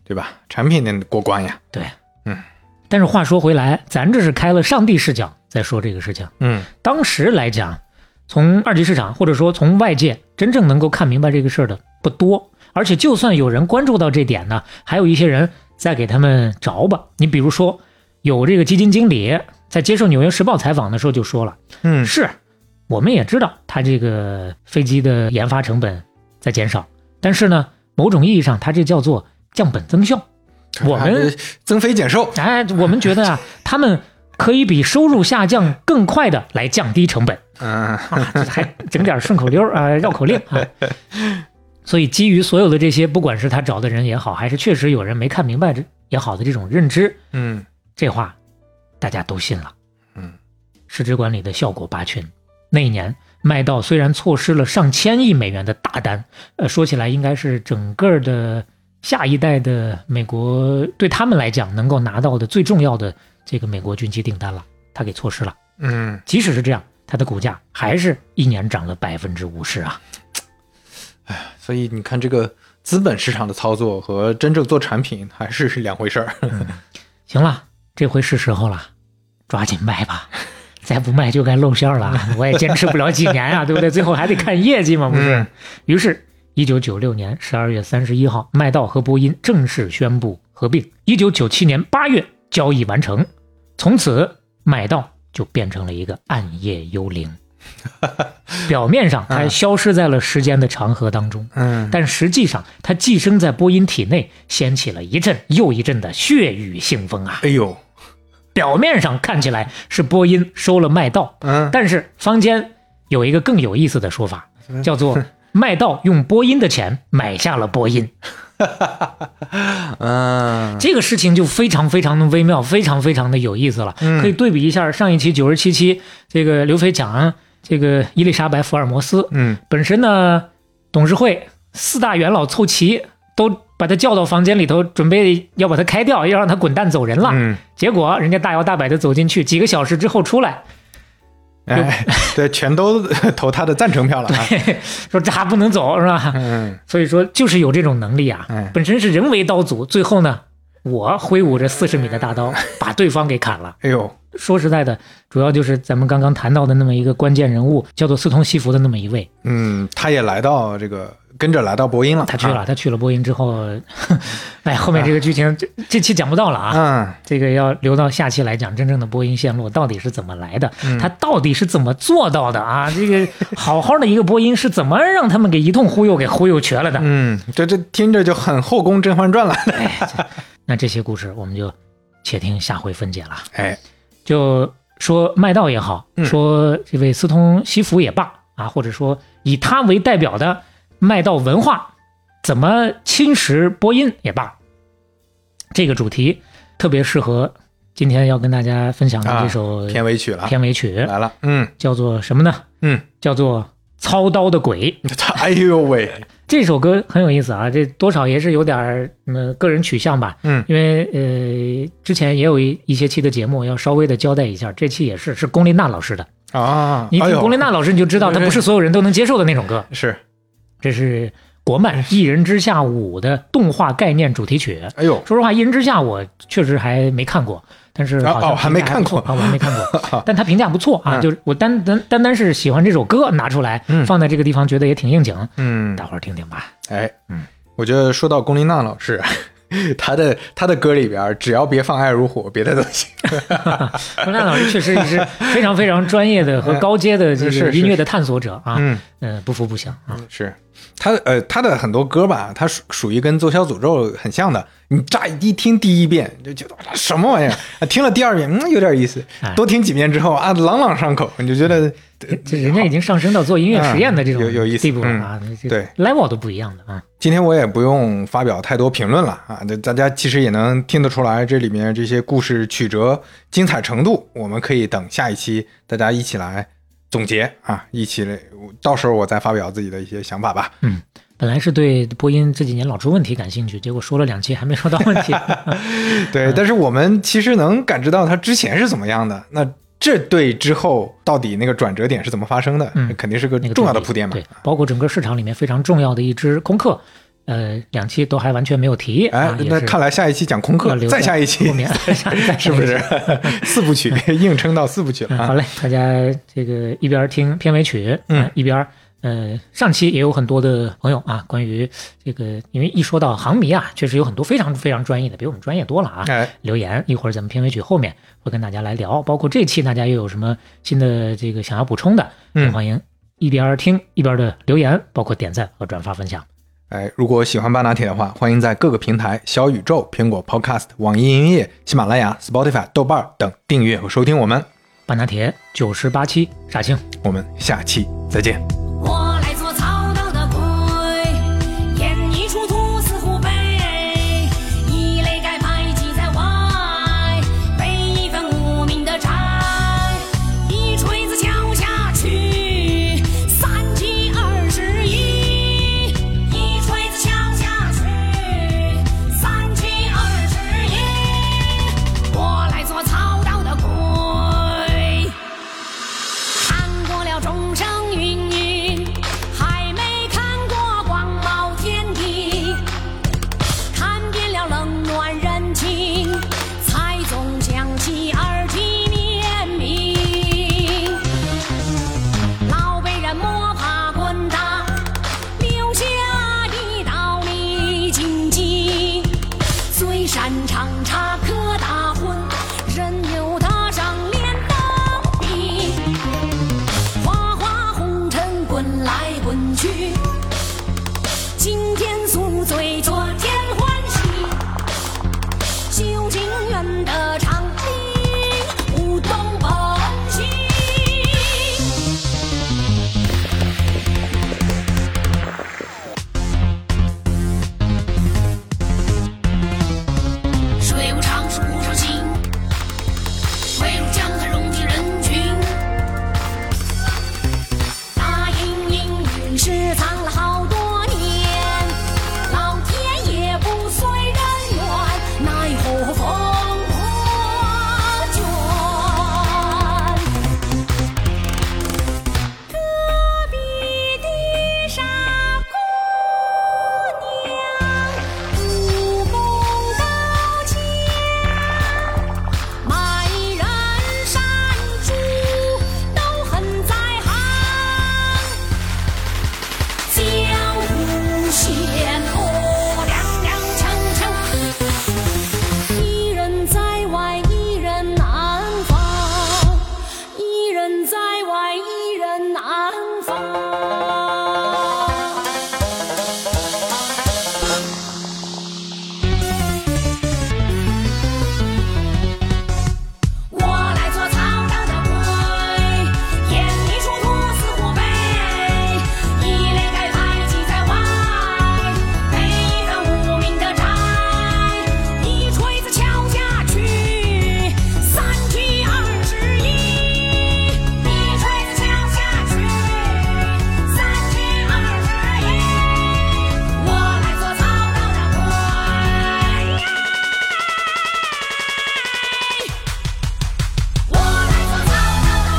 对吧？产品得过关呀。 对， 嗯。 但是话说回来，咱这是开了上帝视角在说这个事情。 嗯， 当时来讲，从二级市场或者说从外界真正能够看明白这个事儿的不多，而且就算有人关注到这点呢，还有一些人在给他们着吧。你比如说，有这个基金经理在接受《纽约时报》采访的时候就说了， 嗯， 是我们也知道他这个飞机的研发成本在减少，但是呢，某种意义上它这叫做降本增效。我们增肥减瘦， 哎，我们觉得啊，他们可以比收入下降更快的来降低成本。 嗯， 啊，还整点顺口溜啊，绕口令啊。所以基于所有的这些，不管是他找的人也好，还是确实有人没看明白这也好的这种认知， 嗯， 这话大家都信了。 嗯， 市值管理的效果拔群。那一年，麦道虽然错失了上千亿美元的大单，呃，说起来应该是整个的下一代的美国对他们来讲能够拿到的最重要的这个美国军机订单了，他给错失了。 嗯， 即使是这样，它的股价还是一年涨了百分之五十啊！ 哎呀，所以你看这个资本市场的操作和真正做产品还是两回事儿。 嗯，行了，这回是时候了，抓紧卖吧，再不卖就该露馅了。我也坚持不了几年啊，对不对？最后还得看业绩嘛，不是？ 嗯、 于是，一九九六年十二月三十一号，麦道和波音正式宣布合并。一九九七年八月，交易完成，从此麦道就变成了一个暗夜幽灵。表面上它消失在了时间的长河当中， 嗯， 但实际上它寄生在波音体内，掀起了一阵又一阵的血雨腥风啊！ 哎呦， 表面上看起来是波音收了麦道， 嗯， 但是坊间有一个更有意思的说法，叫做麦道用波音的钱买下了波音。 嗯， 这个事情就非常非常的微妙，非常非常的有意思了。 嗯、 可以对比一下上一期九十七期，这个刘飞讲这个伊丽莎白福尔摩斯， 嗯， 本身呢，董事会四大元老凑齐，都把他叫到房间里头，准备要把他开掉，要让他滚蛋走人了。 嗯， 结果人家大摇大摆的走进去，几个小时之后出来。 哎，对，全都投他的赞成票了、啊。 对，说这还不能走是吧？ 嗯， 所以说就是有这种能力啊， 嗯、 本身是人为刀俎，最后呢，我挥舞着四十米的大刀把对方给砍了。 哎呦， 说实在的，主要就是咱们刚刚谈到的那么一个关键人物，叫做斯通西弗的那么一位。 嗯，他也来到这个。跟着来到波音了， 他去了， 啊、 他去了波音之后，哎，后面这个剧情、啊、这这期讲不到了啊， 嗯， 这个要留到下期来讲，真正的波音线路到底是怎么来的， 嗯、 他到底是怎么做到的啊？这个好好的一个波音是怎么让他们给一通忽悠给忽悠瘸了的？ 嗯，这这听着就很后宫甄嬛传了。 哎，这那这些故事我们就且听下回分解了。 哎， 就说麦道也好， 嗯、 说这位斯通西弗也罢啊，或者说以他为代表的麦道文化怎么侵蚀波音也罢，这个主题特别适合今天要跟大家分享的这首、 啊、片尾曲了。 片尾曲来了，嗯， 叫做什么呢？ 嗯， 叫做操刀的鬼。 哎呦喂， 这首歌很有意思啊，这多少也是有点呃个人取向吧。 嗯， 因为呃之前也有一一些期的节目要稍微的交代一下，这期也是是龚琳娜老师的啊。 你听龚琳娜老师你就知道，他不是所有人都能接受的那种歌。 是。 这是国漫《一人之下五》的动画概念主题曲。 哎呦， 说实话，《一人之下》我确实还没看过，但是好像哦还没看过啊，我还没看过，但他评价不错啊。 嗯、 就是我单单单单是喜欢这首歌拿出来、 嗯、 放在这个地方，觉得也挺应景。 嗯， 大伙儿听听吧。 哎， 嗯， 我觉得说到龚琳娜老师，他的他的歌里边，只要别放《爱如火》，别的都行。 龚琳娜老师确实也是非常非常专业的和高阶的这个音乐的探索者啊。 嗯， 呃，不服不行啊。 是。他呃，他的很多歌吧，他属属于跟《奏效诅咒》很像的。你乍一听第一遍就觉得什么玩意儿，听了第二遍，嗯，有点意思。多听几遍之后啊，朗朗上口，你就觉得这人家已经上升到做音乐实验的这种有有意思地步了啊。 嗯、对 ，level 都不一样的啊。 今天我也不用发表太多评论了啊，大家其实也能听得出来，这里面这些故事曲折、精彩程度，我们可以等下一期大家一起来总结啊，一起来，到时候我再发表自己的一些想法吧。 嗯，本来是对播音这几年老出问题感兴趣，结果说了两期还没说到问题。 对，但是我们其实能感知到它之前是怎么样的，那这对之后到底那个转折点是怎么发生的，嗯、肯定是个重要的铺垫嘛。 对，包括整个市场里面非常重要的一支功课， 呃，两期都还完全没有提。 哎， 啊、 那看来下一期讲空客，再下一期后面是不是四部曲硬撑到四部曲了、啊嗯？好嘞，大家这个一边听片尾曲， 嗯， 一边。呃，上期也有很多的朋友啊，关于这个，因为一说到航迷啊，确实有很多非常非常专业的，比我们专业多了啊。 哎， 留言一会儿咱们片尾曲后面会跟大家来聊，包括这期大家又有什么新的这个想要补充的，嗯，欢迎一边听一边的留言，包括点赞和转发分享。 哎，如果喜欢巴拿铁的话，欢迎在各个平台小宇宙、苹果 Podcast、网易音乐、喜马拉雅、Spotify、豆瓣等订阅和收听我们巴拿铁九十八期杀青， 我们下期再见。 我来做草道的鬼，演一出兔死虎悲，一类该排挤在外，背一份无名的债，一锤子敲下去，三七二十一，一锤子敲下去，三七二十一，我来做草道的鬼，看过了众生芸芸，还没看过广袤天地，看遍了冷暖人情，才总想起耳提面命。老辈人摸爬滚打，留下的道理荆棘，最擅长插科打诨，任由他上脸当兵。花花红尘滚来滚去，今天宿醉昨天欢喜，究竟远的长兵无动本性。水无常是无常心，唯如江滩融进人群，大隐隐于是藏了好多年，老天也不遂人愿，奈何风波卷。隔壁的傻姑娘不公道歉，卖人山猪都很在行，江湖险恶踉踉跄跄，一人在外一人难防，一人在外一人难防。我来做草道的鬼，演一出兔死虎悲，一类该排挤在外，背一份无名的债，一锤子敲下去，三七二十一，一锤子敲下去，三七二十一，我来做草道的鬼，我来做草道的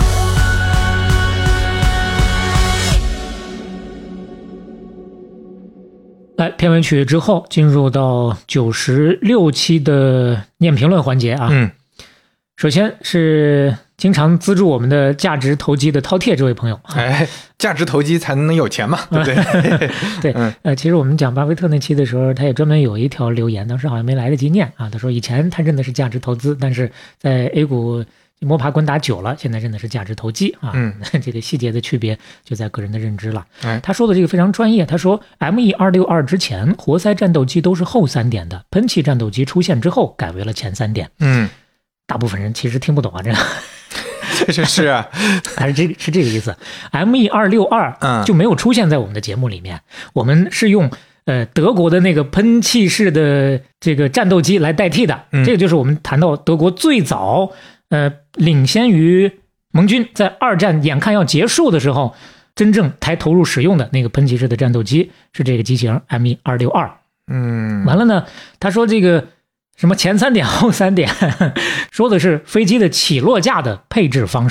鬼。 来，片尾曲之后进入到九十六期的念评论环节啊。 嗯， 首先是经常资助我们的价值投机的饕餮这位朋友。 哎，价值投机才能有钱嘛，对不对？ 对， 嗯呃，其实我们讲巴菲特那期的时候，他也专门有一条留言，当时好像没来得及念啊。他说以前他认的是价值投资，但是在 A 股摸爬滚打久了，现在认的是价值投机啊。 嗯， 这个细节的区别就在个人的认知了。 哎， 他说的这个非常专业，他说 M E 二六二之前，活塞战斗机都是后三点的，喷气战斗机出现之后改为了前三点。 嗯， 大部分人其实听不懂啊，这个。 确实是啊， 还是这个是这个意思 ，M E 二六二嗯就没有出现在我们的节目里面，我们是用呃德国的那个喷气式的这个战斗机来代替的， 嗯这个就是我们谈到德国最早呃领先于盟军在二战眼看要结束的时候，真正才投入使用的那个喷气式的战斗机是这个机型 M E 二六二。 嗯， 完了呢，他说这个什么前三点后三点，说的是飞机的起落架的配置方式。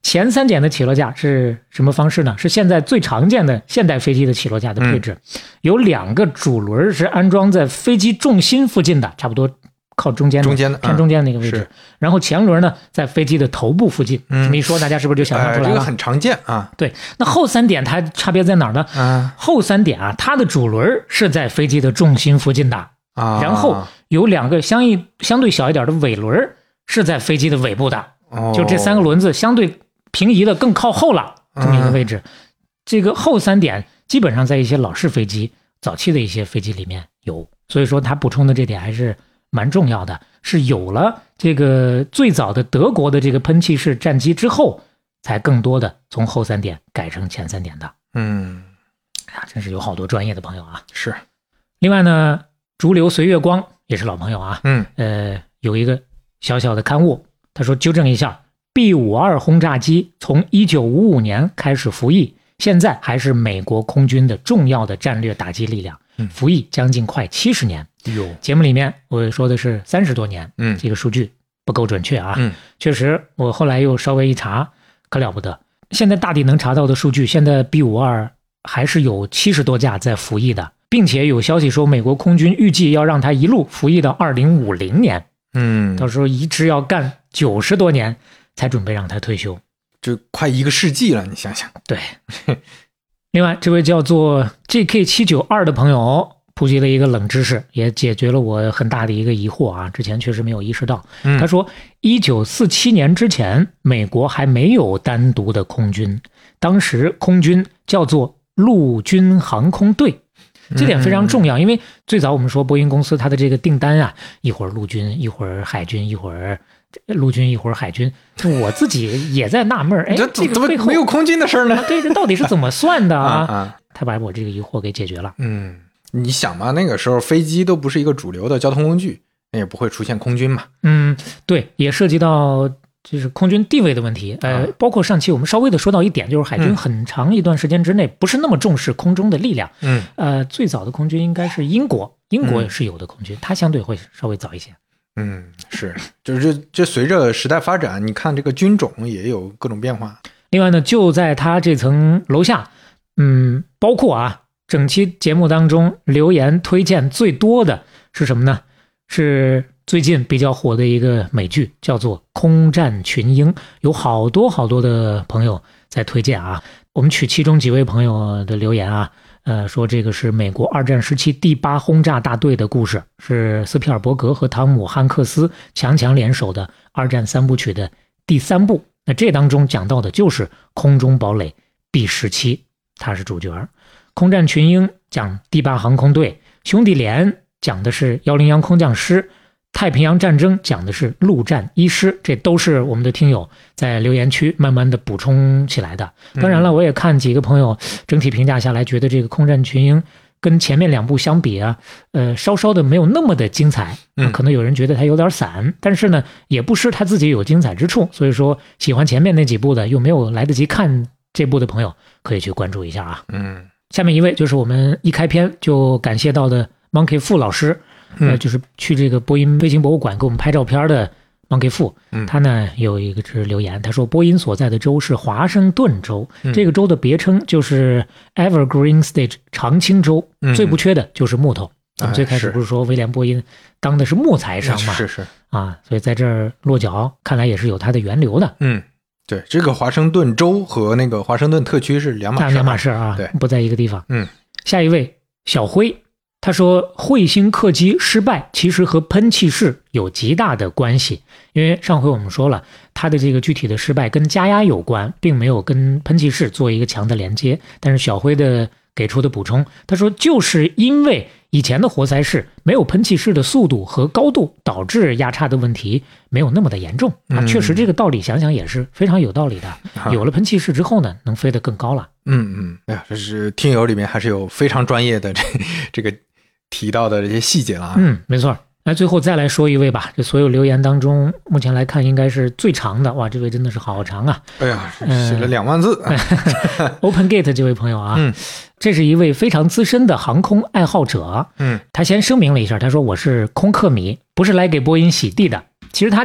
前三点的起落架是什么方式呢？是现在最常见的现代飞机的起落架的配置，嗯、有两个主轮是安装在飞机重心附近的，差不多靠中间的， 中间的偏中间的那个位置。嗯、然后前轮呢在飞机的头部附近。嗯，这么一说，大家是不是就想象出来了？ 呃、这个很常见啊。 对，那后三点它差别在哪儿呢？ 嗯， 后三点啊，它的主轮是在飞机的重心附近的啊， 然后有两个相一相对小一点的尾轮是在飞机的尾部的。哦，就这三个轮子相对平移的更靠后了，这么一个位置。嗯、这个后三点基本上在一些老式飞机、早期的一些飞机里面有，所以说它补充的这点还是蛮重要的。是有了这个最早的德国的这个喷气式战机之后，才更多的从后三点改成前三点的。 嗯， 啊，真是有好多专业的朋友啊。 是。 另外呢，逐流随月光也是老朋友啊。 嗯， 呃，有一个小小的刊物，他说纠正一下。B 五十二 轰炸机从一九五五年开始服役，现在还是美国空军的重要的战略打击力量，服役将近快七十年。 有节目里面我说的是三十多年， 嗯， 这个数据不够准确啊。 嗯， 确实，我后来又稍微一查，可了不得。现在大体能查到的数据，现在 B 五十二 还是有七十多架在服役的，并且有消息说美国空军预计要让它一路服役到二零五零年。 嗯， 到时候一直要干九十多年。才准备让他退休， 这快一个世纪了，你想想。 对，另外这位叫做 J K 七九二 的朋友普及了一个冷知识，也解决了我很大的一个疑惑啊，之前确实没有意识到。 嗯、 他说一九四七年之前美国还没有单独的空军，当时空军叫做陆军航空队。这点非常重要，因为最早我们说波音公司它的这个订单啊，一会儿陆军，一会儿海军，一会儿陆军，一会儿海军，我自己也在纳闷，哎，这个背后没有空军的事呢？ 对，这到底是怎么算的啊？ 啊他把我这个疑惑给解决了。 嗯，你想嘛，那个时候飞机都不是一个主流的交通工具，那也不会出现空军嘛。 嗯，对，也涉及到就是空军地位的问题，呃，包括上期我们稍微的说到一点，就是海军很长一段时间之内不是那么重视空中的力量。 嗯， 呃，最早的空军应该是英国，英国也是有的空军，它相对会稍微早一些。 嗯，是，就是这这随着时代发展，你看这个军种也有各种变化。 另外呢，就在它这层楼下，嗯，包括啊，整期节目当中留言推荐最多的是什么呢？是最近比较火的一个美剧，叫做《空战群英》，有好多好多的朋友在推荐啊。我们取其中几位朋友的留言啊，呃，说这个是美国二战时期第八轰炸大队的故事，是斯皮尔伯格和汤姆汉克斯强强联手的二战三部曲的第三部。那这当中讲到的就是空中堡垒 B 十七，他是主角。空战群英讲第八航空队，兄弟连讲的是一零一空降师，太平洋战争讲的是陆战一师，这都是我们的听友在留言区慢慢的补充起来的。当然了，我也看几个朋友整体评价下来，觉得这个空战群英跟前面两部相比啊，呃，稍稍的没有那么的精彩，可能有人觉得它有点散，但是呢，也不失它自己有精彩之处。所以说，喜欢前面那几部的又没有来得及看这部的朋友，可以去关注一下啊。 嗯， 下面一位就是我们一开篇就感谢到的 Monkey 傅老师。呃，就是去这个波音飞行博物馆给我们拍照片的 Monkey 傅，他呢有一个是留言，他说波音所在的州是华盛顿州，这个州的别称就是 Evergreen State 长青州，最不缺的就是木头。我们最开始不是说威廉波音当的是木材商嘛？ 是是啊，所以在这儿落脚，看来也是有它的源流的。 嗯，对，这个华盛顿州和那个华盛顿特区是两码事， 两码事啊， 对， 不在一个地方。 嗯， 下一位小辉。他说彗星客机失败其实和喷气式有极大的关系，因为上回我们说了，它的这个具体的失败跟加压有关，并没有跟喷气式做一个强的连接。但是小辉的给出的补充，他说就是因为以前的活塞式没有喷气式的速度和高度，导致压差的问题没有那么的严重啊。确实这个道理想想也是非常有道理的。有了喷气式之后呢，能飞得更高了。 嗯嗯，哎呀，这是听友里面还是有非常专业的这这个提到的这些细节了啊。 嗯，没错。来，最后再来说一位吧，这所有留言当中目前来看应该是最长的。哇，这位真的是好长啊。 哎呀，写了两万字。 呃、Open Gate 这位朋友啊， 嗯， 这是一位非常资深的航空爱好者。 嗯， 他先声明了一下，他说我是空客迷，不是来给波音洗地的。其实他这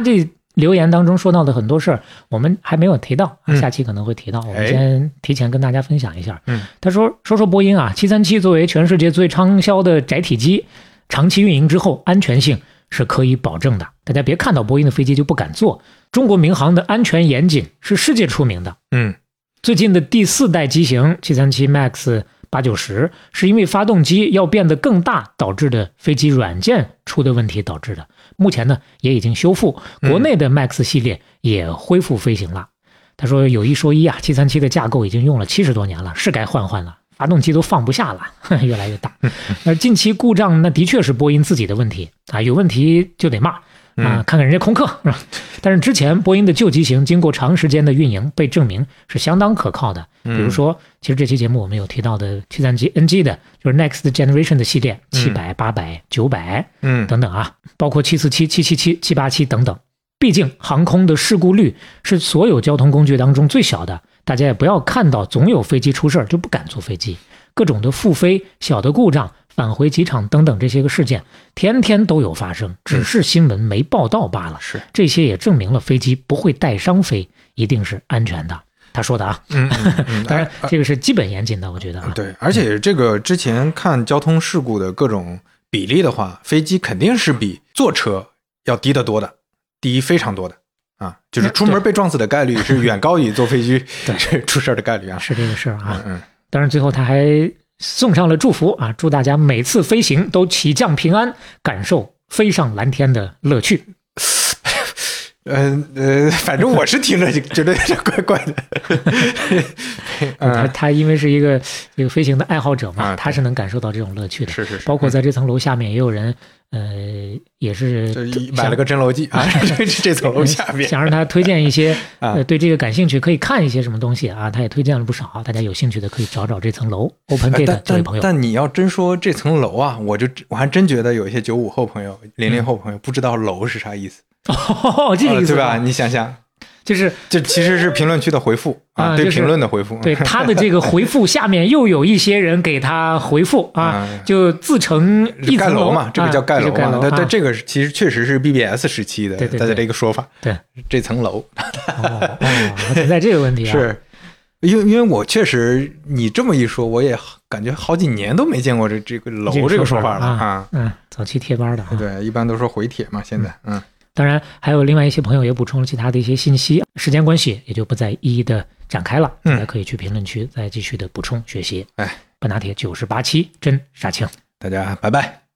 留言当中说到的很多事儿，我们还没有提到， 嗯下期可能会提到，我们哎先提前跟大家分享一下。 嗯， 他说说说波音啊，七三七作为全世界最畅销的载体机，长期运营之后，安全性是可以保证的。大家别看到波音的飞机就不敢坐，中国民航的安全严谨是世界出名的。 嗯， 最近的第四代机型七三七 MAX 八九十是因为发动机要变得更大导致的飞机软件出的问题导致的，目前呢也已经修复，国内的 MAX 系列也恢复飞行了。他说有一说一啊，七三七的架构已经用了七十多年了，是该换换了，发动机都放不下了，越来越大。而近期故障那的确是波音自己的问题啊，有问题就得骂啊，看看人家空客是吧？但是之前波音的旧机型经过长时间的运营，被证明是相当可靠的。比如说，其实这期节目我们有提到的七三七 N G 的，就是 Next Generation 的系列，七百、八百、九百，嗯，等等啊，包括七四七、七七七、七八七等等。毕竟航空的事故率是所有交通工具当中最小的，大家也不要看到总有飞机出事儿就不敢坐飞机，各种的复飞、小的故障、返回机场等等这些个事件，天天都有发生，只是新闻没报道罢了。 是， 这些也证明了飞机不会带伤飞，一定是安全的。他说的啊， 嗯嗯嗯当然这个是基本严谨的，我觉得啊。 对，而且这个之前看交通事故的各种比例的话，飞机肯定是比坐车要低得多的，低非常多的啊，就是出门被撞死的概率是远高于坐飞机出事的概率啊。 是这个事儿啊。 嗯， 当然最后他还送上了祝福啊，祝大家每次飞行都起降平安，感受飞上蓝天的乐趣。 呃呃，反正我是听着觉得有点怪怪的。 他他因为是一个这个飞行的爱好者嘛， 啊、 他是能感受到这种乐趣的。 是是是， 包括在这层楼下面也有人，呃，也是买了个真楼机啊，这这层楼下面想让他推荐一些，呃，对这个感兴趣可以看一些什么东西啊，他也推荐了不少，大家有兴趣的可以找找这层楼 Open Gate 这位朋友。 但你要真说这层楼啊，我就我还真觉得有一些九五后朋友、零零后朋友不知道楼是啥意思。 哦，这个意思、 呃、对吧？你想想， 就是这其实是评论区的回复啊，对评论的回复。 对他的这个回复下面又有一些人给他回复啊，就自成一层楼嘛，这个叫盖楼嘛。 但但这个其实确实是 B B S 时期的大家的一个说法。 对， 这层楼哦，存在这个问题啊。 是，因为因为我确实你这么一说，我也感觉好几年都没见过这这个楼这个说法了啊。 嗯，早期贴吧的。 对，一般都说回帖嘛，现在嗯。 当然，还有另外一些朋友也补充了其他的一些信息，时间关系也就不再一一的展开了，大家可以去评论区再继续的补充学习。 哎， 半拿铁九十八期真杀青， 大家拜拜。